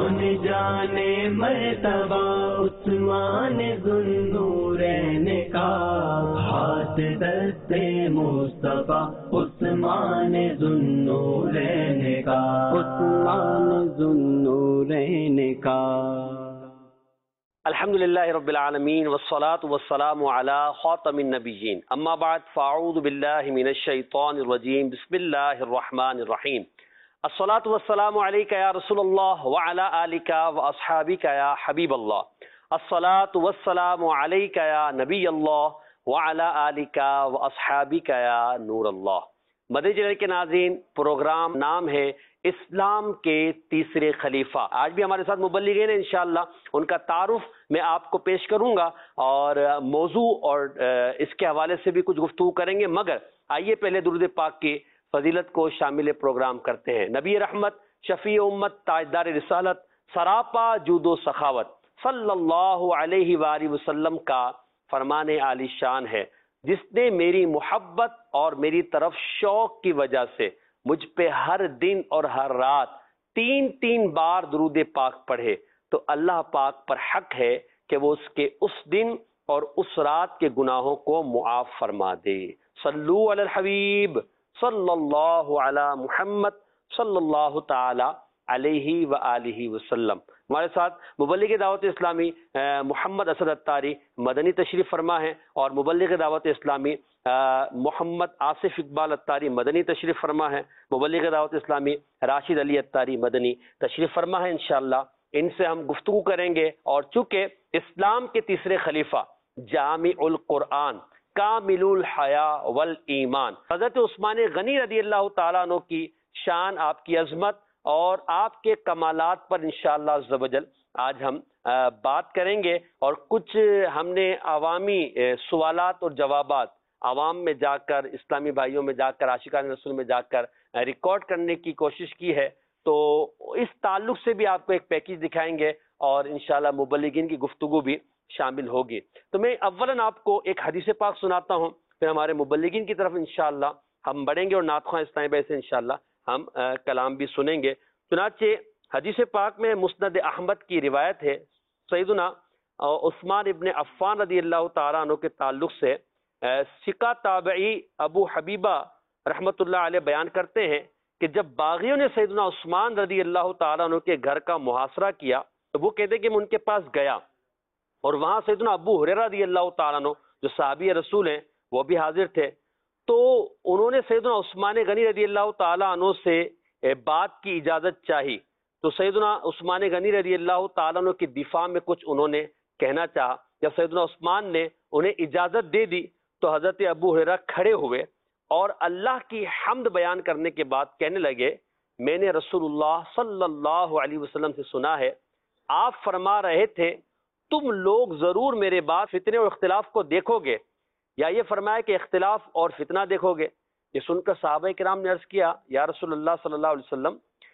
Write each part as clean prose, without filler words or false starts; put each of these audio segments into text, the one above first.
کون جانے مرتبہ عثمان ذوالنورین کا، ہاتھ دستے مصطفیٰ عثمان ذوالنورین کا، عثمان ذوالنورین کا۔ الحمدللہ رب العالمین والصلاة والسلام علی خاتم النبیین، اما بعد فاعوذ باللہ من الشیطان الرجیم، بسم اللہ الرحمن الرحیم۔ الصلاة والسلام علیک یا رسول اللہ وعلی آلک واصحابک یا حبیب اللہ، الصلاة والسلام علیک یا نبی اللہ وعلی آلک واصحابک یا نور اللہ۔ مدنی چینل کے ناظرین، پروگرام نام ہے اسلام کے تیسرے خلیفہ۔ آج بھی ہمارے ساتھ مبلغین ہیں، انشاءاللہ ان کا تعارف میں آپ کو پیش کروں گا اور موضوع اور اس کے حوالے سے بھی کچھ گفتگو کریں گے، مگر آئیے پہلے درود پاک کی فضیلت کو شامل پروگرام کرتے ہیں۔ نبی رحمت، شفیع امت، تاجدار رسالت، سراپا جود و سخاوت، صلی اللہ علیہ وآلہ وسلم کا فرمان عالی شان ہے، جس نے میری محبت اور میری طرف شوق کی وجہ سے مجھ پہ ہر دن اور ہر رات 3 بار درود پاک پڑھے تو اللہ پاک پر حق ہے کہ وہ اس کے اس دن اور اس رات کے گناہوں کو معاف فرما دے۔ صلو علی الحبیب صلی اللہ علی محمد صلی اللہ تعالی علیہ وآلہ وسلم۔ ہمارے ساتھ مبلغ دعوت اسلامی محمد اسد اتاری مدنی تشریف فرما ہے، اور مبلغ دعوت اسلامی محمد آصف اقبال اتاری مدنی تشریف فرما ہے، مبلغ دعوت اسلامی راشد علی اتاری مدنی تشریف فرما ہے۔ انشاءاللہ ان سے ہم گفتگو کریں گے، اور چونکہ اسلام کے تیسرے خلیفہ جامع القرآن کامل الحیا والایمان حضرت عثمان غنی رضی اللہ تعالیٰ عنہ کی شان، آپ کی عظمت اور آپ کے کمالات پر انشاءاللہ عز و جل آج ہم بات کریں گے، اور کچھ ہم نے عوامی سوالات اور جوابات عوام میں جا کر، اسلامی بھائیوں میں جا کر، عاشقان رسول میں جا کر ریکارڈ کرنے کی کوشش کی ہے، تو اس تعلق سے بھی آپ کو ایک پیکیج دکھائیں گے، اور انشاءاللہ مبلغین کی گفتگو بھی شامل ہوگی۔ تو میں اولاً آپ کو ایک حدیث پاک سناتا ہوں، پھر ہمارے مبلغین کی طرف انشاءاللہ ہم بڑھیں گے، اور نعت خواں اسلامی بھائی سے انشاءاللہ ہم کلام بھی سنیں گے۔ چنانچہ حدیث پاک میں مسند احمد کی روایت ہے، سیدنا عثمان ابن عفان رضی اللہ تعالیٰ عنہ کے تعلق سے ثقہ تابعی ابو حبیبہ رحمۃ اللہ علیہ بیان کرتے ہیں کہ جب باغیوں نے سیدنا عثمان رضی اللہ تعالیٰ عنہ کے گھر کا محاصرہ کیا تو وہ کہتے ہیں کہ میں ان کے پاس گیا، اور وہاں سیدنا ابو ہریرہ رضی اللہ تعالیٰ عنہ جو صحابی رسول ہیں وہ بھی حاضر تھے، تو انہوں نے سیدنا عثمان غنی رضی اللہ تعالیٰ عنہ سے بات کی اجازت چاہی، تو سیدنا عثمان غنی رضی اللہ تعالیٰ عنہ کی دفاع میں کچھ انہوں نے کہنا چاہا، جب سیدنا عثمان نے انہیں اجازت دے دی تو حضرت ابو ہریرہ کھڑے ہوئے اور اللہ کی حمد بیان کرنے کے بعد کہنے لگے، میں نے رسول اللہ صلی اللہ علیہ وسلم سے سنا ہے، آپ فرما رہے تھے تم لوگ ضرور میرے بعد فتنے اور اختلاف کو دیکھو گے، یا یہ فرمایا کہ اختلاف اور فتنہ دیکھو گے۔ یہ سن کر صحابہ کرام نے عرض کیا، یا رسول اللہ صلی اللہ علیہ وسلم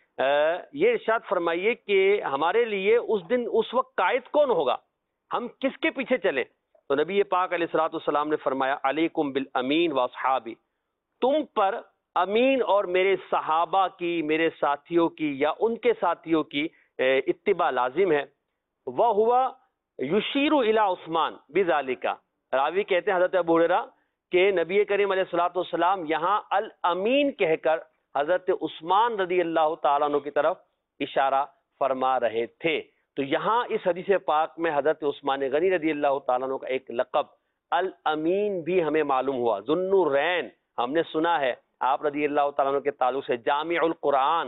یہ ارشاد فرمائیے کہ ہمارے لیے اس دن اس وقت قائد کون ہوگا، ہم کس کے پیچھے چلیں؟ تو نبی پاک علیہ الصلوۃ والسلام نے فرمایا، علیکم بالامین واصحابی، تم پر امین اور میرے صحابہ کی، میرے ساتھیوں کی یا ان کے ساتھیوں کی اتباع لازم ہے۔ وہ ہوا یشیر الی عثمان بذالک، راوی کہتے ہیں حضرت ابو ہریرہ کہ نبی کریم علیہ الصلوۃ والسلام یہاں الامین کہہ کر حضرت عثمان رضی اللہ تعالیٰ عنہ کی طرف اشارہ فرما رہے تھے۔ تو یہاں اس حدیث پاک میں حضرت عثمان غنی رضی اللہ تعالیٰ عنہ کا ایک لقب الامین بھی ہمیں معلوم ہوا۔ ذو النورین ہم نے سنا ہے آپ رضی اللہ تعالیٰ عنہ کے تعلق سے، جامع القرآن،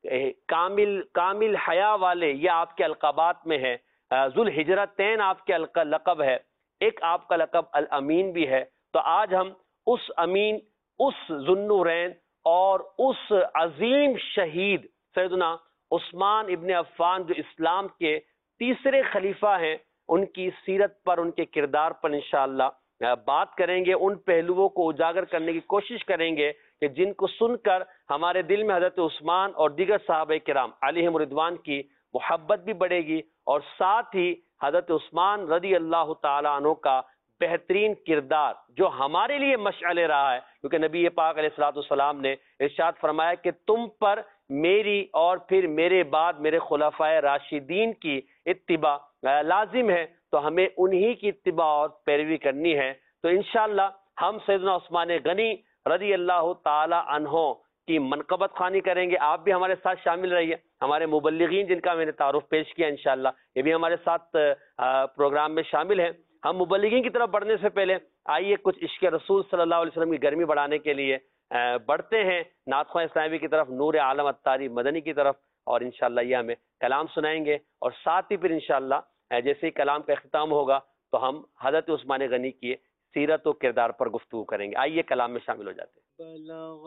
کامل حیا والے، یہ آپ کے القابات میں ہے۔ ذو الحجرتین آپ کے لقب ہے، ایک آپ کا لقب الامین بھی ہے۔ تو آج ہم اس امین، اس ذو النورین اور اس عظیم شہید سیدنا عثمان ابن عفان جو اسلام کے تیسرے خلیفہ ہیں، ان کی سیرت پر، ان کے کردار پر انشاءاللہ بات کریں گے، ان پہلوؤں کو اجاگر کرنے کی کوشش کریں گے کہ جن کو سن کر ہمارے دل میں حضرت عثمان اور دیگر صحابہ کرام علیہم رضوان کی محبت بھی بڑھے گی، اور ساتھ ہی حضرت عثمان رضی اللہ تعالی عنہ کا بہترین کردار جو ہمارے لیے مشعل رہا ہے، کیونکہ نبی پاک علیہ الصلوۃ والسلام نے ارشاد فرمایا کہ تم پر میری اور پھر میرے بعد میرے خلفائے راشدین کی اتباع لازم ہے، تو ہمیں انہی کی اتباع اور پیروی کرنی ہے. تو انشاءاللہ ہم سیدنا عثمان غنی رضی اللہ تعالی عنہ کی منقبت خوانی کریں گے. آپ بھی ہمارے ساتھ شامل رہیے. ہمارے مبلغین جن کا میں نے تعارف پیش کیا انشاءاللہ یہ بھی ہمارے ساتھ پروگرام میں شامل ہیں. ہم مبلغین کی طرف بڑھنے سے پہلے آئیے کچھ عشق رسول صلی اللہ علیہ وسلم کی گرمی بڑھانے کے لیے بڑھتے ہیں نعت خواں اسلامی کی طرف، نور عالم الطاری مدنی کی طرف، اور انشاءاللہ یہ ہمیں کلام سنائیں گے. اور ساتھ ہی پھر انشاءاللہ جیسے ہی کلام کا اختتام ہوگا تو ہم حضرت عثمان غنی کی سیرت و کردار پر گفتگو کریں گے. آئیے کلام میں شامل ہو جاتے ہیں. بلغ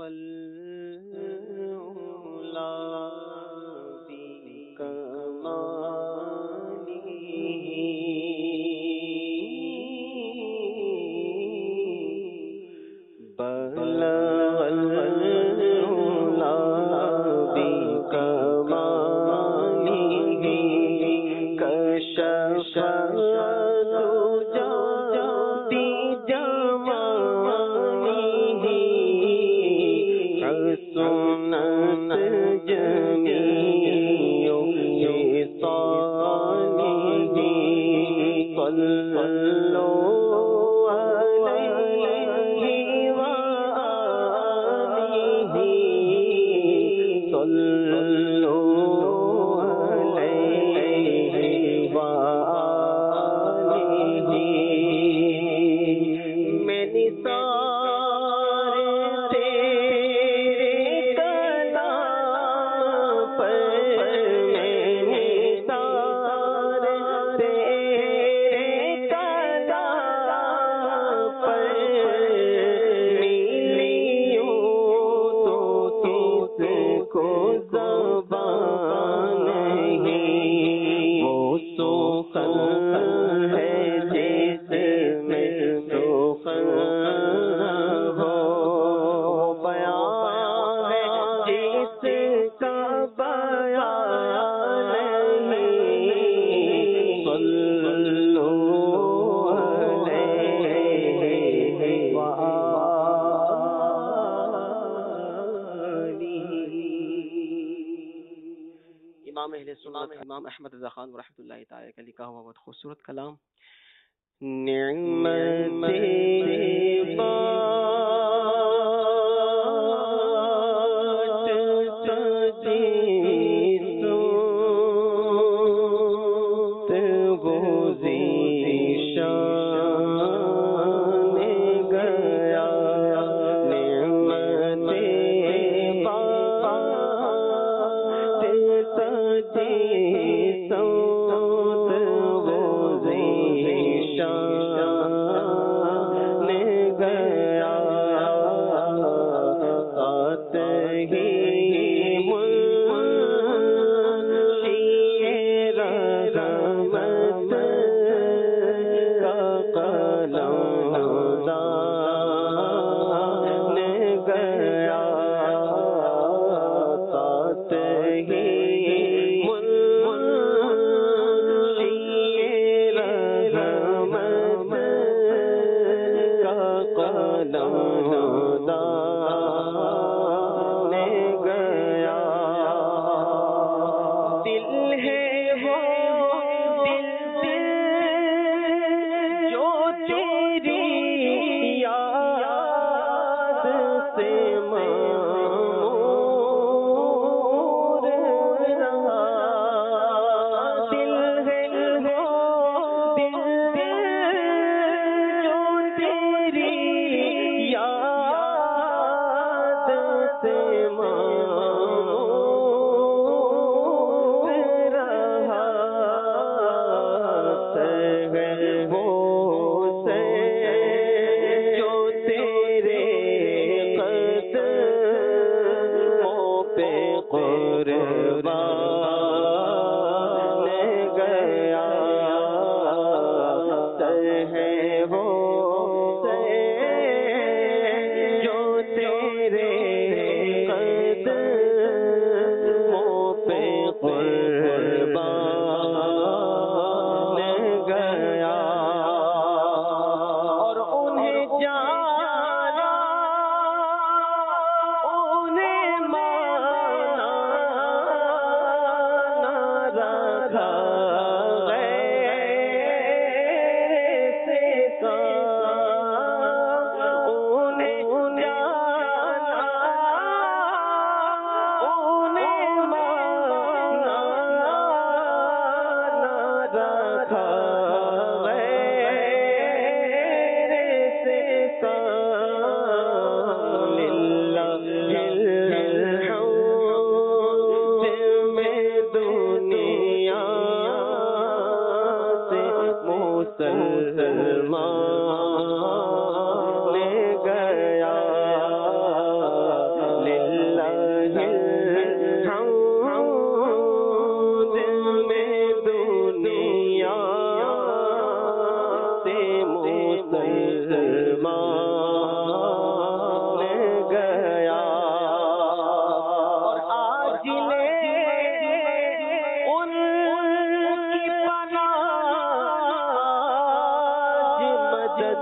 العلا امام احمد رضا خان رحمۃ اللہ تعالی کا لکھا ہوا بہت خوبصورت کلام. گیا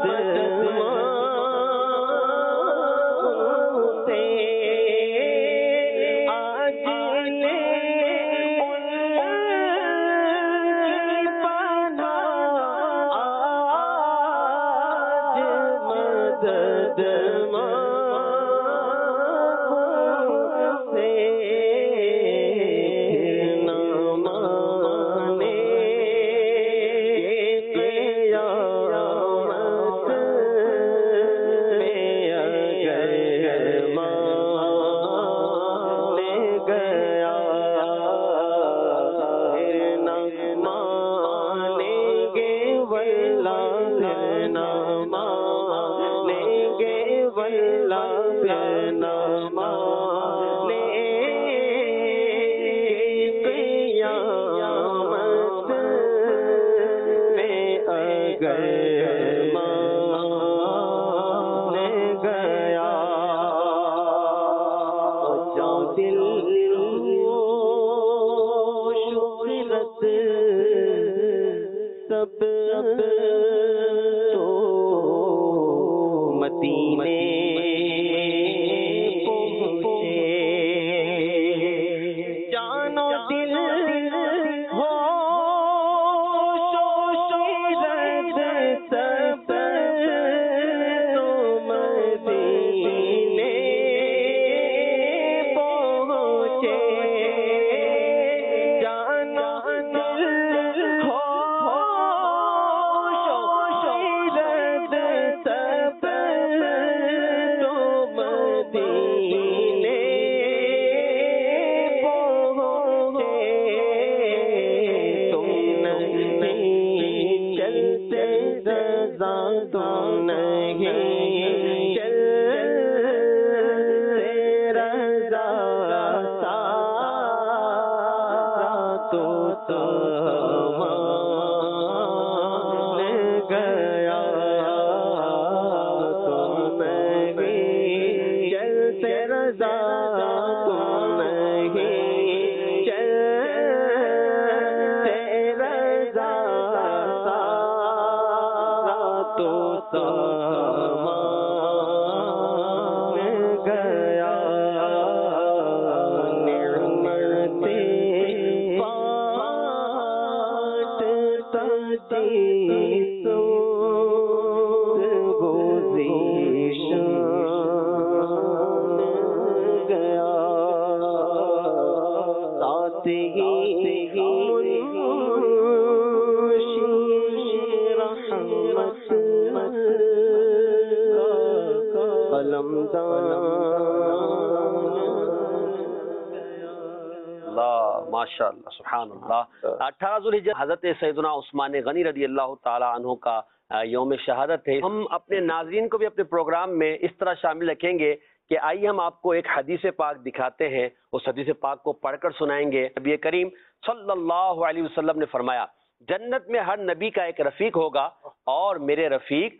ماشاء اللہ سبحان اللہ۔ 18 ذوالحجہ حضرت سیدنا عثمان غنی رضی اللہ تعالی عنہ کا یوم شہادت ہے۔ ہم اپنے ناظرین کو بھی اپنے پروگرام میں اس طرح شامل رکھیں گے کہ آئیے ہم آپ کو ایک حدیث پاک دکھاتے ہیں، اس حدیث پاک کو پڑھ کر سنائیں گے۔ نبی کریم صلی اللہ علیہ وسلم نے فرمایا، جنت میں ہر نبی کا ایک رفیق ہوگا اور میرے رفیق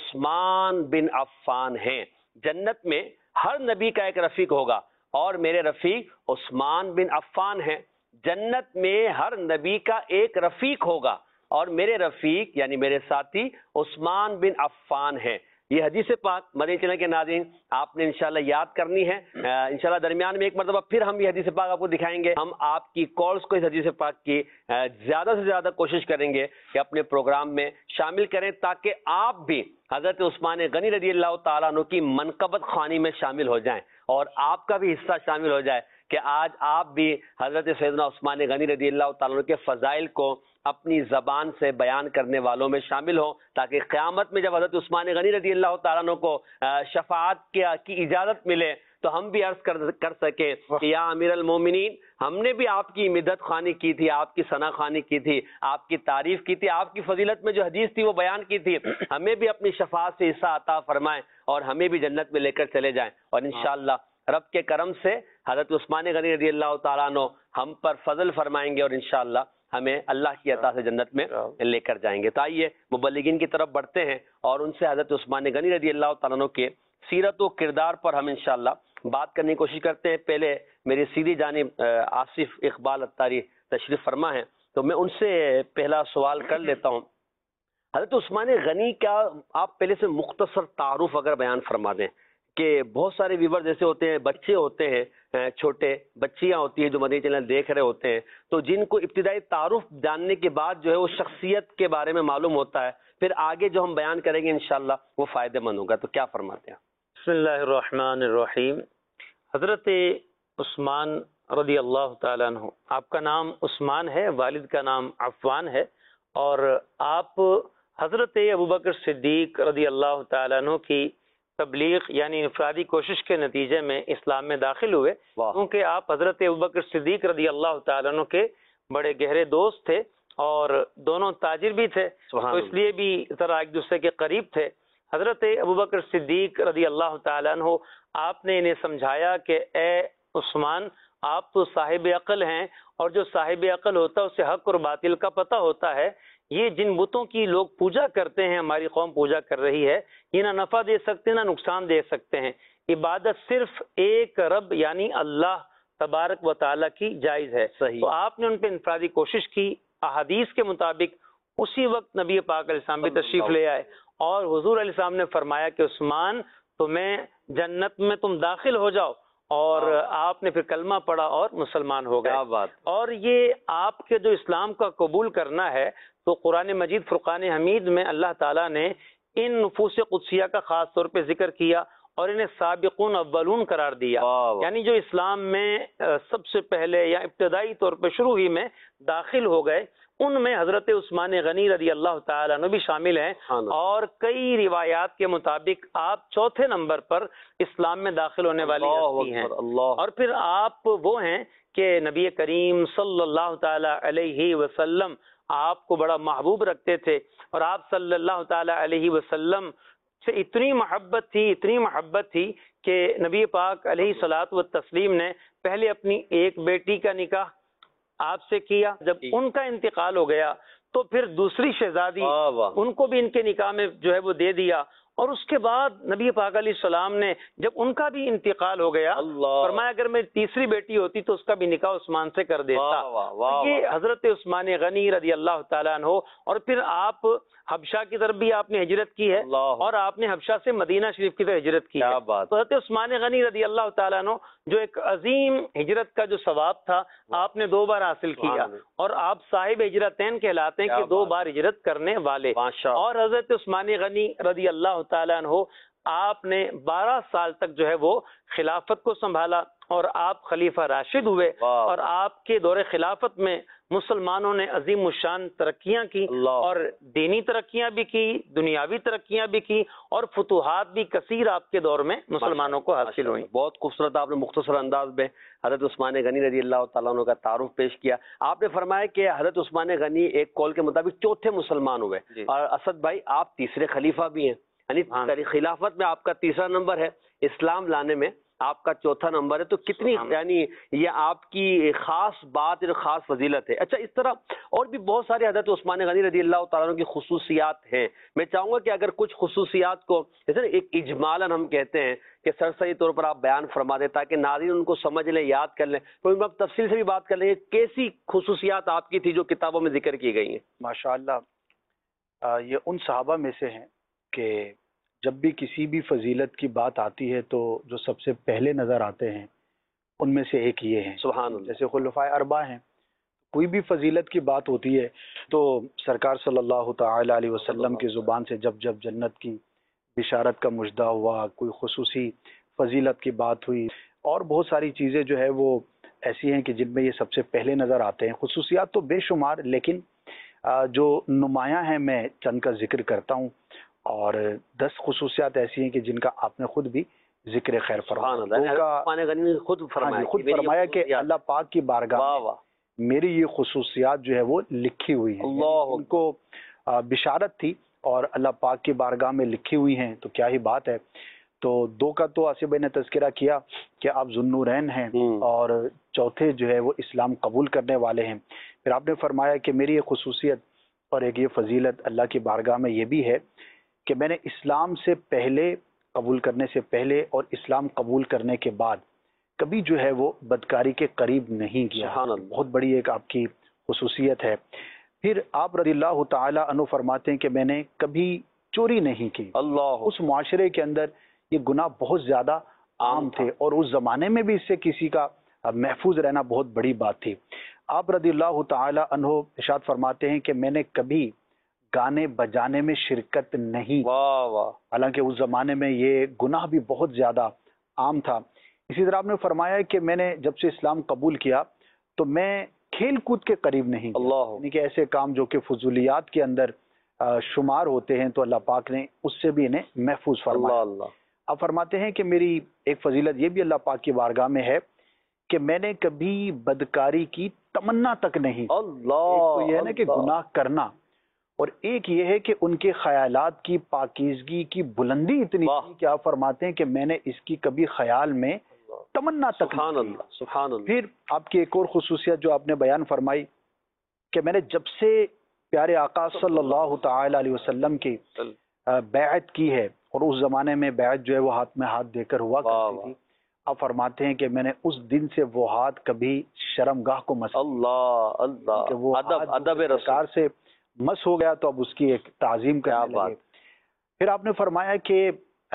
عثمان بن عفان ہیں۔ جنت میں ہر نبی کا ایک رفیق ہوگا اور میرے رفیق عثمان بن عفان ہیں۔ جنت میں ہر نبی کا ایک رفیق ہوگا اور میرے رفیق یعنی میرے ساتھی عثمان بن عفان ہیں۔ یہ حدیث پاک مدنی چینل کے ناظرین آپ نے انشاءاللہ یاد کرنی ہے۔ انشاءاللہ درمیان میں ایک مرتبہ پھر ہم یہ حدیث پاک آپ کو دکھائیں گے۔ ہم آپ کی کالز کو اس حدیث پاک کی زیادہ سے زیادہ کوشش کریں گے کہ اپنے پروگرام میں شامل کریں تاکہ آپ بھی حضرت عثمان غنی رضی اللہ تعالیٰ عنہ کی منقبت خوانی میں شامل ہو جائیں اور آپ کا بھی حصہ شامل ہو جائے کہ آج آپ بھی حضرت سیدنا عثمان غنی رضی اللہ تعالیٰ عنہ کے فضائل کو اپنی زبان سے بیان کرنے والوں میں شامل ہوں، تاکہ قیامت میں جب حضرت عثمان غنی رضی اللہ تعالیٰ عنہ کو شفاعت کی اجازت ملے تو ہم بھی عرض کر سکیں کہ یا امیر المومنین، ہم نے بھی آپ کی مدد خوانی کی تھی، آپ کی ثنا خوانی کی تھی، آپ کی تعریف کی تھی، آپ کی فضیلت میں جو حدیث تھی وہ بیان کی تھی، ہمیں بھی اپنی شفاعت سے حصہ عطا فرمائیں اور ہمیں بھی جنت میں لے کر چلے جائیں۔ اور انشاءاللہ رب کے کرم سے حضرت عثمان غنی رضی اللہ تعالیٰ عنہ ہم پر فضل فرمائیں گے اور انشاءاللہ ہمیں اللہ کی عطا سے جنت میں لے کر جائیں گے۔ تو آئیے مبلغین کی طرف بڑھتے ہیں اور ان سے حضرت عثمان غنی رضی اللہ تعالیٰ عنہ کے سیرت و کردار پر ہم انشاءاللہ بات کرنے کی کوشش کرتے ہیں۔ پہلے میری سیدھی جانب آصف اقبال اتاری تشریف فرما ہے، تو میں ان سے پہلا سوال کر لیتا ہوں۔ حضرت عثمان غنی کا آپ پہلے سے مختصر تعارف اگر بیان فرما دیں کہ بہت سارے ویور جیسے ہوتے ہیں، بچے ہوتے ہیں، چھوٹے بچیاں ہوتی ہیں جو مدنی چینل دیکھ رہے ہوتے ہیں، تو جن کو ابتدائی تعارف جاننے کے بعد جو ہے وہ شخصیت کے بارے میں معلوم ہوتا ہے، پھر آگے جو ہم بیان کریں گے انشاءاللہ وہ فائدہ مند ہوگا، تو کیا فرماتے ہیں؟ بسم اللہ الرحمن الرحیم۔ حضرت عثمان رضی اللہ تعالیٰ عنہ، آپ کا نام عثمان ہے، والد کا نام عفان ہے، اور آپ حضرت ابوبکر صدیق رضی اللہ تعالیٰ عنہ کی تبلیغ یعنی انفرادی کوشش کے نتیجے میں اسلام میں داخل ہوئے، کیونکہ آپ حضرت ابوبکر صدیق رضی اللہ تعالیٰ عنہ کے بڑے گہرے دوست تھے اور دونوں تاجر بھی تھے، تو اس لیے بھی ذرا ایک دوسرے کے قریب تھے۔ حضرت ابوبکر صدیق رضی اللہ تعالیٰ عنہ آپ نے انہیں سمجھایا کہ اے عثمان، آپ تو صاحب عقل ہیں، اور جو صاحب عقل ہوتا ہے اسے حق اور باطل کا پتہ ہوتا ہے۔ یہ جن بتوں کی لوگ پوجا کرتے ہیں، ہماری قوم پوجا کر رہی ہے، یہ نہ نفع دے سکتے نہ نقصان دے سکتے ہیں۔ عبادت صرف ایک رب یعنی اللہ تبارک و تعالیٰ کی جائز ہے۔ تو آپ نے ان پہ انفرادی کوشش کی، احادیث کے مطابق اسی وقت نبی پاک علیہ السلام بھی تشریف لے آئے، اور حضور علیہ السلام نے فرمایا کہ عثمان تمہیں جنت میں تم داخل ہو جاؤ، اور آپ نے پھر کلمہ پڑھا اور مسلمان ہو گئے۔ اور یہ آپ کے جو اسلام کا قبول کرنا ہے، تو قرآن مجید فرقان حمید میں اللہ تعالیٰ نے ان نفوس قدسیہ کا خاص طور پہ ذکر کیا اور انہیں سابقون اولون قرار دیا، یعنی جو اسلام میں سب سے پہلے یا ابتدائی طور پہ شروع ہی میں داخل ہو گئے، ان میں حضرت عثمان غنی رضی اللہ تعالیٰ عنہ بھی شامل ہیں، اور کئی روایات کے مطابق آپ چوتھے نمبر پر اسلام میں داخل ہونے والی ہستی ہیں۔ اور پھر آپ وہ ہیں کہ نبی کریم صلی اللہ تعالیٰ علیہ وسلم آپ کو بڑا محبوب رکھتے تھے، اور آپ صلی اللہ تعالیٰ علیہ وسلم سے اتنی محبت تھی کہ نبی پاک علیہ الصلوۃ والتسلیم نے پہلے اپنی ایک بیٹی کا نکاح آپ سے کیا، جب ان کا انتقال ہو گیا تو پھر دوسری شہزادی ان کو بھی ان کے نکاح میں جو ہے وہ دے دیا، اور اس کے بعد نبی پاک علیہ السلام نے جب ان کا بھی انتقال ہو گیا فرمایا اگر میری تیسری بیٹی ہوتی تو اس کا بھی نکاح عثمان سے کر دیتا۔ یہ حضرت عثمان غنی رضی اللہ تعالیٰ عنہ، اور پھر آپ حبشہ کی طرف بھی آپ نے ہجرت کی ہے، اور آپ نے حبشہ سے مدینہ شریف کی طرف ہجرت کی ہے۔ تو حضرت عثمان غنی رضی اللہ تعالیٰ عنہ جو ایک عظیم ہجرت کا جو ثواب تھا آپ نے 2 بار حاصل کیا، اور آپ صاحب ہجرتین کہلاتے ہیں کہ 2 بار ہجرت کرنے والے۔ اور حضرت عثمان غنی رضی اللہ تعالیٰ عنہ آپ نے 12 سال تک جو ہے وہ خلافت کو سنبھالا، اور آپ خلیفہ راشد ہوئے، اور آپ کے دور خلافت میں مسلمانوں نے عظیم الشان ترقیاں کی، اور دینی ترقیاں بھی کی، دنیاوی ترقیاں بھی کی، اور فتوحات بھی کثیر آپ کے دور میں مسلمانوں کو حاصل ہوئی۔ بہت خوبصورت آپ نے مختصر انداز میں حضرت عثمان غنی رضی اللہ تعالیٰ عنہ کا تعارف پیش کیا۔ آپ نے فرمایا کہ حضرت عثمان غنی ایک قول کے مطابق چوتھے مسلمان ہوئے، اور اسد بھائی آپ تیسرے خلیفہ بھی ہیں، یعنی خلافت میں آپ کا تیسرا نمبر ہے، اسلام لانے میں آپ کا چوتھا نمبر ہے، تو کتنی یعنی یہ آپ کی خاص بات اور خاص فضیلت ہے۔ اچھا، اس طرح اور بھی بہت سارے حضرت عثمان غنی رضی اللہ تعالیٰ عنہ کی خصوصیات ہیں، میں چاہوں گا کہ اگر کچھ خصوصیات کو جیسے ایک اجمالاً ہم کہتے ہیں کہ سرسری طور پر آپ بیان فرما دیں تاکہ ناظرین ان کو سمجھ لیں، یاد کر لیں، تو ان پر تفصیل سے بھی بات کر لیں گے کیسی خصوصیات آپ کی تھی جو کتابوں میں ذکر کی گئی ہیں۔ ماشاءاللہ، یہ ان صحابہ میں سے ہیں کہ جب بھی کسی بھی فضیلت کی بات آتی ہے تو جو سب سے پہلے نظر آتے ہیں ان میں سے ایک یہ ہیں۔ سبحان اللہ۔ جیسے خلفائے اربعہ ہیں، کوئی بھی فضیلت کی بات ہوتی ہے تو سرکار صلی اللہ تعالی علیہ وسلم کی زبان سے جب جنت کی بشارت کا مژدہ ہوا، کوئی خصوصی فضیلت کی بات ہوئی، اور بہت ساری چیزیں جو ہے وہ ایسی ہیں کہ جن میں یہ سب سے پہلے نظر آتے ہیں۔ خصوصیات تو بے شمار، لیکن جو نمایاں ہیں میں چند کا ذکر کرتا ہوں، اور 10 خصوصیات ایسی ہیں کہ جن کا آپ نے خود بھی ذکر خیر فرمایا، خود فرمایا کہ اللہ پاک کی بارگاہ میری یہ خصوصیات جو ہے وہ لکھی ہوئی ہیں، ان کو بشارت تھی اور اللہ پاک کی بارگاہ میں لکھی ہوئی ہیں، تو کیا ہی بات ہے۔ تو 2 کا تو آصف بھائی نے تذکرہ کیا کہ آپ ذوالنورین ہیں، اور چوتھے جو ہے وہ اسلام قبول کرنے والے ہیں۔ پھر آپ نے فرمایا کہ میری یہ خصوصیت اور ایک یہ فضیلت اللہ کی بارگاہ میں یہ بھی ہے کہ میں نے اسلام سے پہلے، قبول کرنے سے پہلے اور اسلام قبول کرنے کے بعد کبھی جو ہے وہ بدکاری کے قریب نہیں کیا۔ بہت بڑی ایک آپ کی خصوصیت ہے۔ پھر آپ رضی اللہ تعالی عنہ فرماتے ہیں کہ میں نے کبھی چوری نہیں کی. اللہ اس معاشرے کے اندر یہ گناہ بہت زیادہ عام تھے اور اس زمانے میں بھی اس سے کسی کا محفوظ رہنا بہت بڑی بات تھی. آپ رضی اللہ تعالی عنہ ارشاد فرماتے ہیں کہ میں نے کبھی گانے بجانے میں شرکت نہیں. واہ واہ. حالانکہ اس زمانے میں یہ گناہ بھی بہت زیادہ عام تھا. اسی طرح آپ نے فرمایا کہ میں نے جب سے اسلام قبول کیا تو میں کھیل کود کے قریب نہیں گیا. اللہ. یعنی کہ ایسے کام جو کہ فضولیات کے اندر شمار ہوتے ہیں تو اللہ پاک نے اس سے بھی انہیں محفوظ فرمایا. اللہ اللہ. آپ فرماتے ہیں کہ میری ایک فضیلت یہ بھی اللہ پاک کی بارگاہ میں ہے کہ میں نے کبھی بدکاری کی تمنا تک نہیں. اللہ. ایک تو یہ ہے نا کہ گناہ کرنا، اور ایک یہ ہے کہ ان کے خیالات کی پاکیزگی کی بلندی اتنی تھی کہ آپ فرماتے ہیں کہ میں نے اس کی کبھی خیال میں تمنا تک سبحان نہیں. اللہ سبحان اللہ. پھر آپ کی ایک اور خصوصیت جو آپ نے بیان فرمائی کہ میں نے جب سے پیارے آقا صلی اللہ تعالی علیہ وسلم کی بیعت کی ہے، اور اس زمانے میں بیعت جو ہے وہ ہاتھ میں ہاتھ دے کر ہوا کرتی تھی، آپ فرماتے ہیں کہ میں نے اس دن سے وہ ہاتھ کبھی شرمگاہ کو مس اللہ اللہ. کہ وہ ادب ادب سرکار سے مس ہو گیا تو اب اس کی ایک تعظیم کرنے لگے. پھر آپ نے فرمایا کہ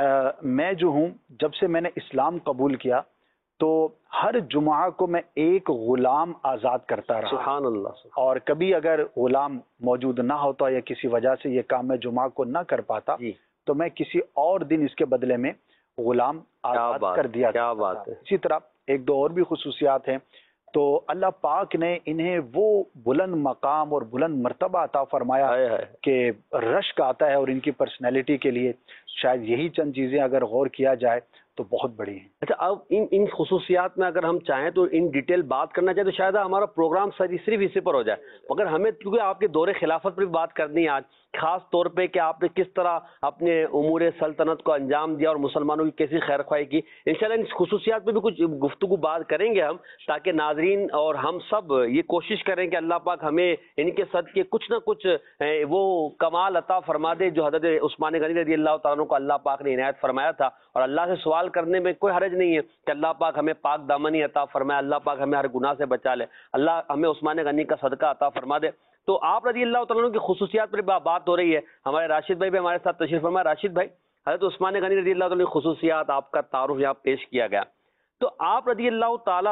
میں جو ہوں جب سے میں نے اسلام قبول کیا تو ہر جمعہ کو میں ایک غلام آزاد کرتا رہا. سبحان اللہ. اور کبھی اگر غلام موجود نہ ہوتا یا کسی وجہ سے یہ کام میں جمعہ کو نہ کر پاتا تو میں کسی اور دن اس کے بدلے میں غلام آزاد کر دیا. کیا بات ہے. اسی طرح ایک دو اور بھی خصوصیات ہیں. تو اللہ پاک نے انہیں وہ بلند مقام اور بلند مرتبہ عطا فرمایا کہ رشک آتا ہے، اور ان کی پرسنالٹی کے لیے شاید یہی چند چیزیں اگر غور کیا جائے تو بہت بڑی ہیں. اچھا، اب ان خصوصیات میں اگر ہم چاہیں تو ان ڈیٹیل بات کرنا چاہیں تو شاید ہمارا پروگرام صرف اسی پر ہو جائے، مگر ہمیں کیونکہ آپ کے دور خلافت پر بھی بات کرنی ہے آج، خاص طور پہ کہ آپ نے کس طرح اپنے امور سلطنت کو انجام دیا اور مسلمانوں کی کیسی خیر خواہی کی. انشاءاللہ ان خصوصیات پہ بھی کچھ گفتگو بات کریں گے ہم، تاکہ ناظرین اور ہم سب یہ کوشش کریں کہ اللہ پاک ہمیں ان کے صدقے کچھ نہ کچھ وہ کمال عطا فرما دے جو حضرت عثمان غنی رضی اللہ تعالیٰ عنہ کو اللہ پاک نے عنایت فرمایا تھا. اور اللہ سے سوال کرنے میں کوئی حرج نہیں ہے کہ اللہ پاک ہمیں پاک دامنی عطا فرمائے، اللہ پاک ہمیں ہر گناہ سے بچا لے، اللہ ہمیں عثمان غنی کا صدقہ عطا فرما دے. تو آپ رضی اللہ تعالیٰ عنہ کی خصوصیات پر بات ہو رہی ہے. ہمارے راشد بھائی بھی ہمارے ساتھ تشریف فرما. راشد بھائی، حضرت عثمان غنی رضی اللہ تعالیٰ عنہ کی خصوصیات، آپ کا تعارف یہاں پیش کیا گیا. تو آپ رضی اللہ تعالیٰ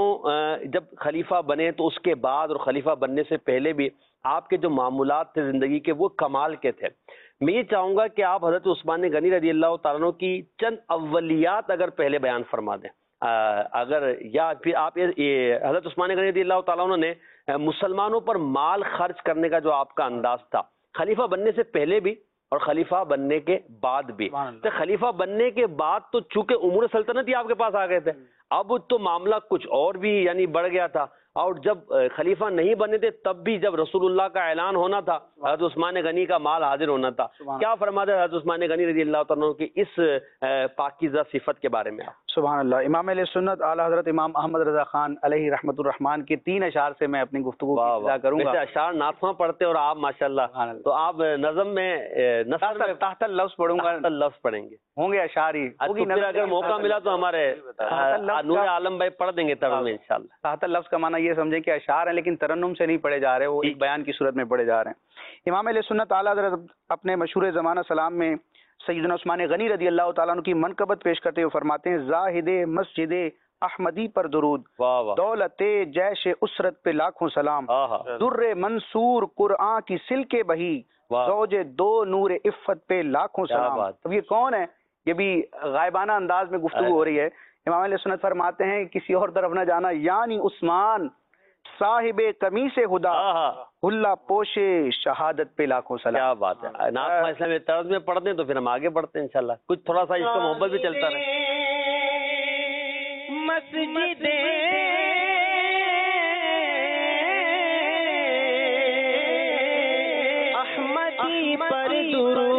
عنہ جب خلیفہ بنے تو اس کے بعد اور خلیفہ بننے سے پہلے بھی آپ کے جو معمولات تھے زندگی کے وہ کمال کے تھے. میں یہ چاہوں گا کہ آپ حضرت عثمان غنی رضی اللہ تعالیٰ عنہ کی چند اولیات اگر پہلے بیان فرما دیں، اگر یا پھر آپ حضرت عثمان غنی رضی اللہ تعالیٰ عنہ نے مسلمانوں پر مال خرچ کرنے کا جو آپ کا انداز تھا خلیفہ بننے سے پہلے بھی اور خلیفہ بننے کے بعد بھی. تو خلیفہ بننے کے بعد تو چونکہ امور سلطنت ہی آپ کے پاس آ گئے تھے، اب تو معاملہ کچھ اور بھی یعنی بڑھ گیا تھا. اور جب خلیفہ نہیں بنے تھے تب بھی جب رسول اللہ کا اعلان ہونا تھا حضرت عثمان غنی کا مال حاضر ہونا تھا. کیا فرماتے حضرت عثمان غنی رضی اللہ تعالیٰ کی اس پاکیزہ صفت کے بارے میں؟ سبحان اللہ. امام علیہ سنت اعلیٰ حضرت امام احمد رضا خان علیہ رحمت الرحمان کی 3 اشعار سے میں اپنی گفتگو ابتدا کروں گا. اشعار ناطخواں پڑھتے اور آپ ماشاءاللہ تو آپ نظم میں تحت لفظ پڑھوں گا، لفظ پڑھیں گے، ہوں گے اشعار ہی. اگر موقع ملا تو ہمارے نور عالم بھائی پڑھ دیں گے ترنم میں انشاءاللہ. تحت لفظ کا معنی یہ سمجھیں کہ اشعار ہیں لیکن ترنم سے نہیں پڑھے جا رہے، وہ ایک بیان کی صورت میں پڑھے جا رہے ہیں. امام علیہ سنت اعلیٰ حضرت اپنے مشہور زمانہ سلام میں سیدنا عثمان غنی رضی اللہ تعالیٰ عنہ کی منقبت پیش کرتے ہوئے فرماتے ہیں: زاہد مسجد احمدی پر درود، دولت جیش اسرت پہ لاکھوں سلام، در منصور قرآن کی سل کے بہی، زوج 2 نور عفت پہ لاکھوں سلام. اب یہ کون ہے؟ یہ بھی غائبانہ انداز میں گفتگو ہو رہی ہے. امام علیہ سنت فرماتے ہیں کسی اور طرف نہ جانا، یعنی عثمان صاحب قمیص خدا، اللہ پوش شہادت پہ لاکھوں سلام. کیا بات ہے. نعت اسلامی طرز میں پڑھ دیں تو پھر ہم آگے بڑھتے ہیں انشاءاللہ. کچھ تھوڑا سا اس کا محبت بھی چلتا رہے. مسجد احمدی پر درود،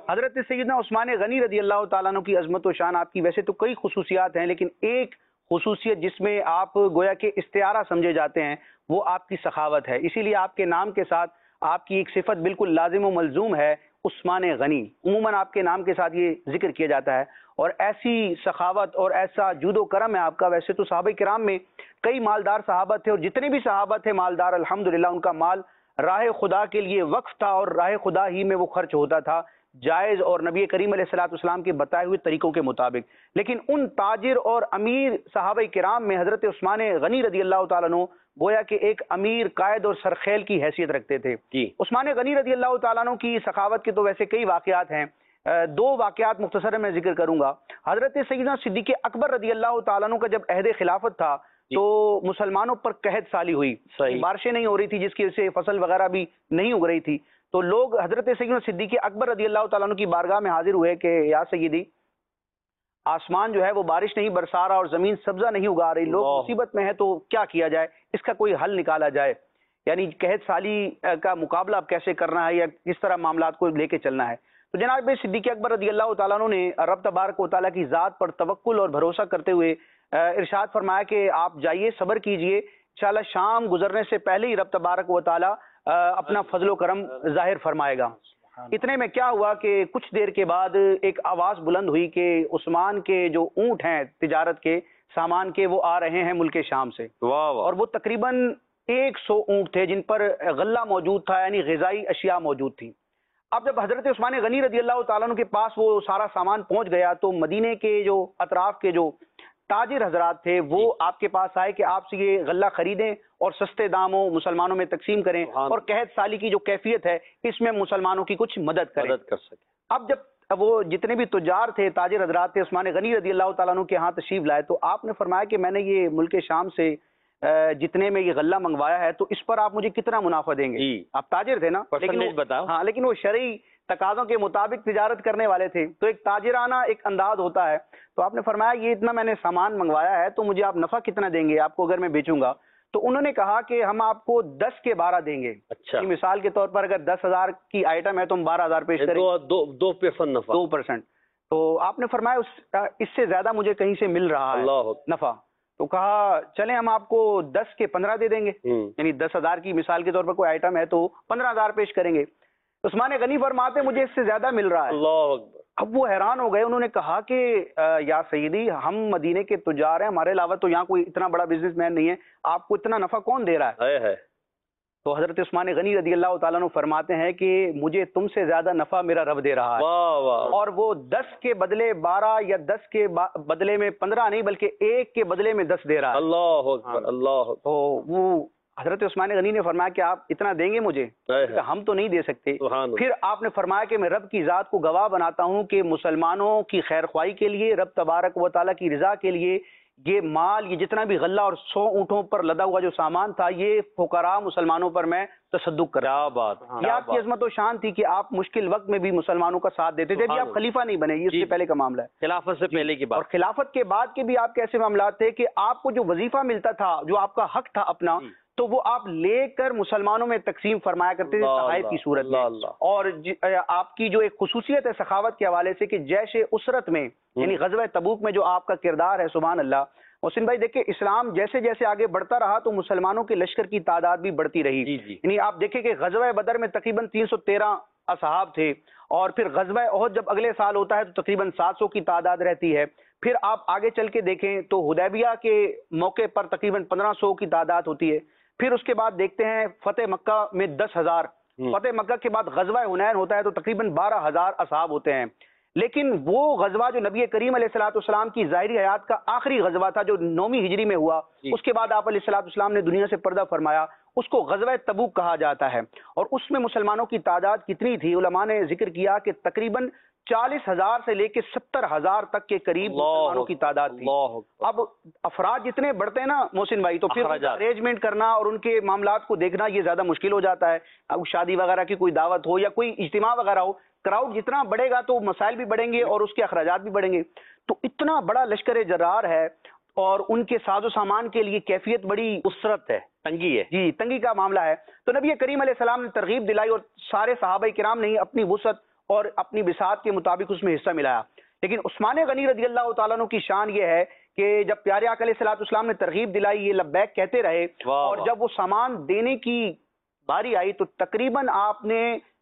حضرت سیدنا عثمان غنی رضی اللہ تعالیٰ عنہ کی عظمت و شان آپ کی ویسے تو کئی خصوصیات ہیں، لیکن ایک خصوصیت جس میں آپ گویا کہ استعارہ سمجھے جاتے ہیں وہ آپ کی سخاوت ہے، اسی لیے آپ کے نام کے ساتھ آپ کی ایک صفت بالکل لازم و ملزوم ہے، عثمان غنی۔ عموماً آپ کے نام کے ساتھ یہ ذکر کیا جاتا ہے، اور ایسی سخاوت اور ایسا جود و کرم ہے آپ کا۔ ویسے تو صحابہ کرام میں کئی مالدار صحابہ تھے، اور جتنے بھی صحابہ تھے مالدار، الحمدللہ ان کا مال راہ خدا کے لیے وقف تھا، اور راہ خدا ہی میں وہ خرچ ہوتا تھا، جائز اور نبی کریم علیہ الصلوۃ والسلام کے بتائے ہوئے طریقوں کے مطابق۔ لیکن ان تاجر اور امیر صحابہ کرام میں حضرت عثمان غنی رضی اللہ تعالیٰ عنہ گویا کہ ایک امیر، قائد اور سرخیل کی حیثیت رکھتے تھے۔ عثمان غنی رضی اللہ تعالیٰ عنہ کی سخاوت کے تو ویسے کئی واقعات ہیں، دو واقعات مختصر میں ذکر کروں گا۔ حضرت سیدنا صدیق اکبر رضی اللہ تعالیٰ عنہ کا جب عہد خلافت تھا تو مسلمانوں پر قحط سالی ہوئی، بارشیں نہیں ہو رہی تھی، جس کی وجہ سے فصل وغیرہ بھی نہیں اگ رہی تھی، تو لوگ حضرت سیدنا صدیق اکبر رضی اللہ تعالیٰ عنہ کی بارگاہ میں حاضر ہوئے کہ یا سیدی، آسمان جو ہے وہ بارش نہیں برسا رہا اور زمین سبزہ نہیں اگا رہی، لوگ مصیبت میں ہے، تو کیا کیا جائے، اس کا کوئی حل نکالا جائے، یعنی قحط سالی کا مقابلہ اب کیسے کرنا ہے یا کس طرح معاملات کو لے کے چلنا ہے۔ تو جناب صدیق اکبر رضی اللہ تعالیٰ عنہ نے رب تبارک و تعالیٰ کی ذات پر توکل اور بھروسہ کرتے ہوئے ارشاد فرمایا کہ آپ جائیے، صبر کیجئے، انشاءاللہ شام گزرنے سے پہلے ہی رب تبارک و تعالیٰ اپنا فضل و کرم ظاہر فرمائے گا۔ اتنے میں کیا ہوا کہ کچھ دیر کے بعد ایک آواز بلند ہوئی کہ عثمان کے جو اونٹ ہیں تجارت کے سامان کے، وہ آ رہے ہیں ملک شام سے، اور وہ تقریباً 100 اونٹ تھے جن پر غلہ موجود تھا، یعنی غذائی اشیاء موجود تھیں۔ اب جب حضرت عثمان غنی رضی اللہ تعالیٰ عنہ کے پاس وہ سارا سامان پہنچ گیا تو مدینے کے جو اطراف کے جو تاجر حضرات تھے وہ آپ کے پاس آئے کہ آپ سے یہ غلہ خریدیں اور سستے داموں مسلمانوں میں تقسیم کریں، اور قحط سالی کی جو کیفیت ہے اس میں مسلمانوں کی کچھ مدد کریں۔ اب جب وہ جتنے بھی تجار تھے، تاجر حضرات تھے، عثمان غنی رضی اللہ تعالیٰ عنہ کے ہاں تشریف لائے تو آپ نے فرمایا کہ میں نے یہ ملک شام سے جتنے میں یہ غلہ منگوایا ہے تو اس پر آپ مجھے کتنا منافع دیں گے؟ آپ تاجر تھے نا، لیکن وہ شرعی تقاضوں کے مطابق تجارت کرنے والے تھے، تو ایک تاجرانہ ایک انداز ہوتا ہے۔ تو آپ نے فرمایا یہ اتنا میں نے سامان منگوایا ہے تو مجھے آپ نفع کتنا دیں گے آپ کو اگر میں بیچوں گا؟ تو انہوں نے کہا کہ ہم آپ کو 10 کے 12 دیں گے۔ اچھا، مثال کے طور پر اگر 10,000 کی آئٹم ہے تو ہم 12,000 پیش کریں، 2%۔ تو آپ نے فرمایا اس سے زیادہ مجھے کہیں سے مل رہا ہے نفع، تو کہا چلیں ہم آپ کو 10 کے 15 دے دیں گے، یعنی 10,000 کی مثال کے طور پر کوئی آئٹم ہے تو 15,000 پیش کریں گے۔ عثمان غنی فرماتے مجھے اس سے زیادہ مل رہا ہے۔ اللہ اکبر۔ اب وہ حیران ہو گئے، انہوں نے کہا کہ یا سیدی، ہم مدینے کے تجار ہیں، ہمارے علاوہ تو یہاں کوئی اتنا بڑا بزنس مین نہیں ہے، آپ کو اتنا نفع کون دے رہا ہے؟ تو حضرت عثمان غنی رضی اللہ تعالیٰ عنہ فرماتے ہیں کہ مجھے تم سے زیادہ نفع میرا رب دے رہا ہے، اور وہ 10 کے بدلے 12 یا 10 کے بدلے میں 15 نہیں بلکہ 1 کے بدلے میں 10 دے رہا ہے۔ اللہ اکبر، اللہ۔ تو وہ حضرت عثمان غنی نے فرمایا کہ آپ اتنا دیں گے مجھے؟ ہم تو نہیں دے سکتے۔ پھر آپ نے فرمایا کہ میں رب کی ذات کو گواہ بناتا ہوں کہ مسلمانوں کی خیر خواہی کے لیے، رب تبارک و تعالیٰ کی رضا کے لیے، یہ مال، یہ جتنا بھی غلہ اور 100 اونٹوں پر لدا ہوا جو سامان تھا، یہ فقراء مسلمانوں پر میں تصدق کر رہا ہوں۔ یہ آپ کی عظمت و شان تھی کہ آپ مشکل وقت میں بھی مسلمانوں کا ساتھ دیتے تھے۔ جی آپ خلیفہ نہیں بنے، یہ اس سے پہلے کا معاملہ ہے، خلافت سے پہلے کی بات۔ اور خلافت کے بعد کے بھی آپ کے ایسے معاملات تھے کہ آپ کو جو وظیفہ ملتا تھا، جو آپ کا حق تھا اپنا، تو وہ آپ لے کر مسلمانوں میں تقسیم فرمایا کرتے تھے تحائف کی صورت میں۔ اور آپ کی جو ایک خصوصیت ہے سخاوت کے حوالے سے کہ جیش اسرت میں، یعنی غزوہ تبوک میں جو آپ کا کردار ہے، سبحان اللہ محسن بھائی، دیکھیں اسلام جیسے جیسے آگے بڑھتا رہا تو مسلمانوں کے لشکر کی تعداد بھی بڑھتی رہی۔ یعنی آپ دیکھیں کہ غزوہ بدر میں تقریباً 313 اصحاب تھے، اور پھر غزوہ احد جب اگلے سال ہوتا ہے تو تقریباً 700 کی تعداد رہتی ہے۔ پھر آپ آگے چل کے دیکھیں تو حدیبیہ کے موقع پر تقریباً 1500 کی تعداد ہوتی ہے۔ پھر اس کے بعد دیکھتے ہیں فتح مکہ میں 10,000، فتح مکہ کے بعد غزوہ حنین ہوتا ہے تو تقریباً 12,000 اصحاب ہوتے ہیں۔ لیکن وہ غزوہ جو نبی کریم علیہ الصلوۃ والسلام کی ظاہری حیات کا آخری غزوہ تھا، جو 9ویں ہجری میں ہوا، اس کے بعد آپ علیہ الصلوۃ والسلام نے دنیا سے پردہ فرمایا، اس کو غزوہ تبوک کہا جاتا ہے۔ اور اس میں مسلمانوں کی تعداد کتنی تھی؟ علماء نے ذکر کیا کہ تقریباً 40,000 سے لے کے 70,000 تک کے قریب مسلمانوں کی تعداد تھی۔ اب افراد جتنے بڑھتے ہیں نا محسن بھائی، تو پھر ارینجمنٹ کرنا اور ان کے معاملات کو دیکھنا یہ زیادہ مشکل ہو جاتا ہے۔ اب شادی وغیرہ کی کوئی دعوت ہو یا کوئی اجتماع وغیرہ ہو، کراؤڈ جتنا بڑھے گا تو مسائل بھی بڑھیں گے اور اس کے اخراجات بھی بڑھیں گے۔ تو اتنا بڑا لشکر جرار ہے اور ان کے ساز و سامان کے لیے کیفیت بڑی اسرت ہے، تنگی ہے، جی تنگی کا معاملہ ہے۔ تو نبی کریم علیہ السلام نے ترغیب دلائی اور سارے صحابہ کرام نے اپنی وسعت اور اپنی بساط کے مطابق اس میں حصہ ملایا. لیکن عثمان غنی رضی اللہ تعالیٰ عنہ کی شان یہ ہے کہ جب پیارے آقا علیہ الصلوۃ والسلام نے ترغیب دلائی، یہ لبیک کہتے رہے، اور جب وہ سامان دینے کی باری آئی تو تقریباً آپ نے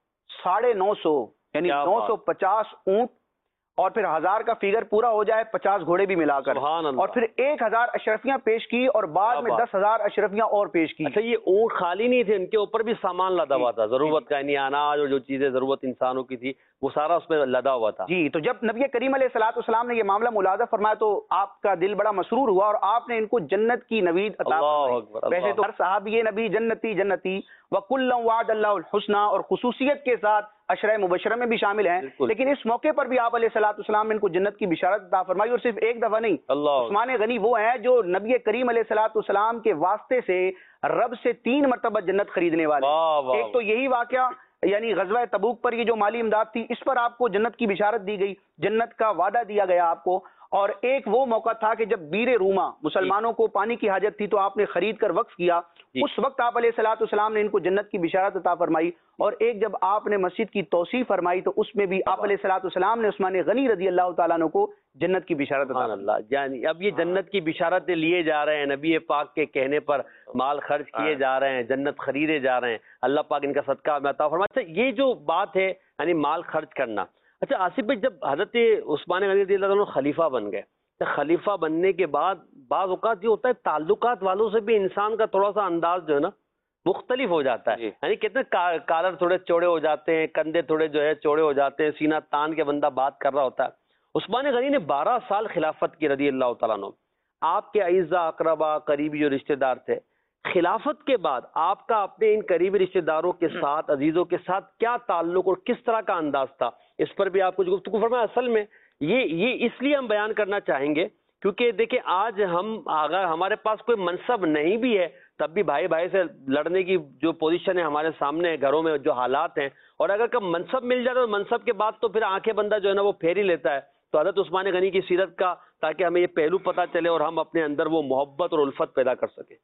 950 یعنی 950 اونٹ اور پھر 1000 کا فیگر پورا ہو جائے 50 گھوڑے بھی ملا کر، اور پھر 1000 اشرفیاں پیش کی اور بعد میں 10,000 اشرفیاں اور پیش کی. اچھا، یہ اونٹ خالی نہیں تھے، ان کے اوپر بھی سامان لدا ہوا تھا، ضرورت کا، یعنی اناج اور جو چیزیں ضرورت انسانوں کی تھی وہ سارا اس میں لدا ہوا تھا. جی، تو جب نبی کریم علیہ الصلوۃ والسلام نے یہ معاملہ ملاحظہ فرمایا تو آپ کا دل بڑا مسرور ہوا اور آپ نے ان کو جنت کی نوید عطا فرمائی. ویسے تو ہر صحابی نبی جنتی جنتی وَكُلًّا وَعَدَ اللَّهُ الْحُسْنَى اور خصوصیت کے ساتھ عشرہ مبشرہ میں بھی شامل ہیں، لیکن اس موقع پر بھی آپ علیہ الصلوۃ والسلام نے ان کو جنت کی بشارت عطا فرمائی، اور صرف ایک دفعہ نہیں. عثمان غنی وہ ہیں جو نبی کریم علیہ الصلوۃ والسلام کے واسطے سے رب سے 3 مرتبہ جنت خریدنے والے. ایک تو یہی واقعہ یعنی غزوہ تبوک پر یہ جو مالی امداد تھی اس پر آپ کو جنت کی بشارت دی گئی، جنت کا وعدہ دیا گیا آپ کو. اور ایک وہ موقع تھا کہ جب بیر روما مسلمانوں کو پانی کی حاجت تھی تو آپ نے خرید کر وقف کیا، اس وقت آپ علیہ الصلوۃ والسلام نے ان کو جنت کی بشارت عطا فرمائی. اور ایک جب آپ نے مسجد کی توسیع فرمائی تو اس میں بھی آپ علیہ الصلوۃ والسلام نے عثمان غنی رضی اللہ تعالیٰ عنہ کو جنت کی بشارت عطا فرمائی. یعنی اب یہ جنت کی بشارتیں لیے جا رہے ہیں، نبی پاک کے کہنے پر مال خرچ کیے جا رہے ہیں، جنت خریدے جا رہے ہیں، اللہ پاک ان کا صدقہ میں عطا فرمائے. اچھا، یہ جو بات ہے یعنی مال خرچ کرنا، اچھا آصف بھائی، جب حضرت عثمان غنی رضی اللہ عنہ خلیفہ بن گئے، خلیفہ بننے کے بعد بعض اوقات یہ ہوتا ہے تعلقات والوں سے بھی انسان کا تھوڑا سا انداز جو ہے نا مختلف ہو جاتا ہے. یعنی کتنے کالر تھوڑے چوڑے ہو جاتے ہیں، کندھے تھوڑے جو ہے چوڑے ہو جاتے ہیں، سینہ تان کے بندہ بات کر رہا ہوتا ہے. عثمان غنی نے 12 سال خلافت کی رضی اللہ تعالیٰ عنہ. آپ کے اعزا اقربا قریبی جو رشتہ دار تھے، خلافت کے بعد آپ کا اپنے ان قریبی رشتہ داروں کے ساتھ، عزیزوں کے ساتھ کیا تعلق اور کس طرح کا انداز تھا، اس پر بھی آپ کچھ گفتگو فرمائیں. اصل میں یہ اس لیے ہم بیان کرنا چاہیں گے کیونکہ دیکھیں آج اگر ہمارے پاس کوئی منصب نہیں بھی ہے تب بھی بھائی بھائی سے لڑنے کی جو پوزیشن ہے ہمارے سامنے ہے، گھروں میں جو حالات ہیں، اور اگر کب منصب مل جاتا ہے تو منصب کے بعد تو پھر آنکھیں بندہ جو ہے نا وہ پھیر ہی لیتا ہے. تو حضرت عثمان غنی کی سیرت کا تاکہ ہمیں یہ پہلو پتہ چلے اور ہم اپنے اندر وہ محبت اور الفت پیدا کر سکیں.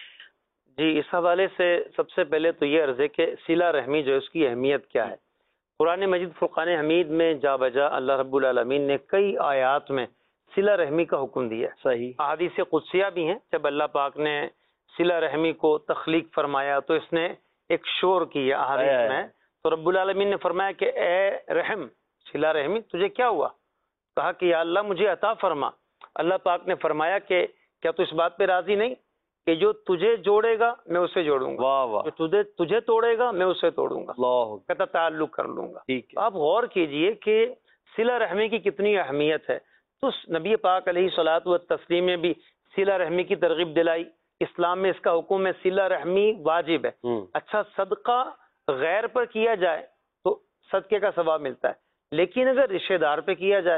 جی، اس حوالے سے سب سے پہلے تو یہ عرض ہے کہ صلہ رحمی جو ہے اس کی اہمیت کیا ہے. قرآن مجید فرقان حمید میں جا بجا اللہ رب العالمین نے کئی آیات میں صلہ رحمی کا حکم دیا ہے. صحیح. احادیث قدسیہ بھی ہیں. جب اللہ پاک نے صلہ رحمی کو تخلیق فرمایا تو اس نے ایک شور کیا احادیث میں، تو رب العالمین نے فرمایا کہ اے رحم صلہ رحمی تجھے کیا ہوا؟ کہا کہ یا اللہ مجھے عطا فرما. اللہ پاک نے فرمایا کہ کیا تو اس بات پہ راضی نہیں کہ جو تجھے جوڑے گا میں اسے جوڑوں گا، واہ واہ، جو تجھے توڑے گا میں اسے توڑوں گا، اللہ کہتا تعلق کر لوں گا. ٹھیک ہے. آپ غور کیجئے کہ صلہ رحمی کی کتنی اہمیت ہے. تو نبی پاک علیہ الصلوۃ والتسلیم نے بھی صلہ رحمی کی ترغیب دلائی. اسلام میں اس کا حکم ہے صلہ رحمی واجب ہے. اچھا، صدقہ غیر پر کیا جائے تو صدقے کا ثواب ملتا ہے، لیکن اگر رشتہ دار پہ کیا جائے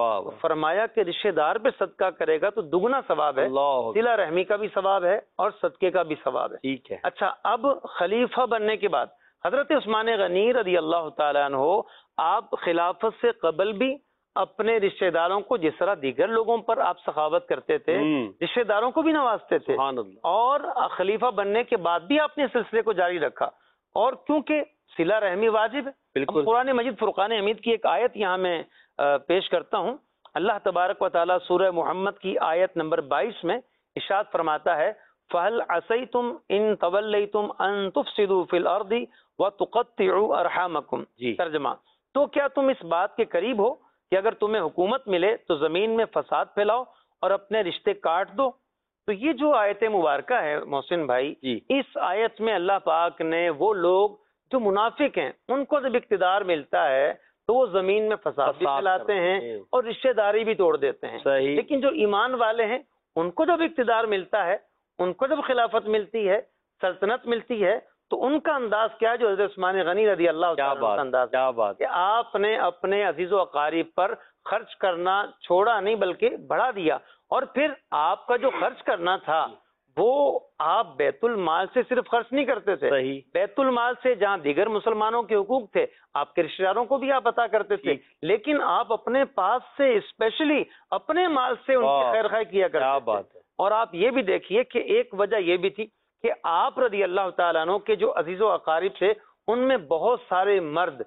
فرمایا کہ رشتہ دار پہ صدقہ کرے گا تو دگنا ثواب ہے. صلہ رحمی کا بھی ثواب ہے اور صدقے کا بھی ثواب ہے. ٹھیک ہے. اچھا، اب خلیفہ بننے کے بعد حضرت عثمان غنی رضی اللہ تعالیٰ عنہ آپ خلافت سے قبل بھی اپنے رشتہ داروں کو جس طرح دیگر لوگوں پر آپ سخاوت کرتے تھے، رشتہ داروں کو بھی نوازتے تھے، اور خلیفہ بننے کے بعد بھی آپ نے سلسلے کو جاری رکھا. اور کیونکہ صلہ رحمی واجب ہے. بالکل. قرآن مجید فرقان حمید کی ایک آیت یہاں میں پیش کرتا ہوں. اللہ تبارک و تعالیٰ سورہ محمد کی آیت نمبر 22 میں ارشاد فرماتا ہے فَهَلْ عَصَيْتُمْ إِن تَوَلَّيْتُمْ أَن تُفْسِدُوا فِي الْأَرْضِ وَتُقَطِّعُوا أَرْحَامَكُمْ. ترجمہ، تو کیا تم اس بات کے قریب ہو کہ اگر تمہیں حکومت ملے تو زمین میں فساد پھیلاؤ اور اپنے رشتے کاٹ دو. تو یہ جو آیت مبارکہ ہے محسن بھائی، اس آیت میں اللہ پاک نے وہ لوگ جو منافق ہیں ان کو جب اقتدار ملتا ہے تو وہ زمین میں فساد بھی پھیلاتے ہیں اور رشتہ داری بھی توڑ دیتے ہیں. لیکن جو ایمان والے ہیں ان کو جب اقتدار ملتا ہے، ان کو جب خلافت ملتی ہے، سلطنت ملتی ہے، تو ان کا انداز کیا جو حضرت عثمان غنی رضی اللہ تعالیٰ عنہ کا انداز ہے کہ آپ نے اپنے عزیز و اقارب پر خرچ کرنا چھوڑا نہیں بلکہ بڑھا دیا. اور پھر آپ کا جو خرچ کرنا تھا وہ آپ بیت المال سے صرف خرچ نہیں کرتے تھے، بیت المال سے جہاں دیگر مسلمانوں کے حقوق تھے آپ کے رشتہ داروں کو بھی آپ عطا کرتے تھے، لیکن آپ اپنے پاس سے اسپیشلی اپنے مال سے ان کی خیر خواہی کیا کرتے تھے. اور آپ یہ بھی دیکھیے کہ ایک وجہ یہ بھی تھی کہ آپ رضی اللہ تعالیٰ عنہ کے جو عزیز و اقارب تھے ان میں بہت سارے مرد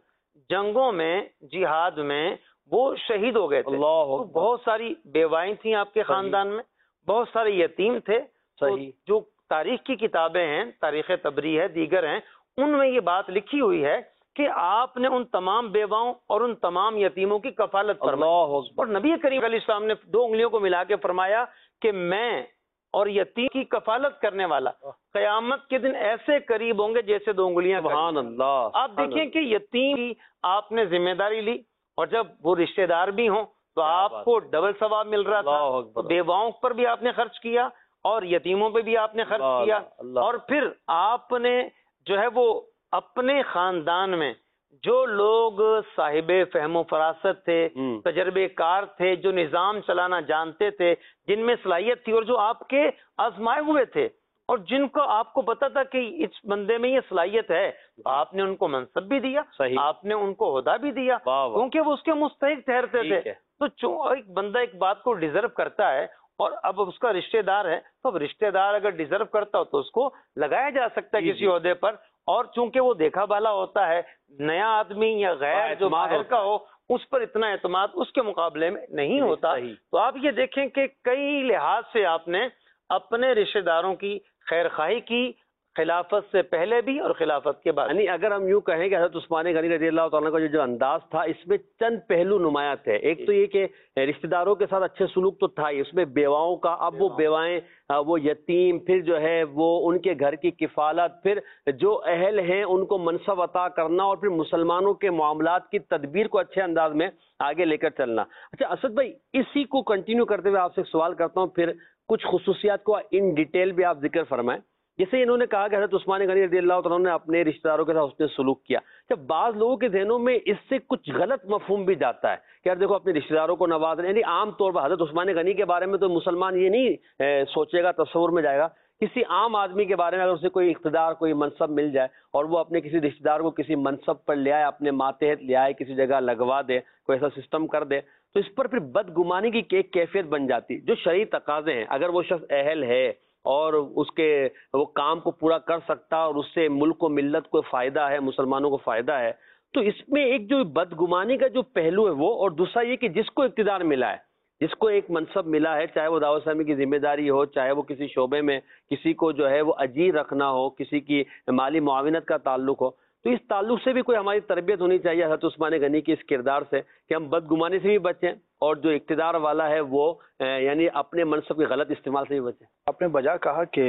جنگوں میں، جہاد میں وہ شہید ہو گئے تھے. اللہ تو بہت ساری بیوائیں تھیں آپ کے خاندان میں، بہت سارے یتیم تھے. تو صحیح. جو تاریخ کی کتابیں ہیں، تاریخ تبری ہے، دیگر ہیں، ان میں یہ بات لکھی ہوئی ہے کہ آپ نے ان تمام بیواؤں اور ان تمام یتیموں کی کفالت فرمائی. اللہ اکبر. اور نبی کریم علیہ السلام نے 2 انگلیوں کو ملا کے فرمایا کہ میں اور یتیم کی کفالت کرنے والا قیامت کے دن ایسے قریب ہوں گے جیسے 2 انگلیاں. سبحان اللہ. آپ دیکھیں کہ یتیم کی آپ نے ذمہ داری لی، اور جب وہ رشتہ دار بھی ہوں تو آپ کو ڈبل ثواب مل رہا تھا. اللہ اکبر. بیواؤں پر بھی آپ نے خرچ کیا اور یتیموں پہ بھی آپ نے خرچ کیا. اور پھر آپ نے جو ہے وہ اپنے خاندان میں جو لوگ صاحب فہم و فراست تھے، تجربے کار تھے، جو نظام چلانا جانتے تھے، جن میں صلاحیت تھی اور جو آپ کے آزمائے ہوئے تھے اور جن کو آپ کو پتا تھا کہ اس بندے میں یہ صلاحیت ہے، آپ نے ان کو منصب بھی دیا، صحیح. آپ نے ان کو عہدہ بھی دیا، کیونکہ وہ اس کے مستحق ٹھہرتے تھے. تو ایک بندہ ایک بات کو ڈیزرو کرتا ہے اور اب اس کا رشتہ دار ہے، تو اب رشتہ دار اگر ڈیزرو کرتا ہو تو اس کو لگایا جا سکتا ہے کسی عہدے پر. اور چونکہ وہ دیکھا بالا ہوتا ہے، نیا آدمی یا غیر جو باہر کا ہو اس پر اتنا اعتماد اس کے مقابلے میں نہیں ہوتا. تو آپ یہ دیکھیں کہ کئی لحاظ سے آپ نے اپنے رشتہ داروں کی خیر خواہی کی، خلافت سے پہلے بھی اور خلافت کے بعد. یعنی اگر ہم یوں کہیں کہ حضرت عثمان غنی رضی اللہ تعالیٰ کا جو انداز تھا، اس میں چند پہلو نمایاں تھے. ایک تو یہ کہ رشتہ داروں کے ساتھ اچھے سلوک تو تھا ہی، اس میں بیواؤں کا، اب وہ بیوائیں، وہ یتیم، پھر جو ہے وہ ان کے گھر کی کفالت، پھر جو اہل ہیں ان کو منصب عطا کرنا، اور پھر مسلمانوں کے معاملات کی تدبیر کو اچھے انداز میں آگے لے کر چلنا. اچھا اسد بھائی، اسی کو کنٹینیو کرتے ہوئے آپ سے ایک سوال کرتا ہوں، پھر کچھ خصوصیات کو ان ڈیٹیل بھی آپ ذکر فرمائیں. جیسے انہوں نے کہا کہ حضرت عثمان غنی رضی اللہ تعالیٰ نے اپنے رشتہ داروں کے ساتھ اس نے سلوک کیا. جب بعض لوگوں کے ذہنوں میں اس سے کچھ غلط مفہوم بھی جاتا ہے کہ یار دیکھو اپنے رشتہ داروں کو نواز رہے ہیں، یعنی عام طور پر حضرت عثمان غنی کے بارے میں تو مسلمان یہ نہیں سوچے گا، تصور میں جائے گا. کسی عام آدمی کے بارے میں اگر اسے کوئی اقتدار، کوئی منصب مل جائے اور وہ اپنے کسی رشتہ دار کو کسی منصب پر لے آئے، اپنے ماتحت لے آئے، کسی جگہ لگوا دے، کوئی ایسا سسٹم کر دے، تو اس پر پھر بدگمانی کی ایک کیفیت بن جاتی جو شرعی تقاضے ہیں. اگر وہ شخص اہل ہے اور اس کے وہ کام کو پورا کر سکتا اور اس سے ملک و ملت کو فائدہ ہے، مسلمانوں کو فائدہ ہے، تو اس میں ایک جو بدگمانی کا جو پہلو ہے وہ، اور دوسرا یہ کہ جس کو اقتدار ملا ہے، جس کو ایک منصب ملا ہے، چاہے وہ دعوت اسلامی کی ذمہ داری ہو، چاہے وہ کسی شعبے میں کسی کو جو ہے وہ اجیر رکھنا ہو، کسی کی مالی معاونت کا تعلق ہو، تو اس تعلق سے بھی کوئی ہماری تربیت ہونی چاہیے حضرت عثمان غنی کے اس کردار سے کہ ہم بدگمانی سے بھی بچیں اور جو اقتدار والا ہے وہ یعنی اپنے منصب کے غلط استعمال سے بھی بچیں. آپ نے بجا کہا کہ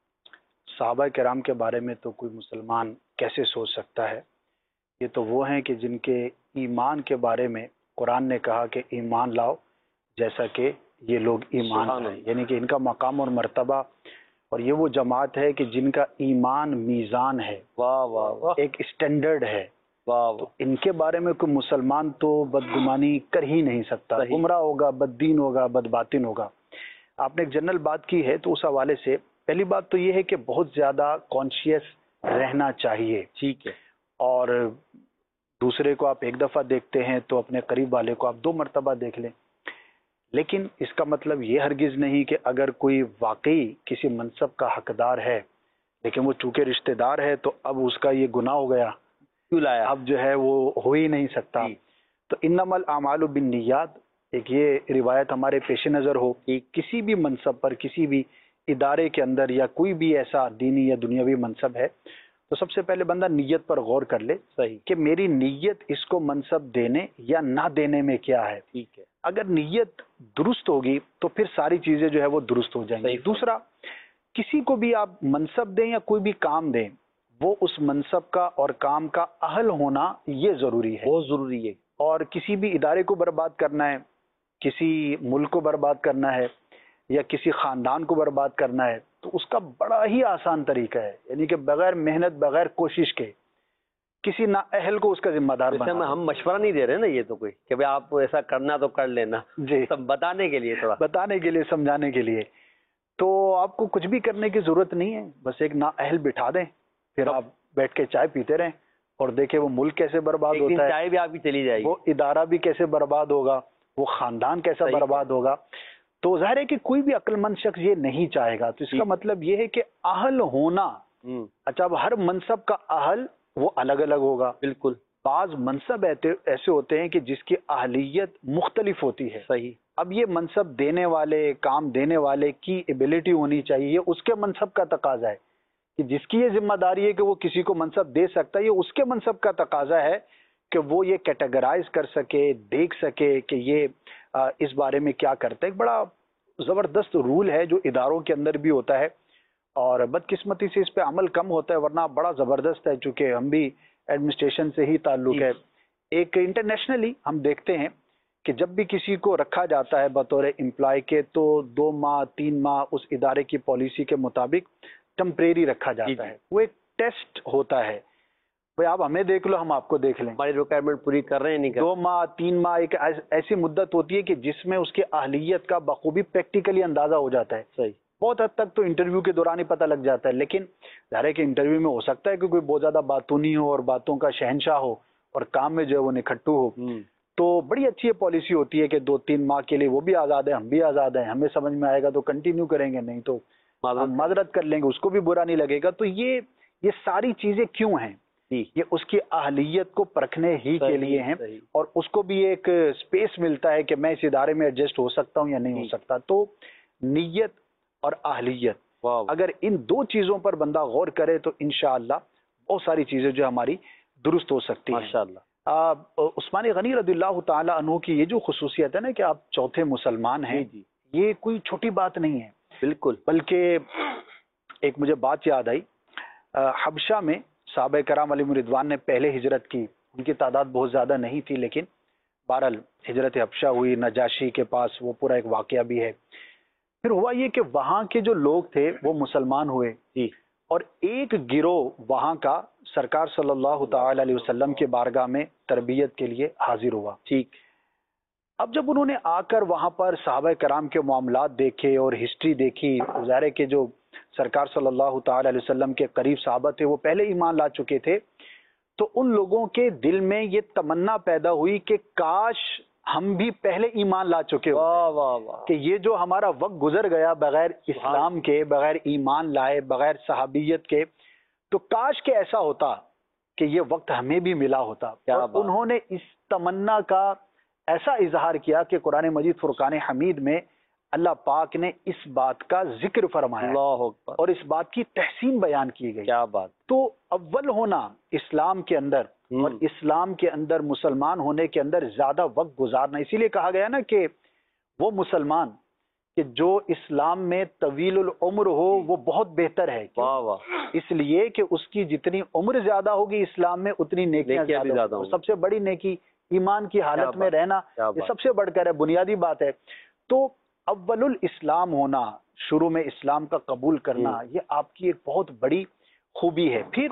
صحابہ کرام کے بارے میں تو کوئی مسلمان کیسے سوچ سکتا ہے، یہ تو وہ ہیں کہ جن کے ایمان کے بارے میں قرآن نے کہا کہ ایمان لاؤ جیسا کہ یہ لوگ ایمان لائیں، یعنی کہ ان کا مقام اور مرتبہ، اور یہ وہ جماعت ہے کہ جن کا ایمان میزان ہے، واہ واہ واہ، ایک اسٹینڈرڈ ہے. واہ تو ان کے بارے میں کوئی مسلمان تو بدگمانی کر ہی نہیں سکتا، گمراہ ہوگا، بددین ہوگا، بدباطن ہوگا. آپ نے ایک جنرل بات کی ہے تو اس حوالے سے پہلی بات تو یہ ہے کہ بہت زیادہ کانشیس رہنا چاہیے. ٹھیک ہے. اور دوسرے کو آپ ایک دفعہ دیکھتے ہیں تو اپنے قریب والے کو آپ 2 مرتبہ دیکھ لیں، لیکن اس کا مطلب یہ ہرگز نہیں کہ اگر کوئی واقعی کسی منصب کا حقدار ہے لیکن وہ چونکہ رشتہ دار ہے تو اب اس کا یہ گناہ ہو گیا، کیوں لایا، اب جو ہے وہ ہو ہی نہیں سکتا. تو انما الاعمال بالنیات، ایک یہ روایت ہمارے پیش نظر ہو کہ کسی بھی منصب پر، کسی بھی ادارے کے اندر یا کوئی بھی ایسا دینی یا دنیاوی منصب ہے تو سب سے پہلے بندہ نیت پر غور کر لے کہ میری نیت اس کو منصب دینے یا نہ دینے میں کیا ہے. ٹھیک ہے. اگر نیت درست ہوگی تو پھر ساری چیزیں جو ہے وہ درست ہو جائیں گی. دوسرا، کسی کو بھی آپ منصب دیں یا کوئی بھی کام دیں، وہ اس منصب کا اور کام کا اہل ہونا یہ ضروری ہے، بہت ضروری ہے. اور کسی بھی ادارے کو برباد کرنا ہے، کسی ملک کو برباد کرنا ہے یا کسی خاندان کو برباد کرنا ہے تو اس کا بڑا ہی آسان طریقہ ہے، یعنی کہ بغیر محنت، بغیر کوشش کے کسی نااہل کو اس کا ذمہ دار بنا. ہم مشورہ نہیں دے رہے نا یہ تو کوئی کہ آپ ایسا کرنا تو کر لینا، جی سب بتانے کے لیے، تھوڑا بتانے کے لیے، سمجھانے کے لیے. تو آپ کو کچھ بھی کرنے کی ضرورت نہیں ہے، بس ایک نااہل بٹھا دیں، پھر آپ بیٹھ کے چائے پیتے رہیں اور دیکھیں وہ ملک کیسے برباد ہوتا ہے، چائے بھی آپ کی چلی جائے گی، وہ ادارہ بھی کیسے برباد ہوگا، وہ خاندان کیسا برباد ہوگا. تو ظاہر ہے کہ کوئی بھی عقل مند شخص یہ نہیں چاہے گا. تو اس کا مطلب یہ ہے کہ اہل ہونا، اچھا اب ہر منصب کا اہل وہ الگ الگ ہوگا. بالکل. بعض منصب ایسے ہوتے ہیں کہ جس کی اہلیت مختلف ہوتی ہے. صحیح. اب یہ منصب دینے والے، کام دینے والے کی ایبلٹی ہونی چاہیے، یہ اس کے منصب کا تقاضا ہے کہ جس کی یہ ذمہ داری ہے کہ وہ کسی کو منصب دے سکتا ہے، یہ اس کے منصب کا تقاضا ہے کہ وہ یہ کیٹیگرائز کر سکے، دیکھ سکے کہ یہ اس بارے میں کیا کرتا ہے. ایک بڑا زبردست رول ہے جو اداروں کے اندر بھی ہوتا ہے، اور بدقسمتی سے اس پہ عمل کم ہوتا ہے، ورنہ بڑا زبردست ہے. چونکہ ہم بھی ایڈمنسٹریشن سے ہی تعلق ہے. ایک انٹرنیشنلی ہم دیکھتے ہیں کہ جب بھی کسی کو رکھا جاتا ہے بطور امپلائی کے، تو 2 ماہ 3 ماہ اس ادارے کی پالیسی کے مطابق ٹمپریری رکھا جاتا ہے. وہ ایک ٹیسٹ ہوتا ہے، بھائی آپ ہمیں دیکھ لو، ہم آپ کو دیکھ لیں، ہماری ریکوائرمنٹ پوری کر رہے ہیں نہیں کر 2 ماہ 3 ماہ ایک ایسی مدت ہوتی ہے کہ جس میں اس کی اہلیت کا بخوبی پریکٹیکلی اندازہ ہو جاتا ہے. صحیح. بہت حد تک تو انٹرویو کے دوران ہی پتہ لگ جاتا ہے، لیکن ظاہر ہے کہ انٹرویو میں ہو سکتا ہے کہ کوئی بہت زیادہ باتونی ہو اور باتوں کا شہنشاہ ہو اور کام میں جو ہے وہ نکھٹو ہو. تو بڑی اچھی یہ پالیسی ہوتی ہے کہ 2-3 ماہ کے لیے وہ بھی آزاد ہے، ہم بھی آزاد ہیں، ہمیں سمجھ میں آئے گا تو کنٹینیو کریں گے، نہیں تو ہم معذرت کر لیں گے، اس کو بھی برا نہیں لگے گا. تو یہ ساری چیزیں کیوں ہیں؟ یہ اس کی اہلیت کو پرکھنے ہی کے لیے ہیں، اور اس کو بھی ایک سپیس ملتا ہے کہ میں اس ادارے میں ایڈجسٹ ہو سکتا ہوں یا نہیں ہو سکتا. تو نیت اور اہلیت، اگر ان 2 چیزوں پر بندہ غور کرے تو انشاءاللہ بہت ساری چیزیں جو ہماری درست ہو سکتی ہیں. ماشاءاللہ. عثمان غنی رضی اللہ تعالی عنہ کی یہ جو خصوصیت ہے نا کہ آپ چوتھے مسلمان ہیں، یہ کوئی چھوٹی بات نہیں ہے. بالکل. بلکہ ایک مجھے بات یاد آئی، حبشہ میں صحابہ کرام علیہم رضوان نے پہلے ہجرت کی. ان کی تعداد بہت زیادہ نہیں تھی، لیکن بہرحال ہجرت حبشہ ہوئی، نجاشی کے پاس، وہ پورا ایک واقعہ بھی ہے. پھر ہوا یہ کہ وہاں کے جو لوگ تھے وہ مسلمان ہوئے، اور ایک گروہ وہاں کا سرکار صلی اللہ تعالی علیہ وسلم کے بارگاہ میں تربیت کے لیے حاضر ہوا. ٹھیک. اب جب انہوں نے آ کر وہاں پر صحابہ کرام کے معاملات دیکھے اور ہسٹری دیکھی، ظاہر ہے کہ جو سرکار صلی اللہ تعالی علیہ وسلم کے قریب صحابہ تھے وہ پہلے ایمان لا چکے تھے، تو ان لوگوں کے دل میں یہ تمنا پیدا ہوئی کہ کاش ہم بھی پہلے ایمان لا چکے ہوتے، کہ یہ جو ہمارا وقت گزر گیا بغیر اسلام کے، بغیر ایمان لائے، بغیر صحابیت کے، تو کاش کہ ایسا ہوتا کہ یہ وقت ہمیں بھی ملا ہوتا. اور انہوں نے اس تمنا کا ایسا اظہار کیا کہ قرآن مجید فرقان حمید میں اللہ پاک نے اس بات کا ذکر فرمایا، اللہ اکبر، اور اس بات کی تحسین بیان کی گئی. کیا بات. تو اول ہونا اسلام کے اندر، اور اسلام کے اندر مسلمان ہونے کے اندر زیادہ وقت گزارنا، اسی لیے کہا گیا نا کہ وہ مسلمان کہ جو اسلام میں طویل العمر ہو وہ بہت بہتر ہے. اس لیے کہ اس کی جتنی عمر زیادہ ہوگی اسلام میں اتنی نیکیاں زیادہ ہوں. سب سے بڑی نیکی ایمان کی حالت میں رہنا، یہ سب سے بڑھ کر ہے، بنیادی بات ہے. تو اول الاسلام ہونا، شروع میں اسلام کا قبول کرنا، یہ آپ کی ایک بہت بڑی خوبی ہے. پھر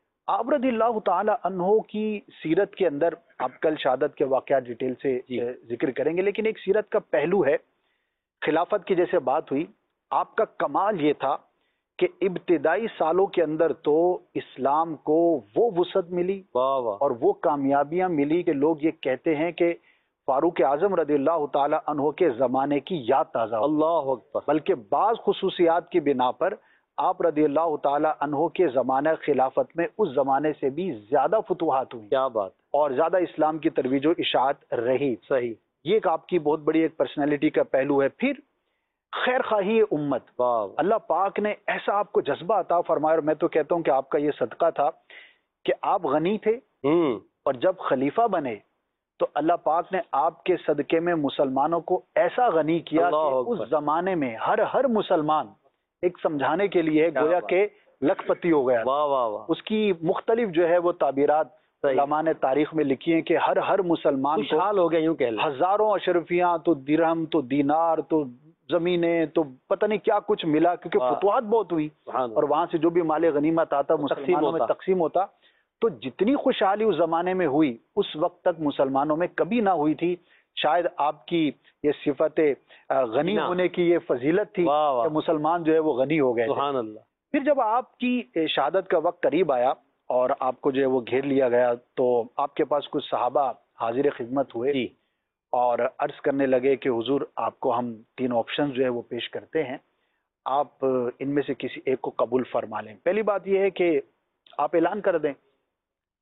آپ رضی اللہ تعالی عنہ کی سیرت کے اندر آپ کل شہادت کے واقعات ڈیٹیل سے ذکر کریں گے، لیکن ایک سیرت کا پہلو ہے خلافت کی. جیسے بات ہوئی، آپ کا کمال یہ تھا کہ ابتدائی سالوں کے اندر تو اسلام کو وہ وسعت ملی اور وہ کامیابیاں ملی کہ لوگ یہ کہتے ہیں کہ فاروق اعظم رضی اللہ تعالی عنہ کے زمانے کی یاد تازہ. اللہ اکبر. بلکہ بعض خصوصیات کی بنا پر آپ رضی اللہ تعالی عنہ کے زمانہ خلافت میں اس زمانے سے بھی زیادہ فتوحات ہوئی. کیا بات. اور زیادہ اسلام کی ترویج و اشاعت رہی. صحیح. یہ ایک آپ کی بہت بڑی ایک پرسنالٹی کا پہلو ہے. پھر خیر خواہی امت، اللہ پاک نے ایسا آپ کو جذبہ عطا فرمایا، اور میں تو کہتا ہوں کہ آپ کا یہ صدقہ تھا کہ آپ غنی تھے، اور جب خلیفہ بنے تو اللہ پاک نے آپ کے صدقے میں مسلمانوں کو ایسا غنی کیا کہ اس زمانے میں ہر مسلمان ایک سمجھانے کے لیے گویا کہ لکھ پتی ہو گیا. اس کی مختلف جو ہے وہ تعبیرات علماء نے تاریخ میں لکھی ہیں کہ ہر مسلمان خوشحال ہو گئے، یوں کہ ہزاروں اشرفیاں، تو درہم، تو دینار، تو زمینیں، تو پتہ نہیں کیا کچھ ملا، کیونکہ فتوحات بہت ہوئی، اور وہاں سے جو بھی مال غنیمت آتا مسلمانوں میں تقسیم ہوتا. تو جتنی خوشحالی اس زمانے میں ہوئی اس وقت تک مسلمانوں میں کبھی نہ ہوئی تھی. شاید آپ کی یہ صفت غنی ہونے کی یہ فضیلت تھی کہ مسلمان جو ہے وہ غنی ہو گئے. سبحان اللہ. پھر جب آپ کی شہادت کا وقت قریب آیا اور آپ کو جو ہے وہ گھیر لیا گیا، تو آپ کے پاس کچھ صحابہ حاضر خدمت ہوئے اور عرض کرنے لگے کہ حضور آپ کو ہم 3 آپشن جو ہے وہ پیش کرتے ہیں، آپ ان میں سے کسی ایک کو قبول فرما لیں. پہلی بات یہ ہے کہ آپ اعلان کر دیں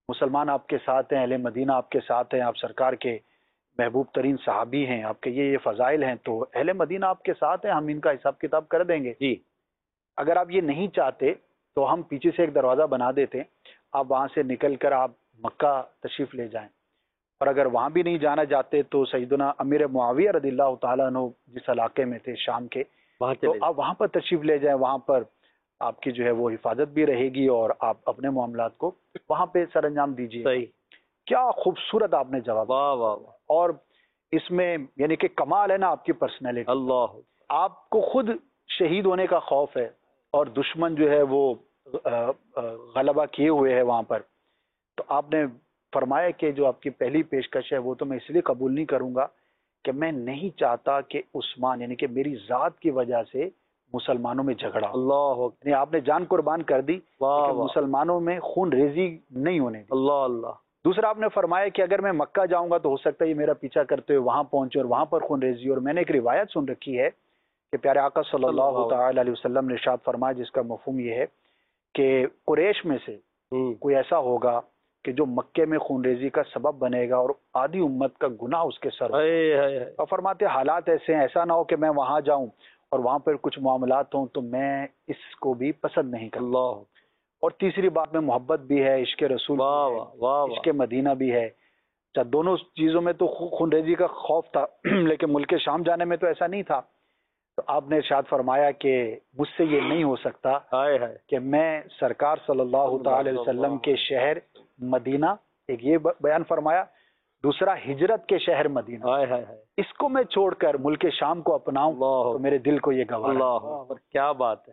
مسلمان آپ کے ساتھ ہیں، اہل مدینہ آپ کے ساتھ ہیں، آپ سرکار کے محبوب ترین صحابی ہیں، آپ کے یہ فضائل ہیں، تو اہل مدینہ آپ کے ساتھ ہیں، ہم ان کا حساب کتاب کر دیں گے. جی اگر آپ یہ نہیں چاہتے تو ہم پیچھے سے ایک دروازہ بنا دیتے، آپ وہاں سے نکل کر آپ مکہ تشریف لے جائیں. اور اگر وہاں بھی نہیں جانا چاہتے تو سیدنا امیر معاویہ رضی اللہ تعالیٰ عنہ جس علاقے میں تھے شام کے، وہاں تو چلے آپ وہاں پر تشریف لے جائیں. وہاں پر آپ کی جو ہے وہ حفاظت بھی رہے گی اور آپ اپنے معاملات کو وہاں پہ سر انجام دیجیے. صحیح. کیا خوبصورت آپ نے جواب دیا. واہ واہ واہ. اور اس میں یعنی کہ کمال ہے نا آپ کی پرسنالٹی. اللہ. آپ کو خود شہید ہونے کا خوف ہے اور دشمن جو ہے وہ غلبہ کیے ہوئے ہے وہاں پر، تو آپ نے فرمایا کہ جو آپ کی پہلی پیشکش ہے وہ تو میں اس لیے قبول نہیں کروں گا کہ میں نہیں چاہتا کہ عثمان یعنی کہ میری ذات کی وجہ سے مسلمانوں میں جھگڑا ہو. اللہ. یعنی آپ نے جان قربان کر دی واہ کہ واہ. مسلمانوں میں خون ریزی نہیں ہونے دی. اللہ اللہ. دوسرا آپ نے فرمایا کہ اگر میں مکہ جاؤں گا تو ہو سکتا ہے یہ میرا پیچھا کرتے ہوئے وہاں پہنچے اور وہاں پر خون ریزی. اور میں نے ایک روایت سن رکھی ہے کہ پیارے آقا صلی اللہ تعالی علیہ وسلم نے ارشاد فرمایا جس کا مفہوم یہ ہے کہ قریش میں سے کوئی ایسا ہوگا کہ جو مکے میں خون ریزی کا سبب بنے گا اور آدھی امت کا گناہ اس کے سر. اور فرماتے حالات ایسے ہیں، ایسا نہ ہو کہ میں وہاں جاؤں اور وہاں پر کچھ معاملات ہوں تو میں اس کو بھی پسند نہیں کرتا. اللہ. اور تیسری بات میں محبت بھی ہے، عشق رسول واہ بھی واہ ہے، واہ. عشق مدینہ بھی ہے. دونوں چیزوں میں تو خون ریزی کا خوف تھا لیکن ملک شام جانے میں تو ایسا نہیں تھا. تو آپ نے ارشاد فرمایا کہ مجھ سے یہ نہیں ہو سکتا کہ میں سرکار صلی اللہ تعالی علیہ وسلم کے شہر مدینہ، ایک یہ بیان فرمایا، دوسرا ہجرت کے شہر مدینہ، اس کو میں چھوڑ کر ملک شام کو اپناؤں تو میرے دل کو یہ گوارا. اللہ. کیا بات ہے.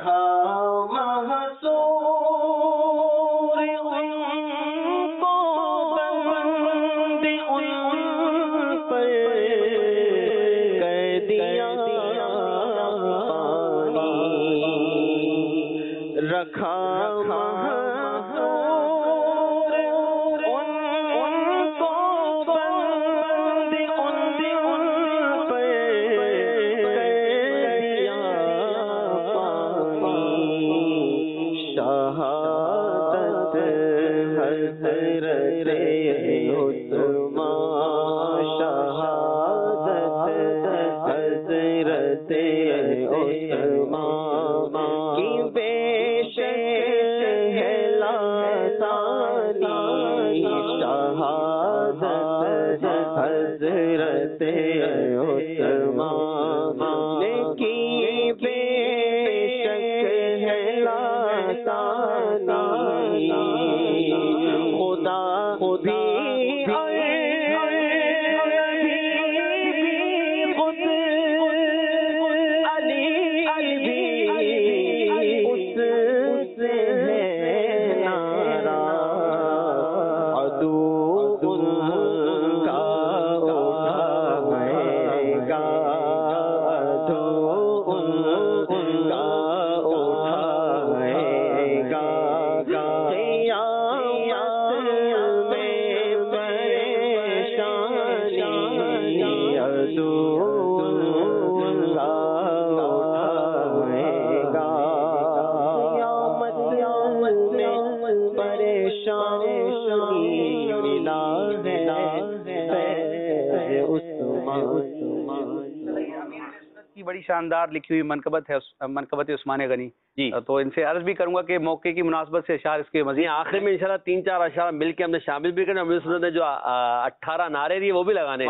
بڑی شاندار لکھی ہوئی منقبت ہے، منقبت عثمان غنی. جی تو ان سے عرض بھی کروں گا کہ موقع کی مناسبت سے اشعار اس کے مزید آخر میں انشاءاللہ 3-4 اشعار مل کے ہم نے شامل بھی کرنے. امیر سنت نے جو 18 نعرے دیے وہ بھی لگانے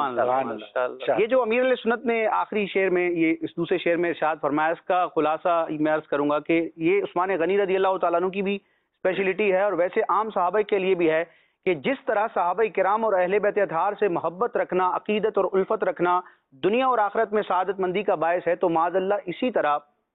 ہیں. یہ جو امیر علیہ سنت نے آخری شعر میں یہ اس دوسرے شعر میں ارشاد فرمایا، اس کا خلاصہ میں عرض کروں گا کہ یہ عثمان غنی رضی اللہ تعالیٰ عنہ کی بھی اسپیشلٹی ہے اور ویسے عام صحابہ کے لیے بھی ہے کہ جس طرح صحابہ کرام اور اہل بیت اطہار سے محبت رکھنا، عقیدت اور الفت رکھنا دنیا اور آخرت میں سعادت مندی کا باعث ہے، تو معاذ اللہ اسی طرح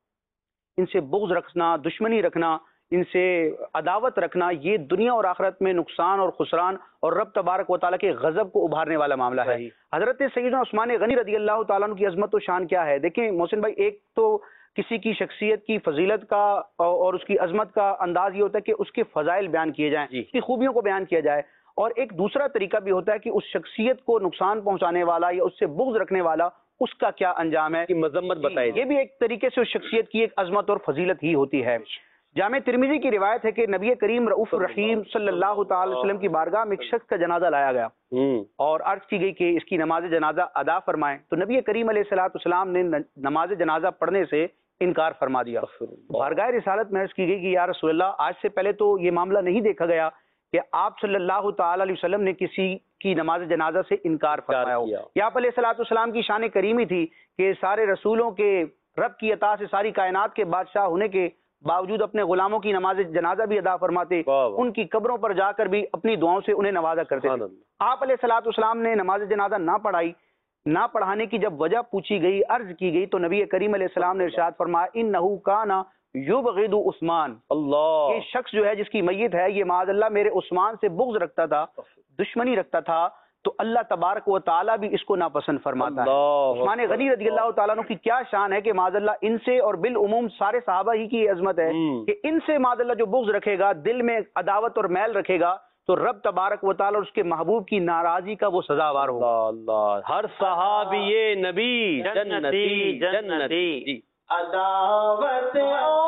ان سے بغض رکھنا، دشمنی رکھنا، ان سے عداوت رکھنا یہ دنیا اور آخرت میں نقصان اور خسران اور رب تبارک و تعالیٰ کے غضب کو ابھارنے والا معاملہ ہے. حضرت سیدنا عثمان غنی رضی اللہ تعالیٰ عنہ کی عظمت و شان کیا ہے؟ دیکھیں محسن بھائی، ایک تو کسی کی شخصیت کی فضیلت کا اور اس کی عظمت کا انداز یہ ہوتا ہے کہ اس کے فضائل بیان کیے جائیں، اس کی خوبیوں کو بیان کیا جائے، اور ایک دوسرا طریقہ بھی ہوتا ہے کہ اس شخصیت کو نقصان پہنچانے والا یا اس سے بغض رکھنے والا اس کا کیا انجام ہے، کی مذمت بتائی. یہ بھی ایک طریقے سے اس شخصیت کی ایک عظمت اور فضیلت ہی ہوتی ہے. جامع ترمذی کی روایت ہے کہ نبی کریم رؤوف الرحیم صلی اللہ تعالی علیہ وسلم کی بارگاہ میں ایک شخص کا جنازہ لایا گیا اور عرض کی گئی کہ اس کی نماز جنازہ ادا فرمائیں، تو نبی کریم علیہ الصلوۃ والسلام نے نماز جنازہ پڑھنے سے انکار فرما دیا۔ بارگاہ رسالت میں عرض کی گئی کہ یا رسول اللہ، آج سے پہلے تو یہ معاملہ نہیں دیکھا گیا کہ آپ صلی اللہ تعالی علیہ وسلم نے کسی کی نماز جنازہ سے انکار فرمایا ہو۔ یہ آپ علیہ الصلوۃ والسلام کی شان کریمی تھی کہ سارے رسولوں کے رب کی عطا سے ساری کائنات کے بادشاہ ہونے کے باوجود اپنے غلاموں کی نماز جنازہ بھی ادا فرماتے، ان کی قبروں پر جا کر بھی اپنی دعاؤں سے انہیں نوازا کرتے تھے۔ آپ علیہ الصلوۃ والسلام نے نماز جنازہ نہ پڑھائی، نہ پڑھانے کی جب وجہ پوچھی گئی، عرض کی گئی، تو نبی کریم علیہ السلام نے ارشاد فرمایا انہ کان یبغض عثمان، یہ شخص جو ہے جس کی میت ہے یہ معاذ اللہ میرے عثمان سے بغض رکھتا تھا، دشمنی رکھتا تھا، تو اللہ تبارک و تعالیٰ بھی اس کو ناپسند فرماتا ہے۔ عثمان غنی رضی اللہ تعالیٰ عنہ کی کیا شان ہے کہ معاذ اللہ ان سے اور بالعموم سارے صحابہ ہی کی عظمت ہے کہ ان سے معاذ اللہ جو بغض رکھے گا، دل میں عداوت اور میل رکھے گا، تو رب تبارک و تعالیٰ اور اس کے محبوب کی ناراضی کا وہ سزاوار ہوگا۔ اللہ، ہر صحابی نبی جنتی جنتی۔ عداوت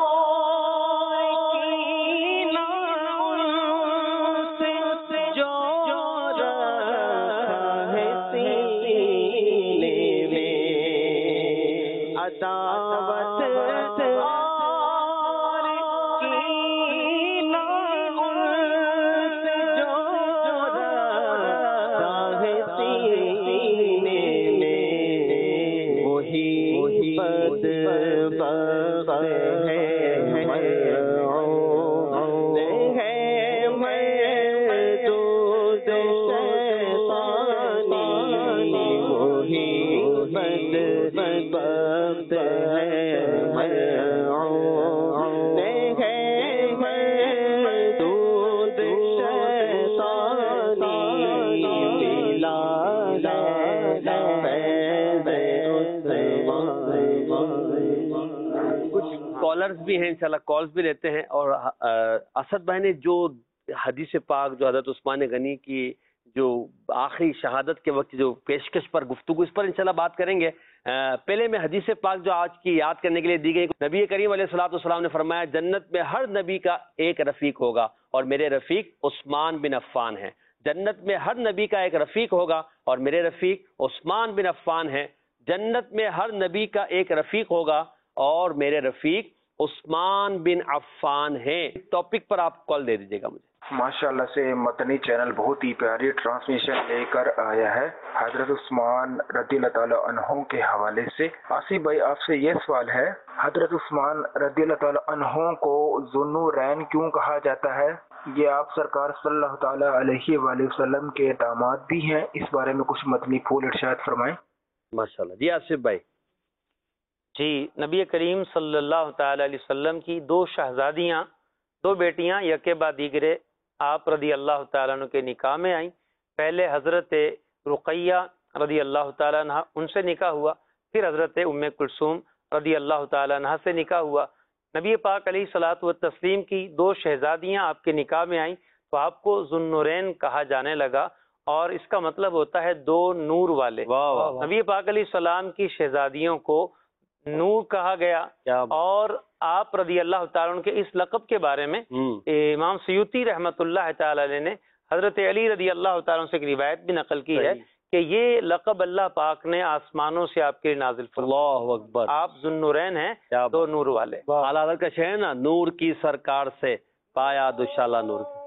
کالرز بھی ہیں، انشاءاللہ کالز بھی لیتے ہیں۔ اور اسد بھائی نے جو حدیث پاک جو حضرت عثمان غنی کی جو آخری شہادت کے وقت جو پیشکش پر گفتگو، اس پر انشاءاللہ بات کریں گے۔ پہلے میں حدیث پاک جو آج کی یاد کرنے کے لیے دی گئی، نبی کریم علیہ الصلوۃ والسلام نے فرمایا جنت میں ہر نبی کا ایک رفیق ہوگا اور میرے رفیق عثمان بن عفان ہیں۔ جنت میں ہر نبی کا ایک رفیق ہوگا اور میرے رفیق عثمان بن عفان ہیں۔ جنت میں ہر نبی کا ایک رفیق ہوگا اور میرے رفیق عثمان بن عفان ہیں۔ ٹاپک پر آپ کال دے دیجیے گا مجھے۔ ماشاءاللہ سے مدنی چینل بہت ہی پیاری ٹرانسمیشن لے کر آیا ہے حضرت عثمان رضی اللہ تعالیٰ عنہ کے حوالے سے۔ آصف بھائی، آپ سے یہ سوال ہے، حضرت عثمان رضی اللہ تعالیٰ عنہ کو ذوالنورین کیوں کہا جاتا ہے؟ یہ آپ سرکار صلی اللہ تعالیٰ علیہ وآلہ وسلم کے داماد بھی ہیں، اس بارے میں کچھ مدنی پھول ارشاد فرمائیں۔ ماشاءاللہ جی آصف بھائی۔ جی، نبی کریم صلی اللہ تعالی علیہ وسلم کی دو شہزادیاں، دو بیٹیاں یکے بعد دیگرے آپ رضی اللہ تعالیٰ عنہ کے نکاح میں آئیں۔ پہلے حضرت رقیہ رضی اللہ تعالیٰ عنہ ان سے نکاح ہوا، پھر حضرت ام کلثوم رضی اللہ تعالیٰ عنہ سے نکاح ہوا۔ نبی پاک علیہ الصلوۃ والتسلیم کی دو شہزادیاں آپ کے نکاح میں آئیں تو آپ کو ذوالنورین کہا جانے لگا، اور اس کا مطلب ہوتا ہے دو نور والے۔ نبی پاک علیہ السلام کی شہزادیوں کو نور کہا گیا، اور آپ رضی اللہ تعالیٰ عنہ کے اس لقب کے بارے میں امام سیوطی رحمۃ اللہ تعالی علیہ نے حضرت علی رضی اللہ تعالیٰ عنہ سے ایک روایت بھی نقل کی ہے کہ یہ لقب اللہ پاک نے آسمانوں سے آپ کے نازل فرمایا۔ اللہ اکبر، آپ ذوالنورین ہیں، دو نور والے۔ اعلیٰ حضرت کا شعر ہے نا، نور کی سرکار سے پایا دوشالہ نور کی۔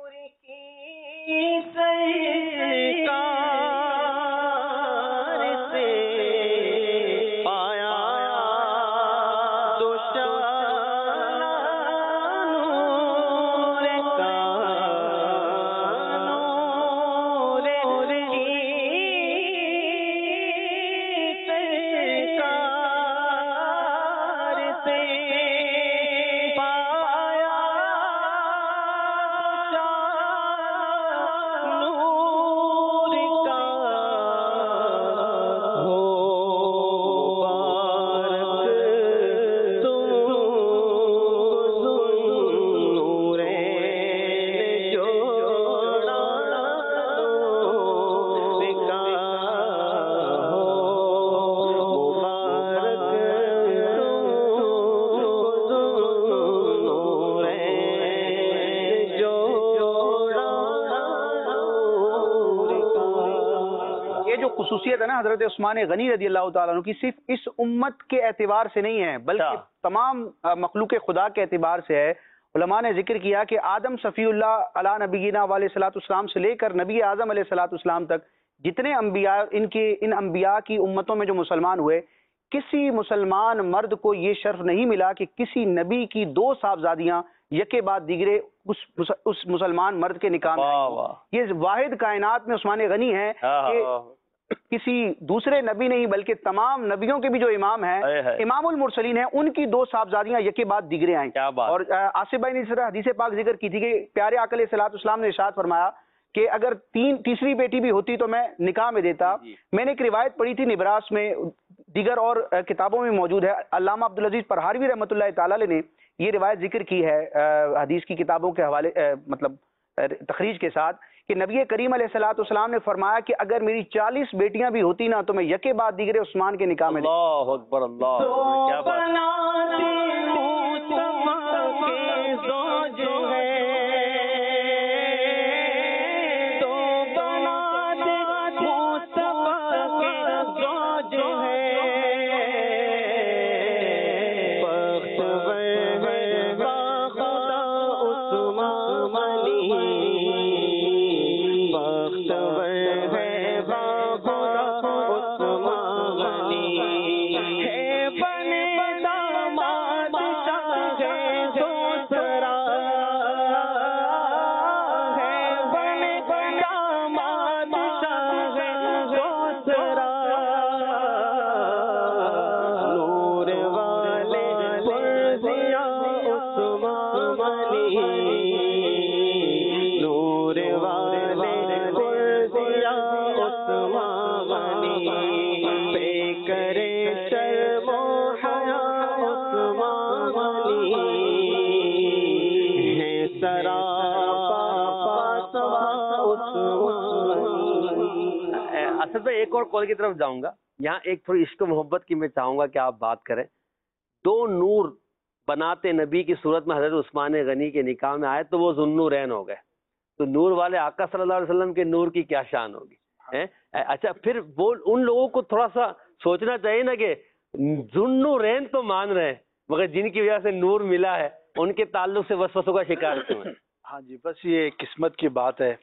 خصوصیت ہے نا حضرت عثمان غنی رضی اللہ تعالیٰ عنہ کی، صرف اس امت کے اعتبار سے نہیں ہے بلکہ تمام مخلوق خدا کے اعتبار سے ہے۔ علماء نے ذکر کیا کہ آدم صفی اللہ علیہ نبینا علیہ الصلوۃ والسلام سے لے کر نبی اعظم علیہ الصلوۃ والسلام تک جتنے انبیاء ان انبیاء کی امتوں میں جو مسلمان ہوئے، کسی مسلمان مرد کو یہ شرف نہیں ملا کہ کسی نبی کی 2 صاحبزادیاں یکے بعد دیگرے اس مسلمان مرد کے نکاح میں آئیں۔ یہ واحد کائنات میں عثمان غنی ہے کہ کسی دوسرے نبی نہیں بلکہ تمام نبیوں کے بھی جو امام ہیں، امام المرسلین ہیں، ان کی 2 صاحبزادیاں یکے بعد دیگرے آئیں۔ اور آصف بھائی نے اس طرح حدیث پاک ذکر کی تھی کہ پیارے آقا علیہ الصلوۃ والسلام نے ارشاد فرمایا کہ اگر تیسری بیٹی بھی ہوتی تو میں نکاح میں دیتا۔ میں نے ایک روایت پڑھی تھی نبراس میں، دیگر اور کتابوں میں موجود ہے، علامہ عبدالعزیز پرہاروی رحمۃ اللہ تعالی نے یہ روایت ذکر کی ہے حدیث کی کتابوں کے حوالے مطلب تخریج کے ساتھ، کہ نبی کریم علیہ الصلوۃ والسلام نے فرمایا کہ اگر میری 40 بیٹیاں بھی ہوتی نا تو میں یکے بعد دیگرے عثمان کے نکاح میں اللہ اکبر، اللہ اکبر، کیا بات ہے۔ اسد بھائی ایک اور کال کی طرف جاؤں گا، یہاں ایک تھوڑی عشق و محبت کی میں چاہوں گا کہ آپ بات کریں۔ 2 نور بناتے نبی کی صورت میں حضرت عثمان غنی کے نکاح میں آئے تو وہ ذوالنورین ہو گئے، تو نور والے آقا صلی اللہ علیہ وسلم کے نور کی کیا شان ہوگی؟ اچھا پھر وہ ان لوگوں کو تھوڑا سا سوچنا چاہیے نا کہ ذوالنورین تو مان رہے ہیں مگر جن کی وجہ سے نور ملا ہے ان کے تعلق سے وسوسوں کا شکار کیوں ہے؟ ہاں جی، بس یہ قسمت کی بات ہے۔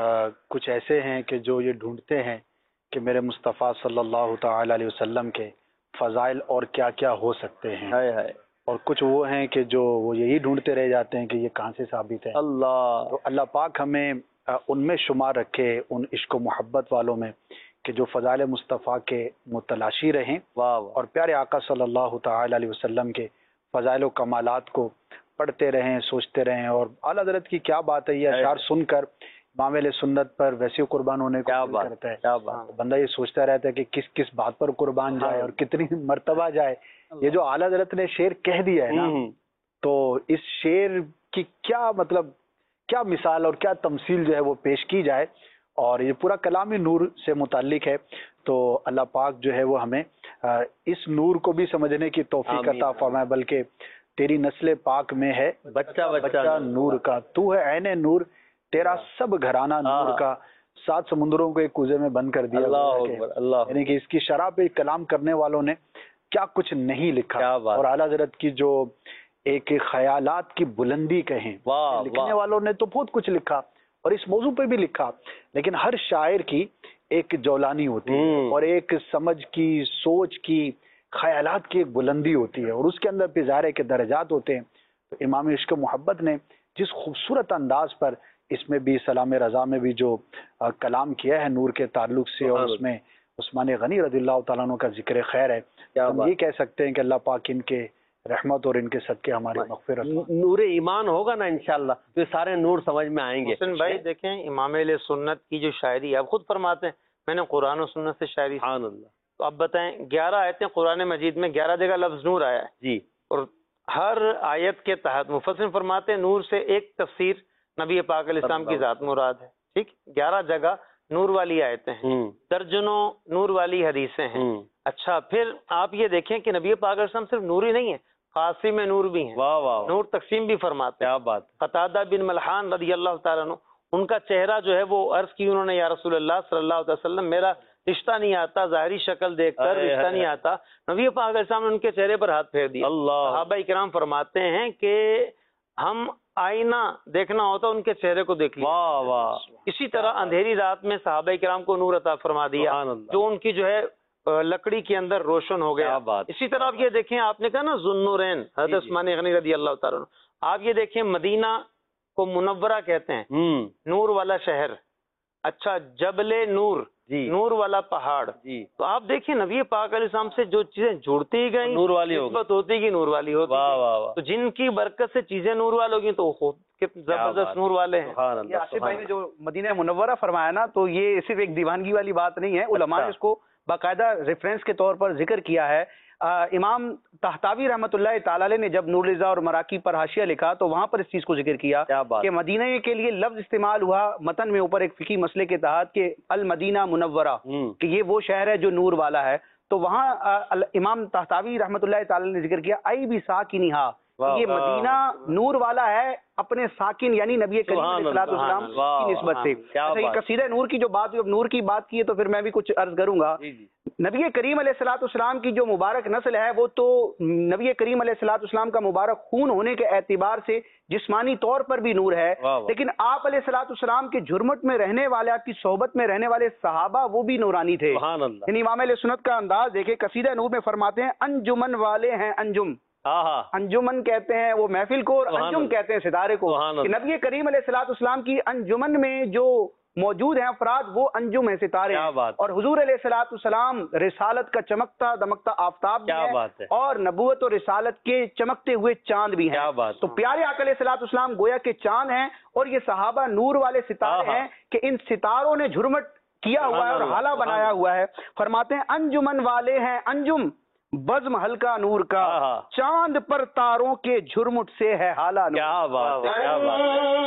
کچھ ایسے ہیں کہ جو یہ ڈھونڈتے ہیں کہ میرے مصطفیٰ صلی اللہ تعالی علیہ وسلم کے فضائل اور کیا کیا ہو سکتے ہیں، اور کچھ وہ ہیں کہ جو وہ یہی ڈھونڈتے رہ جاتے ہیں کہ یہ کہاں سے ثابت ہے۔ تو اللہ پاک ہمیں ان میں شمار رکھے، ان عشق و محبت والوں میں کہ جو فضائل مصطفیٰ کے متلاشی رہیں اور پیارے آقا صلی اللہ تعالی علیہ وسلم کے فضائل و کمالات کو پڑھتے رہیں، سوچتے رہیں۔ اور اعلیٰ حضرت کی کیا بات ہے، یہ اشعار سن کر امام علیہ سنت پر ویسے قربان ہونے کو دل کرتا ہے۔ بندہ یہ سوچتا رہتا ہے کہ کس کس بات پر قربان جائے اور کتنی مرتبہ جائے۔ یہ جو اعلیٰ حضرت نے شعر کہہ دیا ہے نا، تو اس شعر کی کیا مطلب، کیا مثال اور کیا تمثیل جو ہے وہ پیش کی جائے، اور یہ پورا کلام نور سے متعلق ہے۔ تو اللہ پاک جو ہے وہ ہمیں اس نور کو بھی سمجھنے کی توفیق عطا فرمائے، بلکہ تیری نسل پاک میں ہے بچہ بچہ نور کا، تو ہے عین نور، تیرا سب گھرانہ نور کا، 7 سمندروں کو ایک کوزے میں بند کر دیا۔ یعنی کہ اس کی شرح پہ کلام کرنے والوں نے کیا کچھ نہیں لکھا، اور اعلیٰ حضرت کی جو ایک خیالات کی بلندی کہیں، لکھنے والوں نے تو بہت کچھ لکھا اور اس موضوع پہ بھی لکھا، لیکن ہر شاعر کی ایک جولانی ہوتی ہے اور ایک سمجھ کی، سوچ کی، خیالات کی ایک بلندی ہوتی ہے، اور اس کے اندر پہ ظاہر ہے کہ درجات ہوتے ہیں۔ تو امام عشق محبت نے جس خوبصورت انداز پر اس میں بھی سلام رضا میں بھی جو کلام کیا ہے نور کے تعلق سے، اور اس میں عثمان غنی رضی اللہ تعالیٰ عنہ کا ذکر خیر ہے، ہم یہ کہہ سکتے ہیں کہ اللہ پاک ان کے رحمت اور ان کے صدقے ہماری مغفرت، نور ایمان ہوگا نا انشاءاللہ تو سارے نور سمجھ میں آئیں گے۔ حسین بھائی دیکھیں، امام علیہ سنت کی جو شاعری ہے، آپ خود فرماتے ہیں میں نے قرآن و سنت سے شاعری، سبحان اللہ۔ تو اب بتائیں 11 آیتیں قرآن مجید میں، 11 جگہ لفظ نور آیا ہے جی، اور ہر آیت کے تحت مفسر فرماتے ہیں نور سے ایک تفسیر نبی پاک علیہ السلام کی ذات مراد ہے، ٹھیک، 11 جگہ نور والی آیتیں ہیں، درجنوں نور والی حدیثیں ہیں۔ اچھا پھر آپ یہ دیکھیں کہ نبی پاک علیہ السلام صرف نور ہی نہیں ہے، قاسم نور بھی ہیں، نور تقسیم بھی فرماتے ہیں۔ قتادہ بن ملحان رضی اللہ تعالیٰ عنہ، ان کا چہرہ جو ہے وہ عرض کی انہوں نے، یا رسول اللہ صلی اللہ علیہ وسلم، میرا رشتہ نہیں آتا، ظاہری شکل دیکھ کر رشتہ نہیں آتا. نبی پاک علیہ السلام نے ان کے چہرے پر ہاتھ پھیر دیا. صحابہ کرام فرماتے ہیں کہ ہم آئینہ دیکھنا ہوتا ان کے چہرے کو دیکھ لیا. واہ واہ. اسی طرح اندھیری رات میں صحابہ کرام کو نور عطا فرما دیا جو ان کی جو ہے لکڑی کے اندر روشن ہو گیا. اسی طرح آپ یہ دیکھیں، آپ نے کہا نا ذوالنورین حضرت عثمان غنی رضی اللہ تعالیٰ عنہ، آپ یہ دیکھیں مدینہ کو منورہ کہتے ہیں، نور والا شہر. اچھا، جبل نور، نور والا پہاڑ. تو آپ دیکھیں نبی پاک علیہ السلام سے جو چیزیں جڑتی گئیں نور والی نسبت ہوتی گئی، نور والی ہوتی گئی. تو جن کی برکت سے چیزیں نور والے ہوگی تو وہ کتنے زبردست نور والے ہیں. یہ آصف بھائی نے جو مدینہ منورہ فرمایا نا، تو یہ صرف ایک دیوانگی والی بات نہیں ہے، علماء نے اس کو باقاعدہ ریفرنس کے طور پر ذکر کیا ہے. امام طحطاوی رحمۃ اللہ تعالی علیہ نے جب نور الرضا اور مراقی پر حاشیہ لکھا تو وہاں پر اس چیز کو ذکر کیا کہ مدینہ کے لیے لفظ استعمال ہوا متن میں اوپر ایک فقہی مسئلے کے تحت کہ المدینہ منورہ، کہ یہ وہ شہر ہے جو نور والا ہے. تو وہاں امام طحطاوی رحمۃ اللہ تعالی نے ذکر کیا ای بھی ساکنہا، یہ مدینہ نور والا ہے اپنے ساکن یعنی نبی کریم علیہ السلام کی نسبت سے. یہ قصیدہ نور کی جو بات، اب نور کی بات کی ہے تو پھر میں بھی کچھ عرض کروں گا. نبی کریم علیہ السلام کی جو مبارک نسل ہے وہ تو نبی کریم علیہ السلام کا مبارک خون ہونے کے اعتبار سے جسمانی طور پر بھی نور ہے، لیکن آپ علیہ السلام کے جھرمٹ میں رہنے والے، آپ کی صحبت میں رہنے والے صحابہ وہ بھی نورانی تھے. یعنی امام اہل سنت کا انداز دیکھیں، قصیدہ نور میں فرماتے ہیں انجمن والے ہیں انجم. انجمن کہتے ہیں وہ محفل کو، اور انجم کہتے ہیں ستارے کو. کہ نبی کریم علیہ السلام کی انجمن میں جو موجود ہیں افراد وہ انجم ہیں، ستارے ہیں. اور حضور علیہ السلام رسالت کا چمکتا دمکتا آفتاب بھی ہے اور نبوت اور رسالت کے چمکتے ہوئے چاند بھی ہیں. تو پیارے آقا علیہ السلام گویا کے چاند ہیں اور یہ صحابہ نور والے ستارے ہیں کہ ان ستاروں نے جھرمٹ کیا ہوا ہے اور حالہ بنایا ہوا ہے. فرماتے ہیں انجمن والے ہیں انجم بزم ہلکا نور کا، چاند پر تاروں کے جھرمٹ سے ہے حالہ نور. کیا بات ہے، کیا بات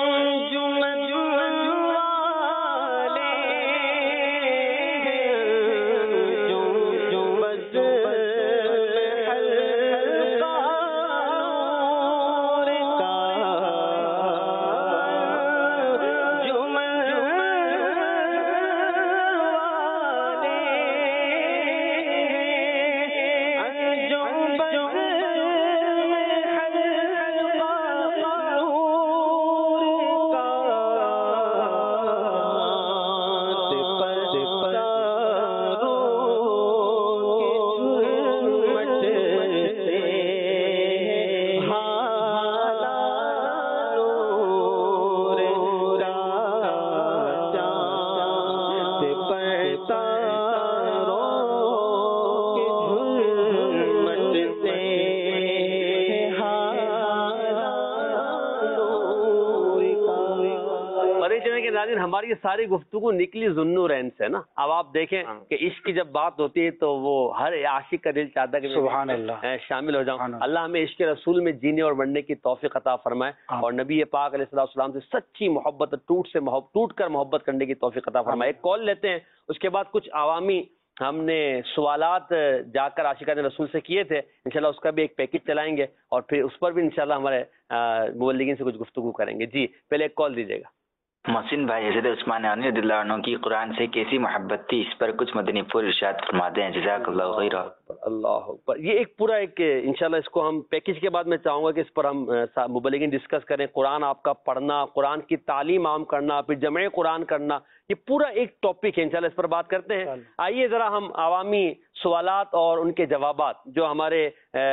ہماری یہ ساری گفتگو نکلی ذوالنورین سے نا. اب آپ دیکھیں کہ عشق کی جب بات ہوتی ہے تو وہ ہر عاشق کا دل چاہتا ہے کہ سبحان اللہ شامل ہو جاؤں. اللہ ہمیں عشق رسول میں جینے اور بڑھنے کی توفیق عطا فرمائے اور نبی پاک علیہ السلام سے سچی محبت ٹوٹ کر محبت کرنے کی توفیق عطا فرمائے. ایک کال لیتے ہیں، اس کے بعد کچھ عوامی ہم نے سوالات جا کر عاشقان رسول سے کیے تھے، انشاءاللہ اس کا بھی ایک پیکج چلائیں گے اور پھر اس پر بھی انشاءاللہ ہمارے مبلغین سے کچھ گفتگو کریں گے. جی پہلے ایک کال دیجیے گا. محسن بھائی، حضرت عثمان غنی رضی اللہ عنہ کی قرآن سے کیسی محبت تھی، اس پر کچھ مدنی پھول ارشاد فرما دیں. جزاک اللہ خیر. اللہ اکبر. یہ ایک پورا ایک انشاءاللہ اس کو ہم پیکج کے بعد میں چاہوں گا کہ اس پر ہم مبلغین ڈسکس کریں. قرآن آپ کا پڑھنا، قرآن کی تعلیم عام کرنا، پھر جمع قرآن کرنا، یہ پورا ایک ٹاپک ہے، انشاءاللہ اس پر بات کرتے ہیں. آئیے ذرا ہم عوامی سوالات اور ان کے جوابات جو ہمارے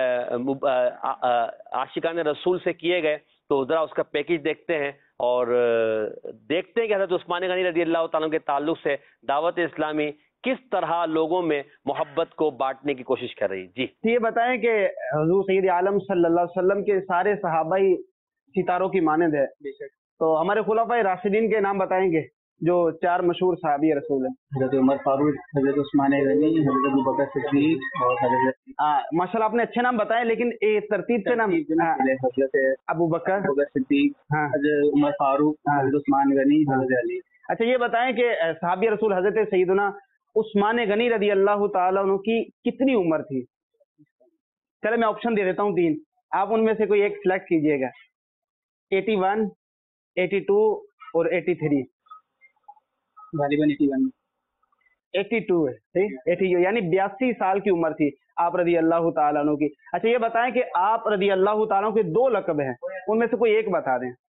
عاشقان رسول سے کیے گئے تو ذرا اس کا پیکج دیکھتے ہیں اور دیکھتے ہیں کہ حضرت عثمان غنی رضی اللہ تعالیٰ کے تعلق سے دعوت اسلامی کس طرح لوگوں میں محبت کو بانٹنے کی کوشش کر رہی. جی یہ بتائیں کہ حضور سید عالم صلی اللہ علیہ وسلم کے سارے صحابہ ہی ستاروں کی مانند ہے، تو ہمارے خلفائے راشدین کے نام بتائیں گے جو 4 مشہور صحابی رسول ہیں. حضرت عمر فاروق، حضرت عثمان غنی، حضرت ابوبکر صدیق اور حضرت ماشاءاللہ آپ نے اچھے نام بتائے، لیکن ترتیب سے نام. حضرت ابوبکر صدیق، حضرت عمر فاروق، حضرت عثمان غنی، حضرت علی. اچھا یہ بتائیں کہ صحابی رسول حضرت سیدنا عثمان غنی رضی اللہ تعالیٰ عنہ کی کتنی عمر تھی؟ چلے میں آپشن دے دیتا ہوں 3، آپ ان میں سے کوئی ایک سلیکٹ کیجئے گا. 81، 82 اور 83. غالباً 81. 82 है, ठीक, 82 यानी 82 साल की उम्र थी आप रदी अल्लाह ताला अन्हु की। अच्छा ये बताएं कि आप रदी अल्लाह ताला अन्हु के 2 लक़ब हैं, उनमें से कोई एक बता दें।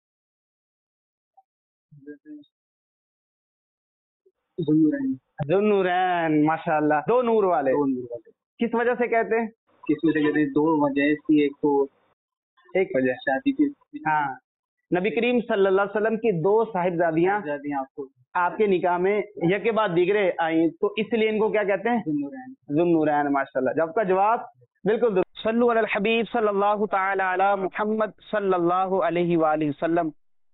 ज़ुन्नुरैन, माशाअल्लाह, 2 नूर वाले। किस वजह से कहते हैं? किस वजह कहते हैं? 2 वजह थी, एक वजह शादी की। हाँ, नबी करीम सल्लल्लाहु अलैहि वसल्लम की 2 साहिबजादियाँ आपके निकाह में एक के बाद दीगरे आई, तो इसलिए इनको क्या कहते हैं? ज़ुन्नुरैन, माशाअल्लाह। जब का जवाब बिल्कुल दुरुस्त। सल्लु अलल हबीब सल्लल्लाहु तआला अला मुहम्मद सल्लल्लाहु अलैहि वालैहि वसल्लम।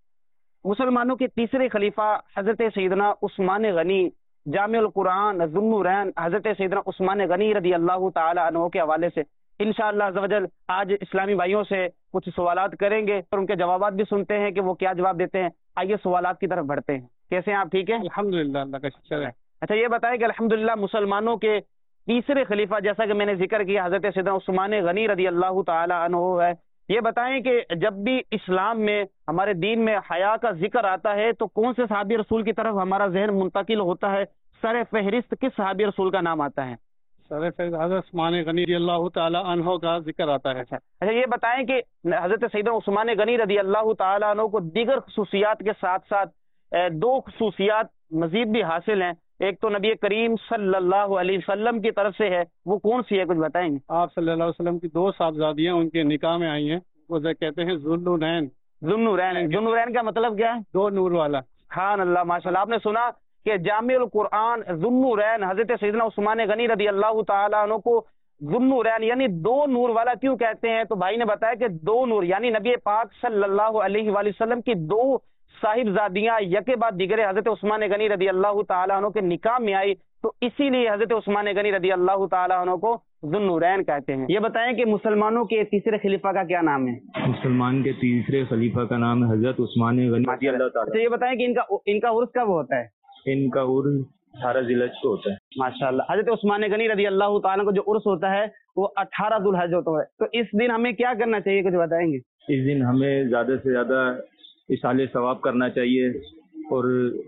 मुसलमानों के तीसरे खलीफा हजरत सैयदना उस्मान गनी जामिउल कुरान ज़ुन्नुरैन हजरत सैयदना उस्मान गनी रदी अल्लाह ताला अन्हु के हवाले से इंशाअल्लाह अज़्ज़ व जल आज इस्लामी भाइयों से कुछ सवालात करेंगे और उनके जवाबात भी सुनते हैं कि वो क्या जवाब देते हैं। आइए सवालात की तरफ बढ़ते हैं। कैसे हैं आप? ठीक है, अल्हम्दुलिल्लाह, अल्लाह का शुक्र है। अच्छा ये बताएं कि अल्हम्दुलिल्लाह मुसलमानों के तीसरे खलीफा, जैसा कि मैंने जिक्र किया, हजरत सैयदना उस्मान गनी रदी अल्लाह ताला अन्हु है। ये बताएं कि जब भी इस्लाम में, हमारे दीन में हया का जिक्र आता है तो कौन से सहाबी रसूल की तरफ हमारा जहन मुंतकिल होता है? सर फहरिस्त किस सहाबी रसूल का नाम आता है? सर फहरिस्त हज़रत उस्मान गनी रज़ी अल्लाह ताला अन्हु का जिक्र आता है। अच्छा ये बताएं कि हजरत सैयदना उस्मान गनी रदी अल्लाह ताला अन्हु को दीगर खुसूसियात के साथ साथ 2 खुसूसियात मजीद भी हासिल हैं। एक तो नबी करीम सल्लल्लाहु अलैहि वसल्लम की तरफ से है, वो कौन सी है, कुछ बताएंगे? आप सल्लल्लाहु अलैहि वसल्लम की 2 साहबजादियां उनके निकाह में आई हैं, वो कहते हैं ज़ुन्नुरैन। ज़ुन्नुरैन, ज़ुन्नुरैन का मतलब क्या है? 2 नूर वाला। सुभान अल्लाह, माशाअल्लाह। आपने सुना कि जामिउल कुरान ज़ुन्नुरैन हजरत सैयदना उस्मान गनी रदी अल्लाह ताला अन्हु को ज़ुन्नुरैन यानी 2 नूर वाला क्यों कहते हैं? तो भाई ने बताया कि 2 नूर यानी नबी पाक सल्लल्लाहु अलैहि वसल्लम की 2 साहिबजादियां यके बाद दिगरे हजरत उस्मान गनी रदी अल्लाह ताला अन्हु के निकाह में आई, तो इसीलिए हजरत उस्मान गनी रदी अल्लाह ताला अन्हु को ज़ुन्नुरैन कहते हैं। ये बताएं कि मुसलमानों के तीसरे खलीफा का क्या नाम है? मुसलमान के तीसरे खलीफा का नाम है हजरत उस्मान गनी रज़ी अल्लाह ताला। तो ये बताएं कि इनका उर्स कब होता है? इनका उर्स 18 ज़िलहज को होता है। माशाअल्लाह। हजरत उस्मान गनी रदी अल्लाह ताला को जो उर्स होता है वो 18 ज़ुल्हज होता है। तो इस दिन हमें क्या करना चाहिए, कुछ बताएंगे? इस दिन हमें ज्यादा से ज्यादा इसाले सवाब करना चाहिए और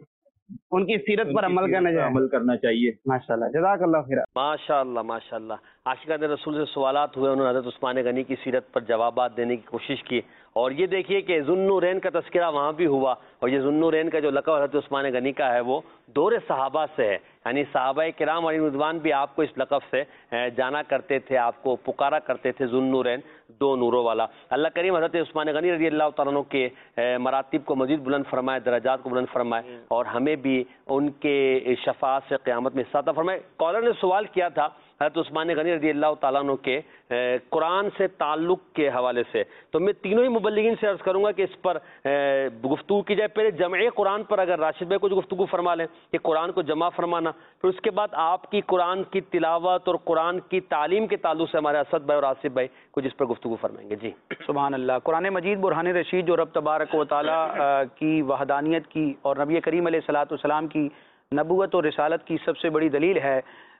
उनकी सीरत पर अमल करना चाहिए। माशाअल्लाह, जज़ाकल्लाह खैर। माशाअल्लाह माशाअल्लाह। आशिकान रसूल से सवालात हुए, उन्होंने हज़रत उस्मान गनी की सीरत पर जवाबात देने की कोशिश की। और ये देखिए कि ज़ुन्नुरैन का तज़किरा वहाँ भी हुआ, और ये ज़ुन्नुरैन का जो लक़ब हज़रत उस्मान गनी का है वो दौरे सहाबा से है, यानी सहाबाए किराम और रिज़वान भी आपको इस लक़ब से जाना करते थे, आपको पुकारा करते थे ज़ुन्नुरैन, 2 नूरों वाला। अल्लाह करीम हज़रत उस्मान गनी रज़ी अल्लाह तआला अन्हु के मरातिब को मज़ीद बुलंद फरमाए, दराजात को बुलंद फरमाए, और हमें भी उनके शफ़ाअत से क़यामत में हिस्सा अता फरमाए। कॉलर ने सवाल किया था हज़रत उस्मान गनी रज़ी अल्लाह तआला अन्हु के कुरान से ताल्लुक़ के हवाले से, तो मैं तीनों ही मुबल्लिगीन से अर्ज़ करूँगा कि इस पर गुफ्तगू की जाए। पहले जमे कुरान पर अगर राशिद भाई कुछ गुफ्तगू फरमा लें कि कुरान को जमा फरमाना, फिर उसके बाद आपकी कुरान की तिलावत और कुरान की तालीम के ताल्लुक़ से हमारे असद भाई और आसिफ भाई कुछ इस पर गुफ्तगू फरमाएंगे। जी सुभान अल्लाह। कुरान मजीद बुरहान रशीद जो रब तबारक व तआला की वहदानियत की और नबी करीम अलैहिस्सलाम की नबूवत और रिसालत की सबसे बड़ी दलील है,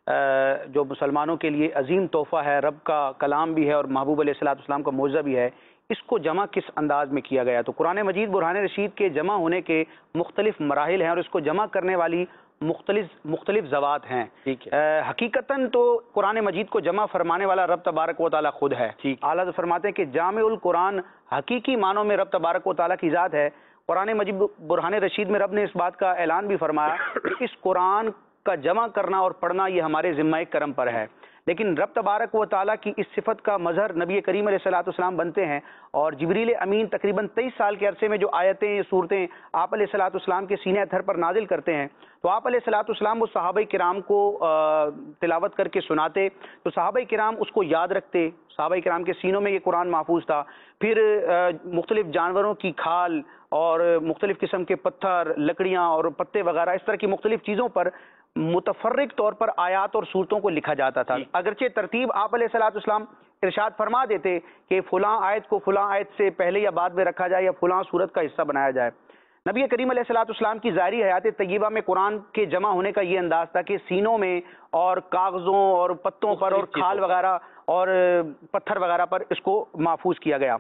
जो मुसलमानों के लिए अजीम तोहफ़ा है, रब का कलाम भी है और महबूब अलैहिस्सलाम का मौज़ा भी है। इसको जमा किस अंदाज में किया गया? तो कुरान मजीद बुरहान रशीद के जमा होने के मुख्तलिफ मराहिल हैं और इसको जमा करने वाली मुख्तलिफ ज़वात हैं। हकीकतन तो कुरान मजीद को जमा फरमाने वाला रब तबारक व तआला खुद है। आला तो फरमाते हैं कि जामिउल कुरान हकीकी मानों में रब तबारक व तआला की ज़ात है। कुरान मजीद बुरहान रशीद में रब ने इस बात का ऐलान भी फरमाया कि इस कुरान का जमा करना और पढ़ना ये हमारे ज़िम्मा करम पर है। लेकिन रब तबारक व तआला की इस सिफत का मज़हर नबी करीम अलैहिस्सलाम बनते हैं, और जिब्रील अमीन तकरीबन 23 साल के अरसे में जो आयतें सूरतें आप अलैहिस्सलाम के सीने अतहर पर नाजिल करते हैं, तो आप अलैहिस्सलाम वो सहाबाए किराम को तिलावत करके सुनाते, तो सहाबाए किराम उसको याद रखते। सहाबाए किराम के सीनों में ये कुरान महफूज था। फिर मुख्तलिफ जानवरों की खाल और मुख्तलिफ किस्म के पत्थर, लकड़ियाँ और पत्ते वगैरह, इस तरह की मुख्तलिफ चीज़ों पर मुतफर्रिक तौर पर आयात और सूरतों को लिखा जाता था। अगरचे तरतीब आप अलैहिस्सलाम इरशाद फरमा देते कि फलां आयत को फलां आयत से पहले या बाद में रखा जाए या फलां सूरत का हिस्सा बनाया जाए। नबी करीम अलैहिस्सलाम की ज़ाहिरी हयात तय्यबा में कुरान के जमा होने का ये अंदाज था कि सीनों में और कागज़ों और पत्तों पर और खाल वगैरह और पत्थर वगैरह पर इसको महफूज किया गया।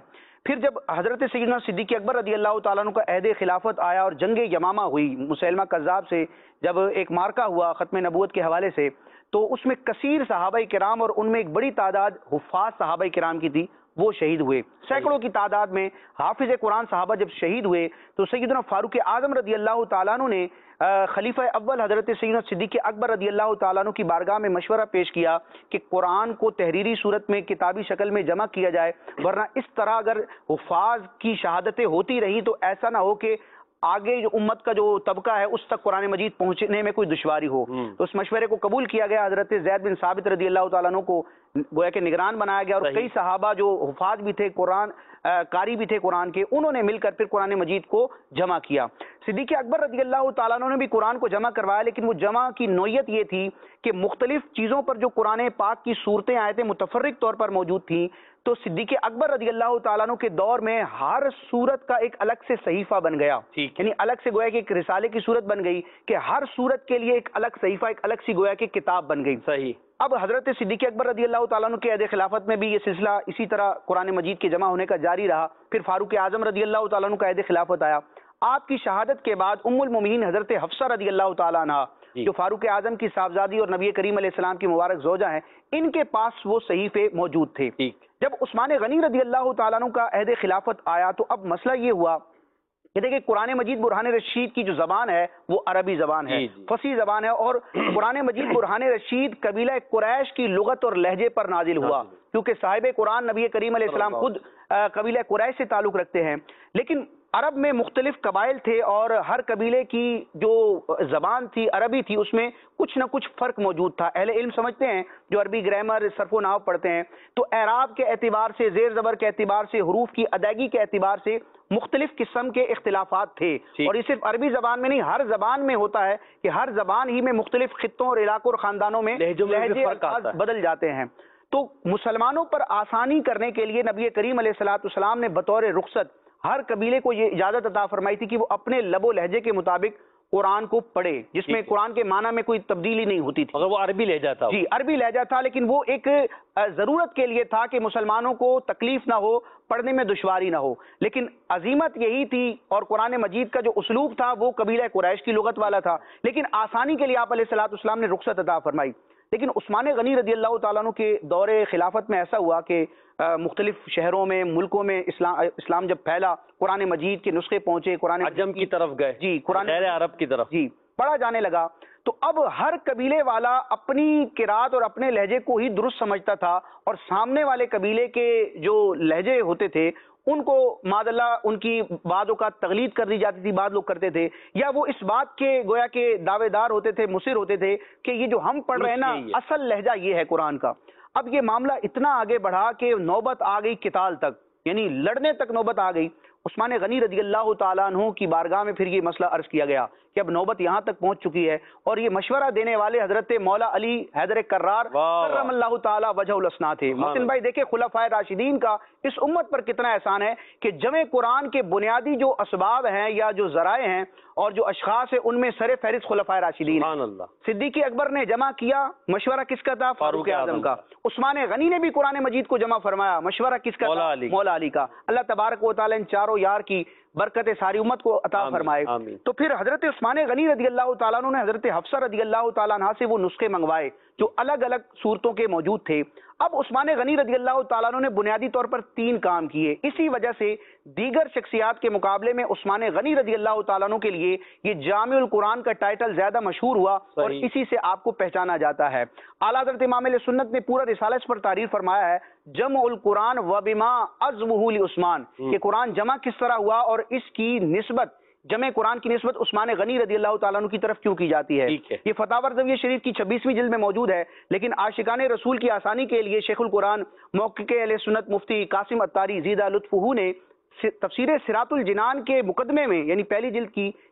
پھر جب حضرت سیدنا صدیق اکبر رضی اللہ تعالیٰ عنہ کا عہد خلافت آیا اور جنگ یمامہ ہوئی مسیلمہ کذاب سے جب ایک مارکہ ہوا ختم نبوت کے حوالے سے، تو اس میں کثیر صحابہ کرام اور ان میں ایک بڑی تعداد حفاظ صحابہ کرام کی تھی، وہ شہید ہوئے۔ سینکڑوں کی تعداد میں حافظ قرآن صحابہ جب شہید ہوئے تو سیدنا فاروق اعظم رضی اللہ تعالیٰ عنہ نے خلیفہ اول حضرت سیدنا صدیق اکبر رضی اللہ تعالیٰ عنہ کی بارگاہ میں مشورہ پیش کیا کہ قرآن کو تحریری صورت میں کتابی شکل میں جمع کیا جائے، ورنہ اس طرح اگر حفاظ کی شہادتیں ہوتی رہی تو ایسا نہ ہو کہ آگے جو امت کا جو طبقہ ہے اس تک قرآن مجید پہنچنے میں کوئی دشواری ہو۔ تو اس مشورے کو قبول کیا گیا، حضرت زید بن ثابت رضی اللہ تعالیٰ عنہ کو گویا کہ نگران بنایا گیا، اور کئی صحابہ جو حفاظ بھی تھے، قرآن قاری بھی تھے قرآن کے، انہوں نے مل کر پھر قرآن مجید کو جمع کیا۔ صدیق اکبر رضی اللہ تعالیٰ عنہ نے بھی قرآن کو جمع کروایا، لیکن وہ جمع کی نوعیت یہ تھی کہ مختلف چیزوں پر جو قرآن پاک کی صورتیں آیتیں متفرق طور پر موجود تھیں، تو صدیق اکبر رضی اللہ تعالیٰ عنہ کے دور میں ہر صورت کا ایک الگ سے صحیفہ بن گیا، یعنی الگ سے گویا کہ ایک رسالے کی صورت بن گئی کہ ہر صورت کے لیے ایک الگ صحیفہ، ایک الگ سی گویا کہ کتاب بن گئی۔ صحیح۔ اب حضرت صدیق اکبر رضی اللہ تعالیٰ عنہ کے عہد خلافت میں بھی یہ سلسلہ اسی طرح قرآن مجید کے جمع ہونے کا جاری رہا۔ پھر فاروق اعظم رضی اللہ تعالیٰ عنہ کا عہد خلافت آیا۔ آپ کی شہادت کے بعد ام المومنین حضرت حفصہ رضی اللہ تعالیٰ عنہ جو فاروق اعظم کی صاحبزادی اور نبی کریم علیہ السلام کی مبارک زوجہ ہیں، ان کے پاس وہ صحیفے موجود تھے۔ جب عثمان غنی رضی اللہ تعالیٰ عنہ کا عہد خلافت آیا تو اب مسئلہ یہ ہوا کہ دیکھیں قرآن مجید برہان رشید کی جو زبان ہے وہ عربی زبان ہے، فصیح زبان ہے، اور قرآن مجید برہان رشید قبیلہ قریش کی لغت اور لہجے پر نازل ہوا، کیونکہ صاحب قرآن نبی کریم علیہ السلام خود قبیلہ قریش سے تعلق رکھتے ہیں۔ لیکن عرب میں مختلف قبائل تھے اور ہر قبیلے کی جو زبان تھی عربی تھی، اس میں کچھ نہ کچھ فرق موجود تھا۔ اہل علم سمجھتے ہیں جو عربی گرامر صرف و نحو پڑھتے ہیں تو اعراب کے اعتبار سے، زیر زبر کے اعتبار سے، حروف کی ادائیگی کے اعتبار سے مختلف قسم کے اختلافات تھے، اور یہ صرف عربی زبان میں نہیں، ہر زبان میں ہوتا ہے کہ ہر زبان ہی میں مختلف خطوں اور علاقوں اور خاندانوں میں لہجے بدل جاتے ہیں۔ تو مسلمانوں پر آسانی کرنے کے لیے نبی کریم علیہ السلام نے بطور رخصت ہر قبیلے کو یہ اجازت عطا فرمائی تھی کہ وہ اپنے لب و لہجے کے مطابق قرآن کو پڑھے، جس میں قرآن کے معنی میں کوئی تبدیلی نہیں ہوتی تھی، اگر وہ عربی لہجہ تھا۔ جی عربی لہجہ تھا، لیکن وہ ایک ضرورت کے لیے تھا کہ مسلمانوں کو تکلیف نہ ہو، پڑھنے میں دشواری نہ ہو۔ لیکن عظیمت یہی تھی، اور قرآن مجید کا جو اسلوب تھا وہ قبیلہ قریش کی لغت والا تھا، لیکن آسانی کے لیے آپ علیہ السلام نے رخصت عطا فرمائی۔ لیکن عثمان غنی رضی اللہ تعالیٰ عنہ کے دور خلافت میں ایسا ہوا کہ مختلف شہروں میں، ملکوں میں اسلام جب پھیلا، قرآن مجید کے نسخے پہنچے، قرآن عجم کی طرف گئے، جی قرآن غیر عرب کی طرف جی پڑھا جانے لگا، تو اب ہر قبیلے والا اپنی قرات اور اپنے لہجے کو ہی درست سمجھتا تھا، اور سامنے والے قبیلے کے جو لہجے ہوتے تھے ان کو معاذ اللہ ان کی بعض اوقات تقلید کر دی جاتی تھی، بعض لوگ کرتے تھے، یا وہ اس بات کے گویا کہ دعوے دار ہوتے تھے، مصر ہوتے تھے کہ یہ جو ہم پڑھ رہے ہیں نا اصل لہجہ یہ ہے قرآن کا۔ اب یہ معاملہ اتنا آگے بڑھا کہ نوبت آ گئی قتال تک، یعنی لڑنے تک نوبت آ گئی۔ عثمان غنی رضی اللہ تعالیٰ عنہ کی بارگاہ میں پھر یہ مسئلہ عرض کیا گیا کہ اب نوبت یہاں تک پہنچ چکی ہے، اور یہ مشورہ دینے والے حضرت مولا علی حیدر کرار کرم اللہ تعالیٰ وجہ الاسنا تھے۔ محسن بھائی دیکھیں خلفائے راشدین کا اس امت پر کتنا احسان ہے کہ جمع قرآن کے بنیادی جو اسباب ہیں یا جو ذرائع ہیں اور جو اشخاص ہیں ان میں سر فہرست خلفائے راشدین ہیں۔ صدیق اکبر نے جمع کیا، مشورہ کس کا تھا؟ فاروق اعظم کا۔ عثمان غنی نے بھی قرآن مجید کو جمع فرمایا، مشورہ کس کا تھا؟ مولا علی کا۔ اللہ تبارک و تعالیٰ ان چاروں یار کی برکت ساری امت کو عطا فرمائے۔ تو پھر حضرت عثمان غنی رضی اللہ تعالیٰ عنہ نے حضرت حفصہ رضی اللہ تعالیٰ عنہ سے وہ نسخے منگوائے جو الگ الگ صورتوں کے موجود تھے۔ اب عثمان غنی رضی اللہ تعالیٰ عنہ نے بنیادی طور پر 3 کام کیے، اسی وجہ سے دیگر شخصیات کے مقابلے میں عثمان غنی رضی اللہ تعالیٰ عنہ کے لیے یہ جامع القرآن کا ٹائٹل زیادہ مشہور ہوا، اور اسی سے آپ کو پہچانا جاتا ہے۔ اعلیٰ حضرت امام علیہ سنت نے پورا رسالہ اس پر تعریف فرمایا ہے، جمع القرآن وبما عزمہ لعثمان، کہ قرآن جمع کس طرح ہوا اور اس کی نسبت، جمع قرآن کی نسبت عثمان غنی رضی اللہ تعالیٰ عنہ کی طرف کیوں کی جاتی ہے۔ یہ فتاوی رضویہ شریف کی 26ویں جلد میں موجود ہے، لیکن عاشقان رسول کی آسانی کے لیے شیخ القرآن محقق اہل سنت مفتی قاسم اتاری زیدہ لطفہ نے تفسیر صراط الجنان کے مقدمے میں، یعنی پہلی جلد کی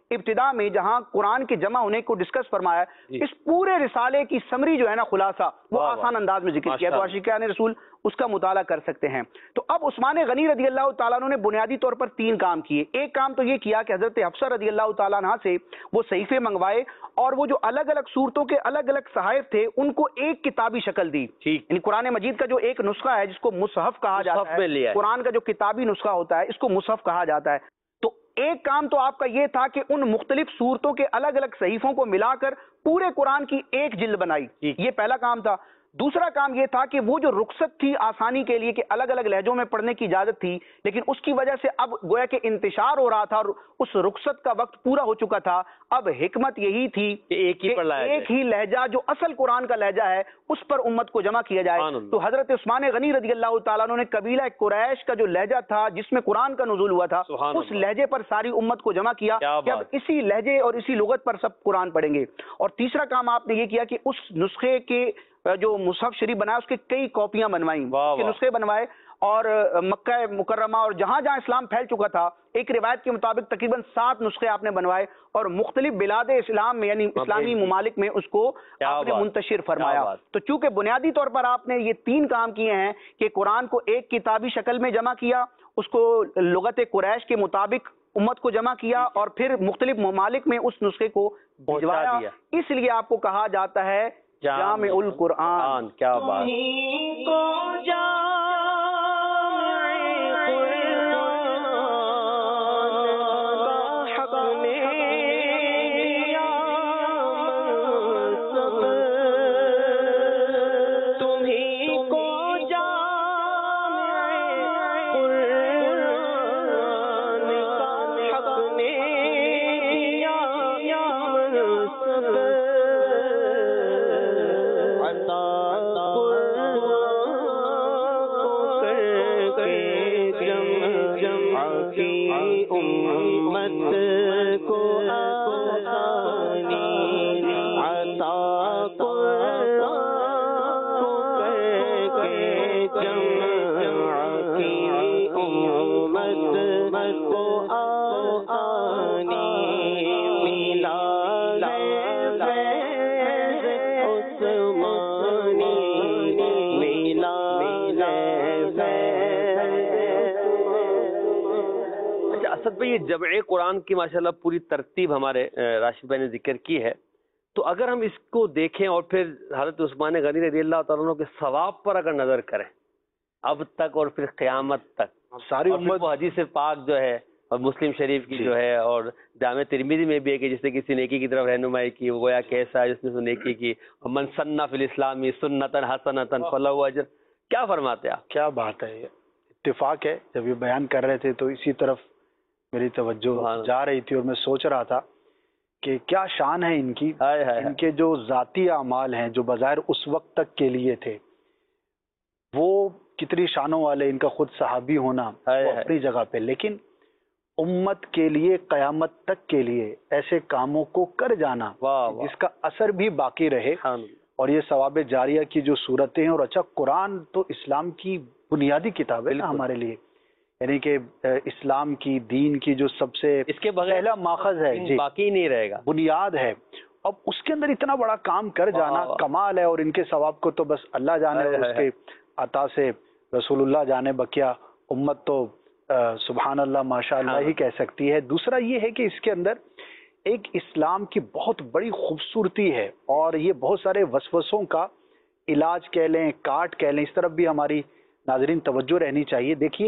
ابتدا میں جہاں قرآن کے جمع ہونے کو ڈسکس فرمایا ہے، اس پورے رسالے کی سمری جو ہے نا، خلاصہ وہ آسان انداز میں ذکر کیا، تو عاشقان رسول اس کا مطالعہ کر سکتے ہیں۔ تو اب عثمان غنی رضی اللہ تعالیٰ عنہ نے بنیادی طور پر 3 کام کیے۔ ایک کام تو یہ کیا کہ حضرت حفصہ رضی اللہ تعالیٰ عنہ سے وہ صحیفے منگوائے، اور وہ جو الگ الگ صورتوں کے الگ الگ صحائف تھے ان کو ایک کتابی شکل دی، یعنی قرآن مجید کا جو ایک نسخہ ہے جس کو مصحف کہا جاتا ہے، قرآن کا جو کتابی نسخہ ہوتا ہے اس کو مصحف کہا جاتا ہے۔ تو ایک کام تو آپ کا یہ تھا کہ ان مختلف صورتوں کے الگ الگ صحیفوں کو ملا کر پورے قرآن کی ایک جلد بنائی، یہ پہلا کام تھا۔ دوسرا کام یہ تھا کہ وہ جو رخصت تھی آسانی کے لیے کہ الگ الگ لہجوں میں پڑھنے کی اجازت تھی، لیکن اس کی وجہ سے اب گویا کہ انتشار ہو رہا تھا اور اس رخصت کا وقت پورا ہو چکا تھا، اب حکمت یہی تھی کہ ایک ہی لہجہ جو اصل قرآن کا لہجہ ہے اس پر امت کو جمع کیا جائے۔ تو حضرت عثمان غنی رضی اللہ تعالیٰ عنہ نے قبیلہ قریش کا جو لہجہ تھا جس میں قرآن کا نزول ہوا تھا اس لہجے پر ساری امت کو جمع کیا کہ اب اسی لہجے اور اسی لغت پر سب قرآن پڑھیں گے۔ اور تیسرا کام آپ نے یہ کیا کہ اس نسخے کے جو مصحف شریف بنایا اس کے کئی کاپیاں بنوائیں، نسخے بنوائے، اور مکہ مکرمہ اور جہاں جہاں اسلام پھیل چکا تھا ایک روایت کے مطابق تقریباً 7 نسخے آپ نے بنوائے اور مختلف بلاد اسلام میں یعنی اسلامی ممالک میں اس کو آپ نے منتشر فرمایا۔ تو چونکہ بنیادی طور پر آپ نے یہ 3 کام کیے ہیں کہ قرآن کو ایک کتابی شکل میں جمع کیا، اس کو لغت قریش کے مطابق امت کو جمع کیا، اور پھر مختلف ممالک میں اس نسخے کو بھجوایا، اس لیے آپ کو کہا جاتا ہے جامع القرآن۔ کیا بات اسد بھائی، یہ جمع قرآن کی ماشاءاللہ پوری ترتیب ہمارے راشد بھائی نے ذکر کی ہے، تو اگر ہم اس کو دیکھیں اور پھر حضرت عثمان غنی رضی اللہ تعالیٰ عنہ کے ثواب پر اگر نظر کریں اب تک اور پھر قیامت تک، ساری امت کو حدیث پاک جو ہے اور مسلم شریف کی جو ہے اور جامع ترمذی میں بھی ہے کہ جس نے کسی نیکی کی طرف رہنمائی کی وہ گویا کیسا ہے جس نے نیکی کی، من سن فی الاسلام سنتا حسنتا فلہ اجر، کیا فرماتے ہیں آپ؟ کیا بات ہے، یہ اتفاق ہے۔ جب یہ بیان کر رہے تھے تو اسی طرف میری توجہ جا رہی تھی اور میں سوچ رہا تھا کہ کیا شان ہے ان کی، ان کے جو ذاتی اعمال ہیں جو بظاہر اس وقت تک کے لیے تھے وہ کتنی شانوں والے، ان کا خود صحابی ہونا وہ اپنی جگہ پہ، لیکن امت کے لیے قیامت تک کے لیے ایسے کاموں کو کر جانا جس کا اثر بھی باقی رہے، اور یہ ثواب جاریہ کی جو صورتیں ہیں۔ اور اچھا، قرآن تو اسلام کی بنیادی کتاب ہے نا ہمارے لیے، یعنی کہ اسلام کی دین کی جو سب سے اس کے بغیر پہلا ماخذ ہے، جی باقی نہیں رہے گا، بنیاد ہے۔ اب اس کے اندر اتنا بڑا کام کر جانا کمال ہے، اور ان کے ثواب کو تو بس اللہ جانے، اور اس کے عطا سے رسول اللہ جانے، بقیہ امت تو سبحان اللہ ماشاء اللہ ہی کہہ سکتی ہے۔ دوسرا یہ ہے کہ اس کے اندر ایک اسلام کی بہت بڑی خوبصورتی ہے، اور یہ بہت سارے وسوسوں کا علاج کہہ لیں، کاٹ کہہ لیں، اس طرف بھی ہماری ناظرین توجہ رہنی چاہیے۔ دیکھیے،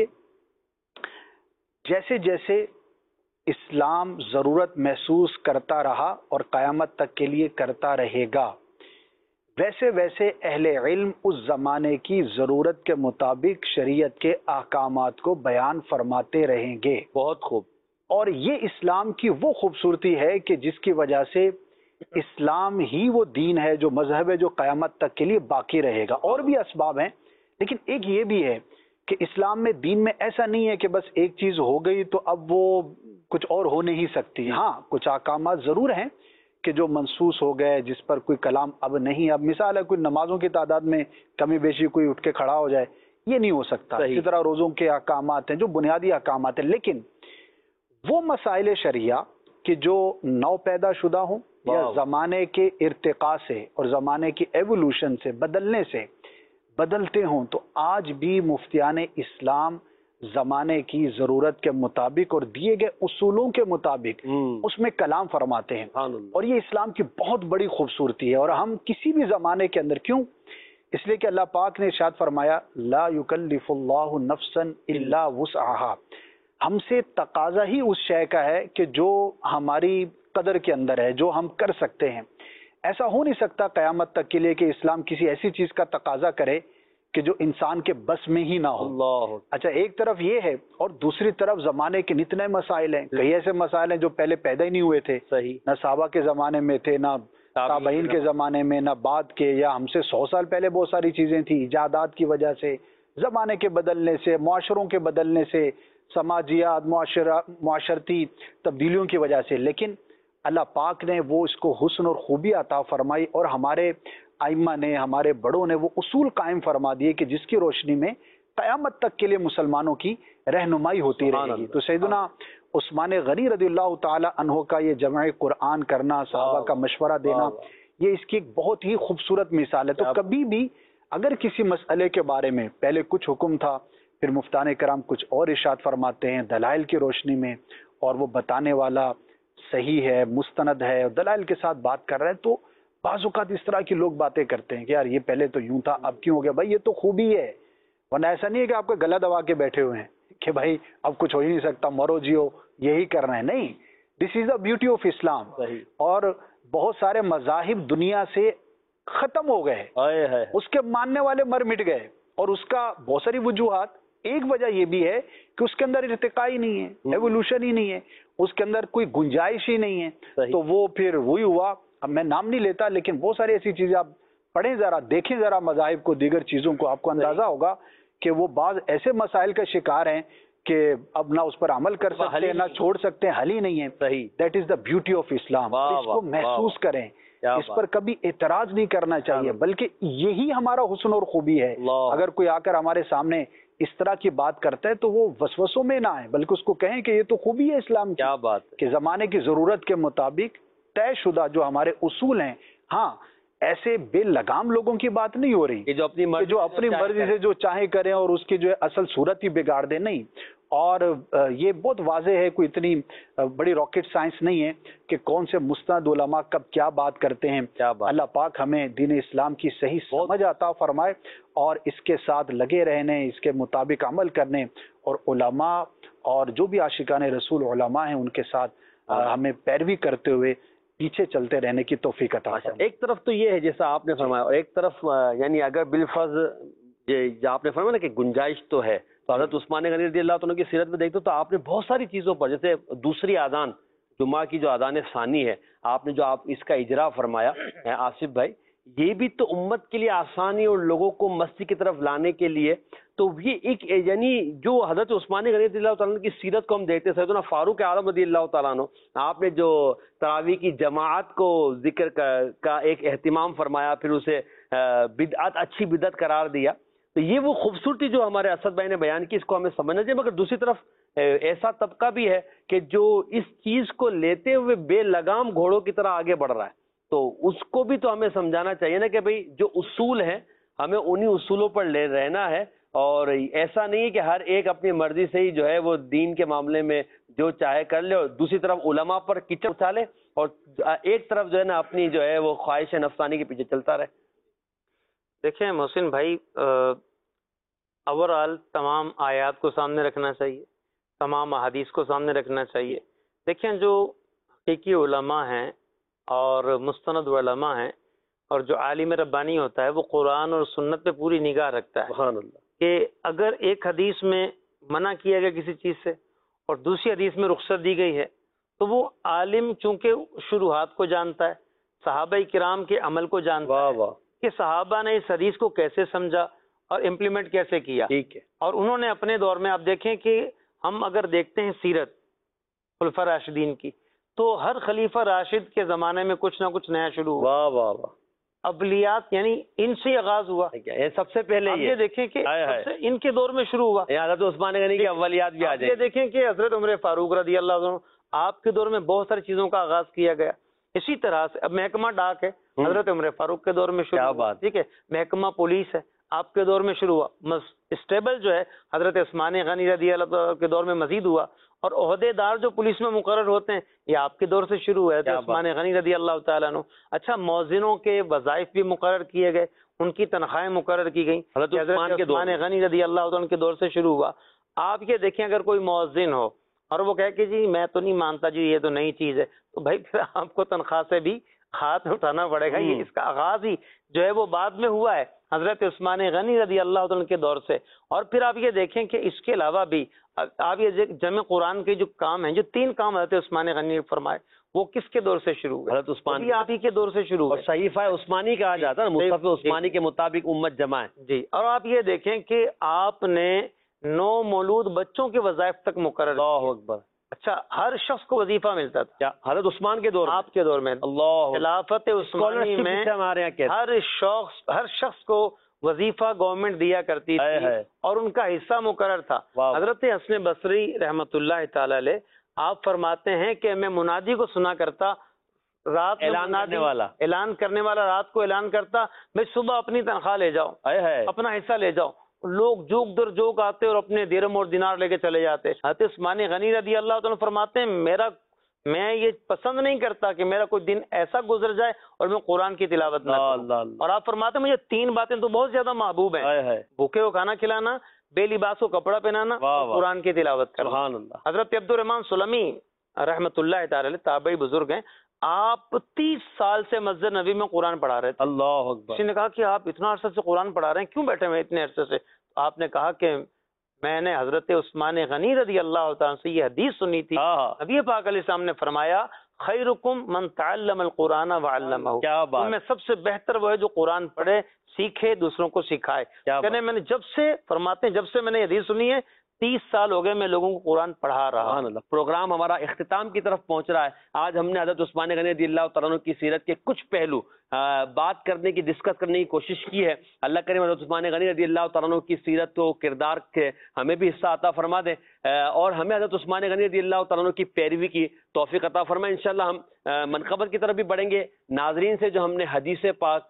جیسے جیسے اسلام ضرورت محسوس کرتا رہا اور قیامت تک کے لیے کرتا رہے گا، ویسے ویسے اہل علم اس زمانے کی ضرورت کے مطابق شریعت کے احکامات کو بیان فرماتے رہیں گے۔ بہت خوب۔ اور یہ اسلام کی وہ خوبصورتی ہے کہ جس کی وجہ سے اسلام ہی وہ دین ہے، جو مذہب ہے، جو قیامت تک کے لیے باقی رہے گا۔ اور بھی اسباب ہیں، لیکن ایک یہ بھی ہے کہ اسلام میں، دین میں ایسا نہیں ہے کہ بس ایک چیز ہو گئی تو اب وہ کچھ اور ہو نہیں سکتی۔ ہاں، کچھ احکامات ضرور ہیں کہ جو منسوس ہو گئے، جس پر کوئی کلام اب نہیں۔ اب مثال ہے، کوئی نمازوں کی تعداد میں کمی بیشی کوئی اٹھ کے کھڑا ہو جائے، یہ نہیں ہو سکتا۔ اسی طرح روزوں کے احکامات ہیں جو بنیادی احکامات ہیں، لیکن وہ مسائل شرعیہ کہ جو نو پیدا شدہ ہوں یا زمانے کے ارتقاء سے اور زمانے کی ایوولوشن سے بدلنے سے بدلتے ہوں، تو آج بھی مفتیان اسلام زمانے کی ضرورت کے مطابق اور دیے گئے اصولوں کے مطابق اس میں کلام فرماتے ہیں، اور یہ اسلام کی بہت بڑی خوبصورتی ہے۔ اور ہم کسی بھی زمانے کے اندر، کیوں؟ اس لیے کہ اللہ پاک نے ارشاد فرمایا لا یکلف اللہ نفسا الا وسعها، ہم سے تقاضا ہی اس شے کا ہے کہ جو ہماری قدر کے اندر ہے، جو ہم کر سکتے ہیں۔ ایسا ہو نہیں سکتا قیامت تک کے لیے کہ اسلام کسی ایسی چیز کا تقاضا کرے کہ جو انسان کے بس میں ہی نہ ہو۔ اللہ اچھا، ایک طرف یہ ہے، اور دوسری طرف زمانے کے نتنے مسائل ہیں، کئی ایسے مسائل ہیں جو پہلے پیدا ہی نہیں ہوئے تھے، نہ صحابہ کے زمانے میں تھے، نہ تابعین کے زمانے میں، نہ بعد کے، یا ہم سے 100 سال پہلے بہت ساری چیزیں تھیں، ایجادات کی وجہ سے، زمانے کے بدلنے سے، معاشروں کے بدلنے سے، سماجیات، معاشرتی تبدیلیوں کی وجہ سے، لیکن اللہ پاک نے وہ اس کو حسن اور خوبی عطا فرمائی، اور ہمارے ائمہ نے، ہمارے بڑوں نے وہ اصول قائم فرما دیے کہ جس کی روشنی میں قیامت تک کے لیے مسلمانوں کی رہنمائی ہوتی رہے گی۔ تو سیدنا عثمان غنی رضی اللہ تعالی عنہ کا یہ جمع قرآن کرنا، صحابہ کا مشورہ دینا، یہ اس کی ایک بہت ہی خوبصورت مثال ہے۔ تو کبھی بھی اگر کسی مسئلے کے بارے میں پہلے کچھ حکم تھا، پھر مفتان کرام کچھ اور ارشاد فرماتے ہیں دلائل کی روشنی میں، اور وہ بتانے والا صحیح ہے، مستند ہے، اور دلائل کے ساتھ بات کر رہے ہیں، تو بعض اوقات اس طرح کی لوگ باتیں کرتے ہیں کہ یار یہ پہلے تو یوں تھا، اب کیوں ہو گیا؟ بھائی یہ تو خوبی ہے، ورنہ ایسا نہیں ہے کہ آپ کا گلا دبا کے بیٹھے ہوئے ہیں کہ بھائی اب کچھ ہو ہی نہیں سکتا، مرو جیو، یہی کرنا ہے۔ نہیں، دس از دا بیوٹی آف اسلام۔ اور بہت سارے مذاہب دنیا سے ختم ہو گئے، اس کے ماننے والے مر مٹ گئے، اور اس کا بہت ساری وجوہات، ایک وجہ یہ بھی ہے کہ اس کے اندر ارتقاء ہی نہیں ہے، ایوولوشن ہی نہیں ہے، اس کے اندر کوئی گنجائش ہی نہیں ہے، تو وہ پھر وہی ہوا۔ اب میں نام نہیں لیتا، لیکن بہت ساری ایسی چیزیں آپ پڑھیں ذرا، دیکھیں ذرا مذاہب کو، دیگر چیزوں کو، آپ کو اندازہ ہوگا کہ وہ بعض ایسے مسائل کا شکار ہیں کہ اب نہ اس پر عمل کر سکتے ہیں، نہ چھوڑ سکتے ہیں، حل ہی نہیں ہے۔ That is the beauty of Islam. اس کو محسوس کریں، اس پر کبھی اعتراض نہیں کرنا چاہیے، بلکہ یہی ہمارا حسن اور خوبی ہے۔ اگر کوئی آ کر ہمارے سامنے اس طرح کی بات کرتا ہے تو وہ وسوسوں میں نہ آئے، بلکہ اس کو کہیں کہ یہ تو خوبی ہے اسلام کی، کیا بات کہ زمانے کی ضرورت کے مطابق طے شدہ جو ہمارے اصول ہیں، ہاں ایسے بے لگام لوگوں کی بات نہیں ہو رہی کہ جو اپنی مرضی سے جو چاہے کریں اور اس کی جو ہے اصل صورت ہی بگاڑ دیں، نہیں۔ اور یہ بہت واضح ہے، کوئی اتنی بڑی راکٹ سائنس نہیں ہے کہ کون سے مستند علماء کب کیا بات کرتے ہیں۔ اللہ پاک ہمیں دین اسلام کی صحیح سمجھ عطا فرمائے، اور اس کے ساتھ لگے رہنے، اس کے مطابق عمل کرنے، اور علماء اور جو بھی عاشقان رسول علماء ہیں ان کے ساتھ ہمیں پیروی کرتے ہوئے پیچھے چلتے رہنے کی توفیق عطا فرمائے۔ ایک طرف تو یہ ہے جیسا آپ نے فرمایا، اور ایک طرف یعنی اگر بالفرض آپ نے فرمایا نا کہ گنجائش تو ہے، تو حضرت عثمان غنی رضی اللہ عنہ کی سیرت میں دیکھتے تو آپ نے بہت ساری چیزوں پر، جیسے دوسری اذان، جمعہ کی جو اذان ثانی ہے، آپ نے جو اس کا اجرا فرمایا آصف بھائی، یہ بھی تو امت کے لیے آسانی اور لوگوں کو مسجد کی طرف لانے کے لیے، تو یہ ایک یعنی جو حضرت عثمان غنی رضی اللہ تعالیٰ کی سیرت کو ہم دیکھتے ہیں، سیدنا فاروق اعظم رضی اللہ تعالیٰ عنہ، آپ نے جو تراویح کی جماعت کو ذکر کا ایک اہتمام فرمایا، پھر اسے بدعت، اچھی بدعت قرار دیا، تو یہ وہ خوبصورتی جو ہمارے اسد بھائی نے بیان کی، اس کو ہمیں سمجھنا چاہیے۔ مگر دوسری طرف ایسا طبقہ بھی ہے کہ جو اس چیز کو لیتے ہوئے بے لگام گھوڑوں کی طرح آگے بڑھ رہا ہے، تو اس کو بھی تو ہمیں سمجھانا چاہیے نا کہ بھئی جو اصول ہیں ہمیں انہی اصولوں پر لے رہنا ہے، اور ایسا نہیں ہے کہ ہر ایک اپنی مرضی سے ہی جو ہے وہ دین کے معاملے میں جو چاہے کر لے، اور دوسری طرف علماء پر کیچڑ اچھالے، اور ایک طرف جو ہے نا اپنی جو ہے وہ خواہش نفسانی کے پیچھے چلتا رہے۔ دیکھیں محسن بھائی، اوورآل تمام آیات کو سامنے رکھنا چاہیے، تمام احادیث کو سامنے رکھنا چاہیے۔ دیکھیں جو حقیقی علماء ہیں اور مستند علماء ہیں، اور جو عالم ربانی ہوتا ہے وہ قرآن اور سنت پہ پوری نگاہ رکھتا ہے، سبحان اللہ، کہ اگر ایک حدیث میں منع کیا گیا کسی چیز سے اور دوسری حدیث میں رخصت دی گئی ہے، تو وہ عالم چونکہ شروحات کو جانتا ہے، صحابہ کرام کے عمل کو جانتا ہے کہ صحابہ نے اس حدیث کو کیسے سمجھا اور امپلیمنٹ کیسے کیا، ٹھیک ہے، اور انہوں نے اپنے دور میں، آپ دیکھیں کہ ہم اگر دیکھتے ہیں سیرت خلفاء راشدین کی، تو ہر خلیفہ راشد کے زمانے میں کچھ نہ کچھ نیا شروع ہوا۔ واہ واہ واہ، ابلیات یعنی ان سے آغاز ہوا، سب سے پہلے یہ دیکھیں کہ ان کے دور میں شروع ہوا، حضرت عثمان غنی کی اولیات بھی آ جائیں، یہ دیکھیں کہ حضرت عمر فاروق رضی اللہ عنہ آپ کے دور میں بہت ساری چیزوں کا آغاز کیا گیا. اسی طرح سے اب محکمہ ڈاک ہے, حضرت عمر فاروق کے دور میں شروع ہوا, ٹھیک ہے. محکمہ پولیس ہے, آپ کے دور میں شروع ہوا. اسٹیبل جو ہے حضرت عثمان غنی رضی اللہ عنہ کے دور میں مزید ہوا, اور عہدے دار جو پولیس میں مقرر ہوتے ہیں یہ آپ کے دور سے شروع ہوئے تھے, عثمان غنی رضی اللہ تعالیٰ عنہ. اچھا, مؤذنوں کے وظائف بھی مقرر کیے گئے, ان کی تنخواہیں مقرر کی گئیں, حضرت عثمان غنی رضی اللہ عنہ کے دور سے شروع ہوا. آپ یہ دیکھیں اگر کوئی مؤذن ہو اور وہ کہے کہ جی میں تو نہیں مانتا جی یہ تو نئی چیز ہے, تو بھائی پھر آپ کو تنخواہ سے بھی ہاتھ اٹھانا پڑے گا. یہ اس کا آغاز ہی جو ہے وہ بعد میں ہوا ہے حضرت عثمان غنی رضی اللہ عنہ کے دور سے. اور پھر آپ یہ دیکھیں کہ اس کے علاوہ بھی آپ یہ جمع قرآن کے جو کام ہیں, جو 3 کام حضرت عثمان غنی نے فرمائے, وہ کس کے دور سے شروع ہوئے؟ حضرت عثمان, آپ ہی کے دور سے شروع ہوئے. صحیفہ عثمانی کہا جاتا ہے, مصحف عثمانی کے مطابق امت جمع ہے. جی, اور آپ یہ دیکھیں کہ آپ نے 9 مولود بچوں کے وظائف تک مقرر. اللہ اکبر. اچھا, ہر شخص کو وظیفہ ملتا تھا کیا حضرت عثمان کے دور, آپ کے دور میں؟ اللہ, خلافت عثمانی میں ہمارے یہاں ہر شخص کو وظیفہ گورنمنٹ دیا کرتی تھی اور ان کا حصہ مقرر تھا. حضرت حسن بصری رحمۃ اللہ تعالی علیہ آپ فرماتے ہیں کہ میں منادی کو سنا کرتا, رات میں اعلان کرنے والا رات کو اعلان کرتا, میں صبح اپنی تنخواہ لے جاؤ, اپنا حصہ لے جاؤ. لوگ جوک در جوک آتے اور اپنے درہم اور دینار لے کے چلے جاتے. حضرت عثمان غنی رضی اللہ عنہ فرماتے ہیں میں یہ پسند نہیں کرتا کہ میرا کوئی دن ایسا گزر جائے اور میں قرآن کی تلاوت نہ کروں. اور آپ فرماتے ہیں مجھے 3 باتیں تو بہت زیادہ محبوب ہیں, بھوکے کو کھانا کھلانا, بے لباس کو کپڑا پہنانا, قرآن کی تلاوت کرنا. حضرت عبد الرحمن سلمی رحمۃ اللہ تعالی علیہ تابعی بزرگ ہیں, آپ 30 سال سے مسجد نبی میں قرآن پڑھا رہے تھے. اللہ اکبر. کسی نے کہا کہ آپ اتنا عرصے سے قرآن پڑھا رہے ہیں, کیوں بیٹھے ہوئے اتنے عرصے سے؟ آپ نے کہا کہ میں نے حضرت عثمان غنی رضی اللہ تعالیٰ سے یہ حدیث سنی تھی, نبی پاک علیہ السلام نے فرمایا خیرکم من تعلم القرآن وعلمہ. کیا بات, ان میں سب سے بہتر وہ ہے جو قرآن پڑھے, سیکھے, دوسروں کو سکھائے. کہنے میں نے جب سے فرماتے ہیں جب سے میں نے یہ حدیث سنی ہے 30 سال ہو گئے میں لوگوں کو قرآن پڑھا رہا. پروگرام ہمارا اختتام کی طرف پہنچ رہا ہے. آج ہم نے حضرت عثمان غنی رضی اللہ تعالیٰ عنہ کی سیرت کے کچھ پہلو بات کرنے کی, ڈسکس کرنے کی کوشش کی ہے. اللہ کریم حضرت عثمان غنی رضی اللہ تعالیٰ عنہ کی سیرت و کردار کے ہمیں بھی حصہ عطا فرما دے, اور ہمیں حضرت عثمان غنی رضی اللہ تعالیٰ عنہ کی پیروی کی توفیق عطا فرمائے. انشاءاللہ ہم منقبت کی طرف بھی بڑھیں گے. ناظرین سے جو ہم نے حدیث پاک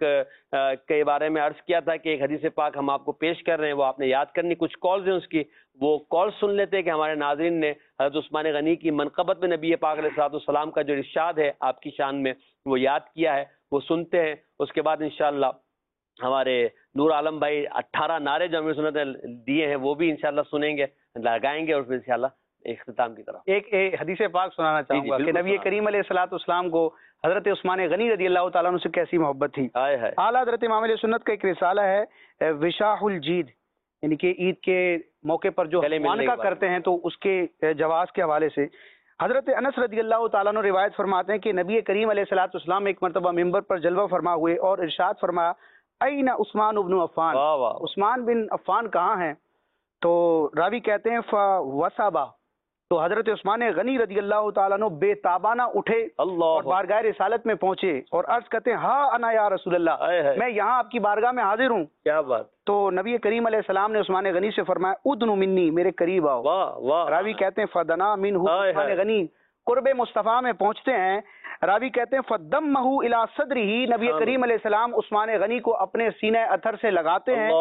کے بارے میں عرض کیا تھا کہ ایک حدیث پاک ہم آپ کو پیش کر رہے ہیں, وہ آپ نے یاد کرنی, کچھ کالز ہیں اس کی, وہ کال سن لیتے ہیں کہ ہمارے ناظرین نے حضرت عثمان غنی کی منقبت میں نبی پاک علیہ السلام کا جو ارشاد ہے آپ کی شان میں وہ یاد کیا ہے, وہ سنتے ہیں. اس کے بعد انشاءاللہ ہمارے نور عالم بھائی 18 نعرے جو ہم نے سنت دیے ہیں وہ بھی انشاءاللہ سنیں گے, لگائیں گے, اور پھر انشاءاللہ اختتام کی طرف ایک حدیث پاک سنانا چاہوں گا کہ نبی کریم علیہ السلام کو حضرت عثمان غنی رضی اللہ تعالیٰ عنہ سے کیسی محبت تھی. اعلیٰ حضرت امام علیہ سنت کا ایک رسالہ ہے وشاح الجید, یعنی کہ عید کے موقع پر جو معانقہ کرتے ہیں تو اس کے جواز کے حوالے سے حضرت انس رضی اللہ تعالیٰ عنہ روایت فرماتے ہیں کہ نبی کریم علیہ السلام ایک مرتبہ ممبر پر جلوہ فرما ہوئے اور ارشاد فرمایا این عثمان ابن عفان, عثمان بن عفان کہاں ہیں؟ تو راوی کہتے ہیں فوسبا, تو حضرت عثمان غنی رضی اللہ تعالیٰ عنہ بے تابانہ اٹھے اور بارگاہ رسالت میں پہنچے اور عرض کرتے ہیں ہاں انا یا رسول اللہ, میں یہاں آپ کی بارگاہ میں حاضر ہوں. کیا بات. تو نبی کریم علیہ السلام نے عثمان غنی سے فرمایا ادنو منی, میرے قریب آؤ. راوی کہتے ہیں فدنا منہ, عثمان غنی قرب مصطفیٰ میں پہنچتے ہیں. راوی کہتے ہیں فدمہ الی صدرہ, نبی کریم علیہ السلام عثمان غنی کو اپنے سینہ اطہر سے لگاتے ہیں.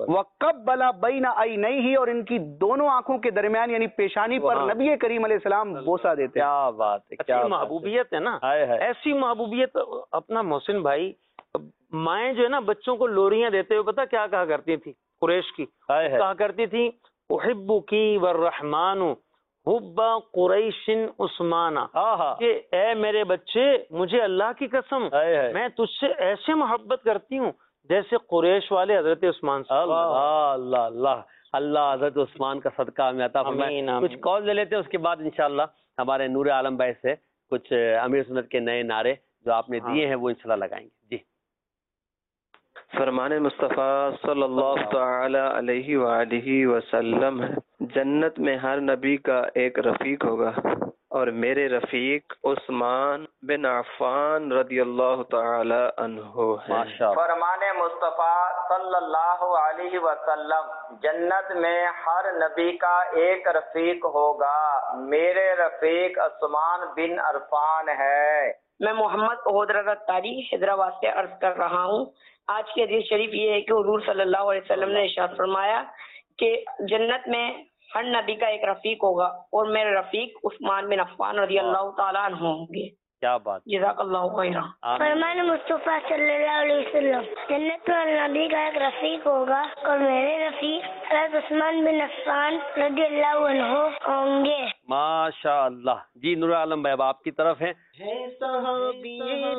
وقبل بین عینیہ, اور ان کی دونوں آنکھوں کے درمیان یعنی پیشانی پر نبی کریم علیہ السلام بوسہ دیتے ہیں. کیا بات ہے, کیا محبوبیت ہے نا, ایسی محبوبیت. اپنا محسن بھائی, مائیں جو ہے نا بچوں کو لوریاں دیتے ہوئے پتہ کیا کہا کرتی تھی؟ قریش کی کہا کرتی تھی احبکی والرحمن حب قریش عثمانہ, کہ اے میرے بچے مجھے اللہ کی قسم میں تجھ سے ایسے محبت کرتی ہوں جیسے قریش والے حضرت عثمان سے. اللہ اللہ اللہ حضرت عثمان کا صدقہ ہمیں عطا فرمائے. کچھ کال لے لیتے ہیں, اس کے بعد انشاءاللہ ہمارے نور عالم بھائی سے کچھ امیر سنت کے نئے نعرے جو آپ نے دیے ہیں وہ انشاءاللہ لگائیں گے. جی. فرمان مصطفیٰ صلی اللہ تعالی علیہ وآلہ وسلم ہے, جنت میں ہر نبی کا ایک رفیق ہوگا, اور میرے رفیق عثمان بن عفان رضی اللہ تعالی عنہ ہیں۔ فرمان مصطفیٰ صلی اللہ علیہ وسلم، جنت میں ہر نبی کا ایک رفیق ہوگا، میرے رفیق عثمان بن عفان ہے۔ میں محمد عہد رضا تاری حیدرآباد سے عرض کر رہا ہوں۔ آج کی حدیث شریف یہ ہے کہ حضور صلی اللہ علیہ وسلم نے ارشاد فرمایا کہ جنت میں ہر نبی کا ایک رفیق ہوگا اور میرے رفیق عثمان بن عفان رضی اللہ تعالیٰ عنہ ہوں گے۔ کیا بات، جزاک اللہ خیرا۔ فرمان مصطفیٰ صلی اللہ علیہ وسلم، جنت میں ہر نبی کا ایک رفیق ہوگا اور میرے رفیق حضرت عثمان بن عفان رضی اللہ عنہ ہوں گے۔ ماشاء اللہ۔ جی نور عالم بھائی آپ کی طرف ہیں۔ صحابی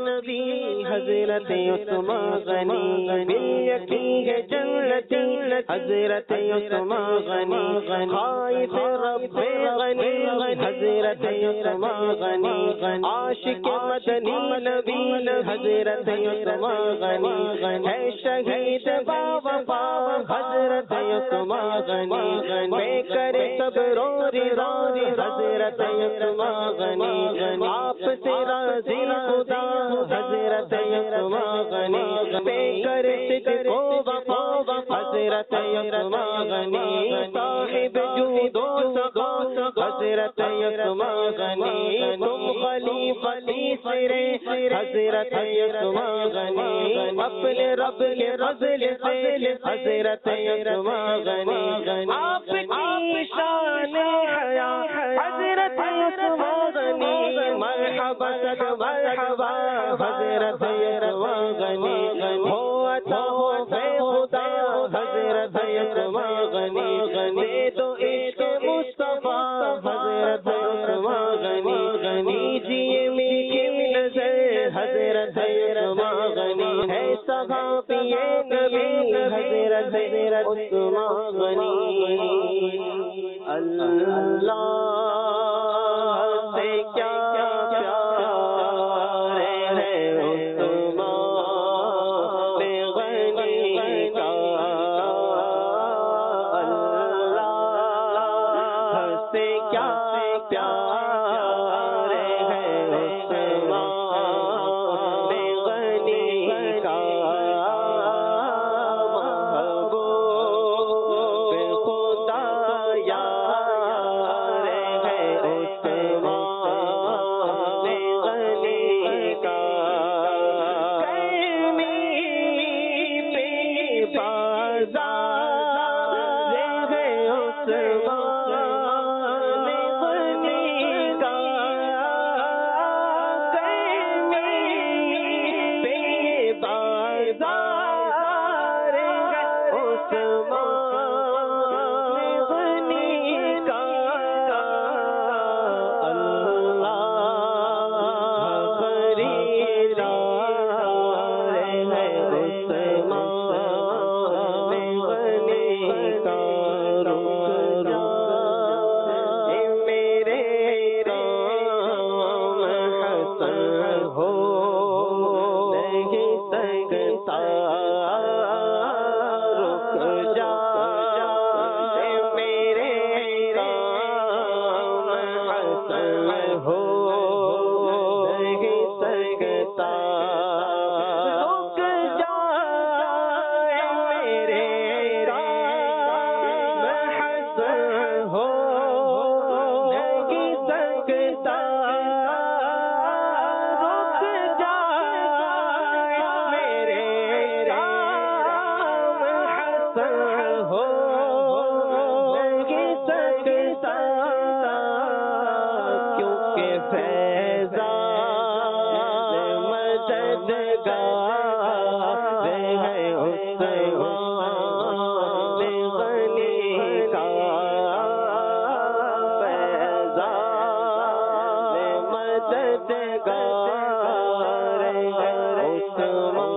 نبی حضرت عثمان غنی، بالیقین ہے جنتی حضرت عثمان غنی، خائف رب غنی حضرت عثمان غنی، عاشق مدنی نبی حضرت عثمان غنی، ہے شہید باوفا حضرت عثمان غنی، بے کرے صبر و رضا حضرت عثمان غنی، آپ سے راضی خدا حضرت عثمان غنی، بے کرے صدق و وفا حضرت عثمان غنی، صاحب جود و سخا حضرت عثمان غنی، تم خلیفتی سرے حضرت عثمان غنی، اپنے رب کے فضل سے حضرت عثمان غنی، آپ کی شان حیا حضرت عثمان غنی، مرحبا صد مرحبا حضرت عثمان غنی، ہو عطا ہو بے خدا حضرت عثمان غنی، دے دو عشق مصطفیٰ حضرت عثمان غنی، جیے میٹھی نظر حضرت عثمان غنی، ہے صحابی نبی حضرت عثمان غنی۔ اللہ سے کیا پیار ہے عثمان غنی کا، اللہ سے کیا پیار ہے عثمان غنی کا، محبوب خدا یار ہے عثمان غنی کا، کرمی پہ بازار ہے عثمان غنی کا، کرمی پہ بازار ہے عثمان غنی کا، اللہ خریدار ہے عثمان غنی کا، رک جا میرے کام حسن ہو نہیں سکتا، رک جا میرے کام حسن ہو نہیں سکتا، رک جا میرے کام حسن ہو نہیں سکتا، رک جا میرے کام حسن ہو نہیں سکتا، کیونکہ فیضان مددگار ہے عثمان غنی کا، فیضان مددگار ہے عثمان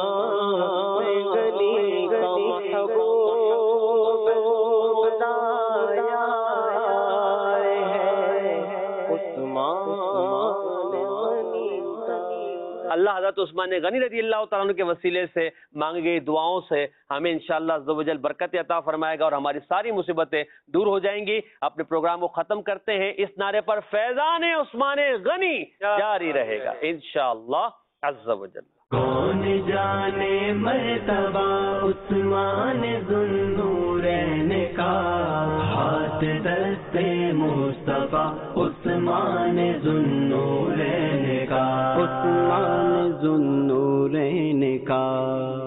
غنی کا، محبوب خدا یار ہے عثمان غنی کا۔ اللہ حضرت عثمان غنی رضی اللہ تعالیٰ عنہ کے وسیلے سے مانگی گئی دعاؤں سے ہمیں انشاءاللہ عز و جل برکت عطا فرمائے گا اور ہماری ساری مصیبتیں دور ہو جائیں گی. اپنے پروگرام کو ختم کرتے ہیں اس نعرے پر، فیضان عثمان غنی جاری رہے گا انشاءاللہ عز و جل. کون جانے مرتبہ عثمان ذوالنورین کا، ہاتھ دست مصطفیٰ عثمان ذوالنورین کا، عثمان ذوالنورین کا.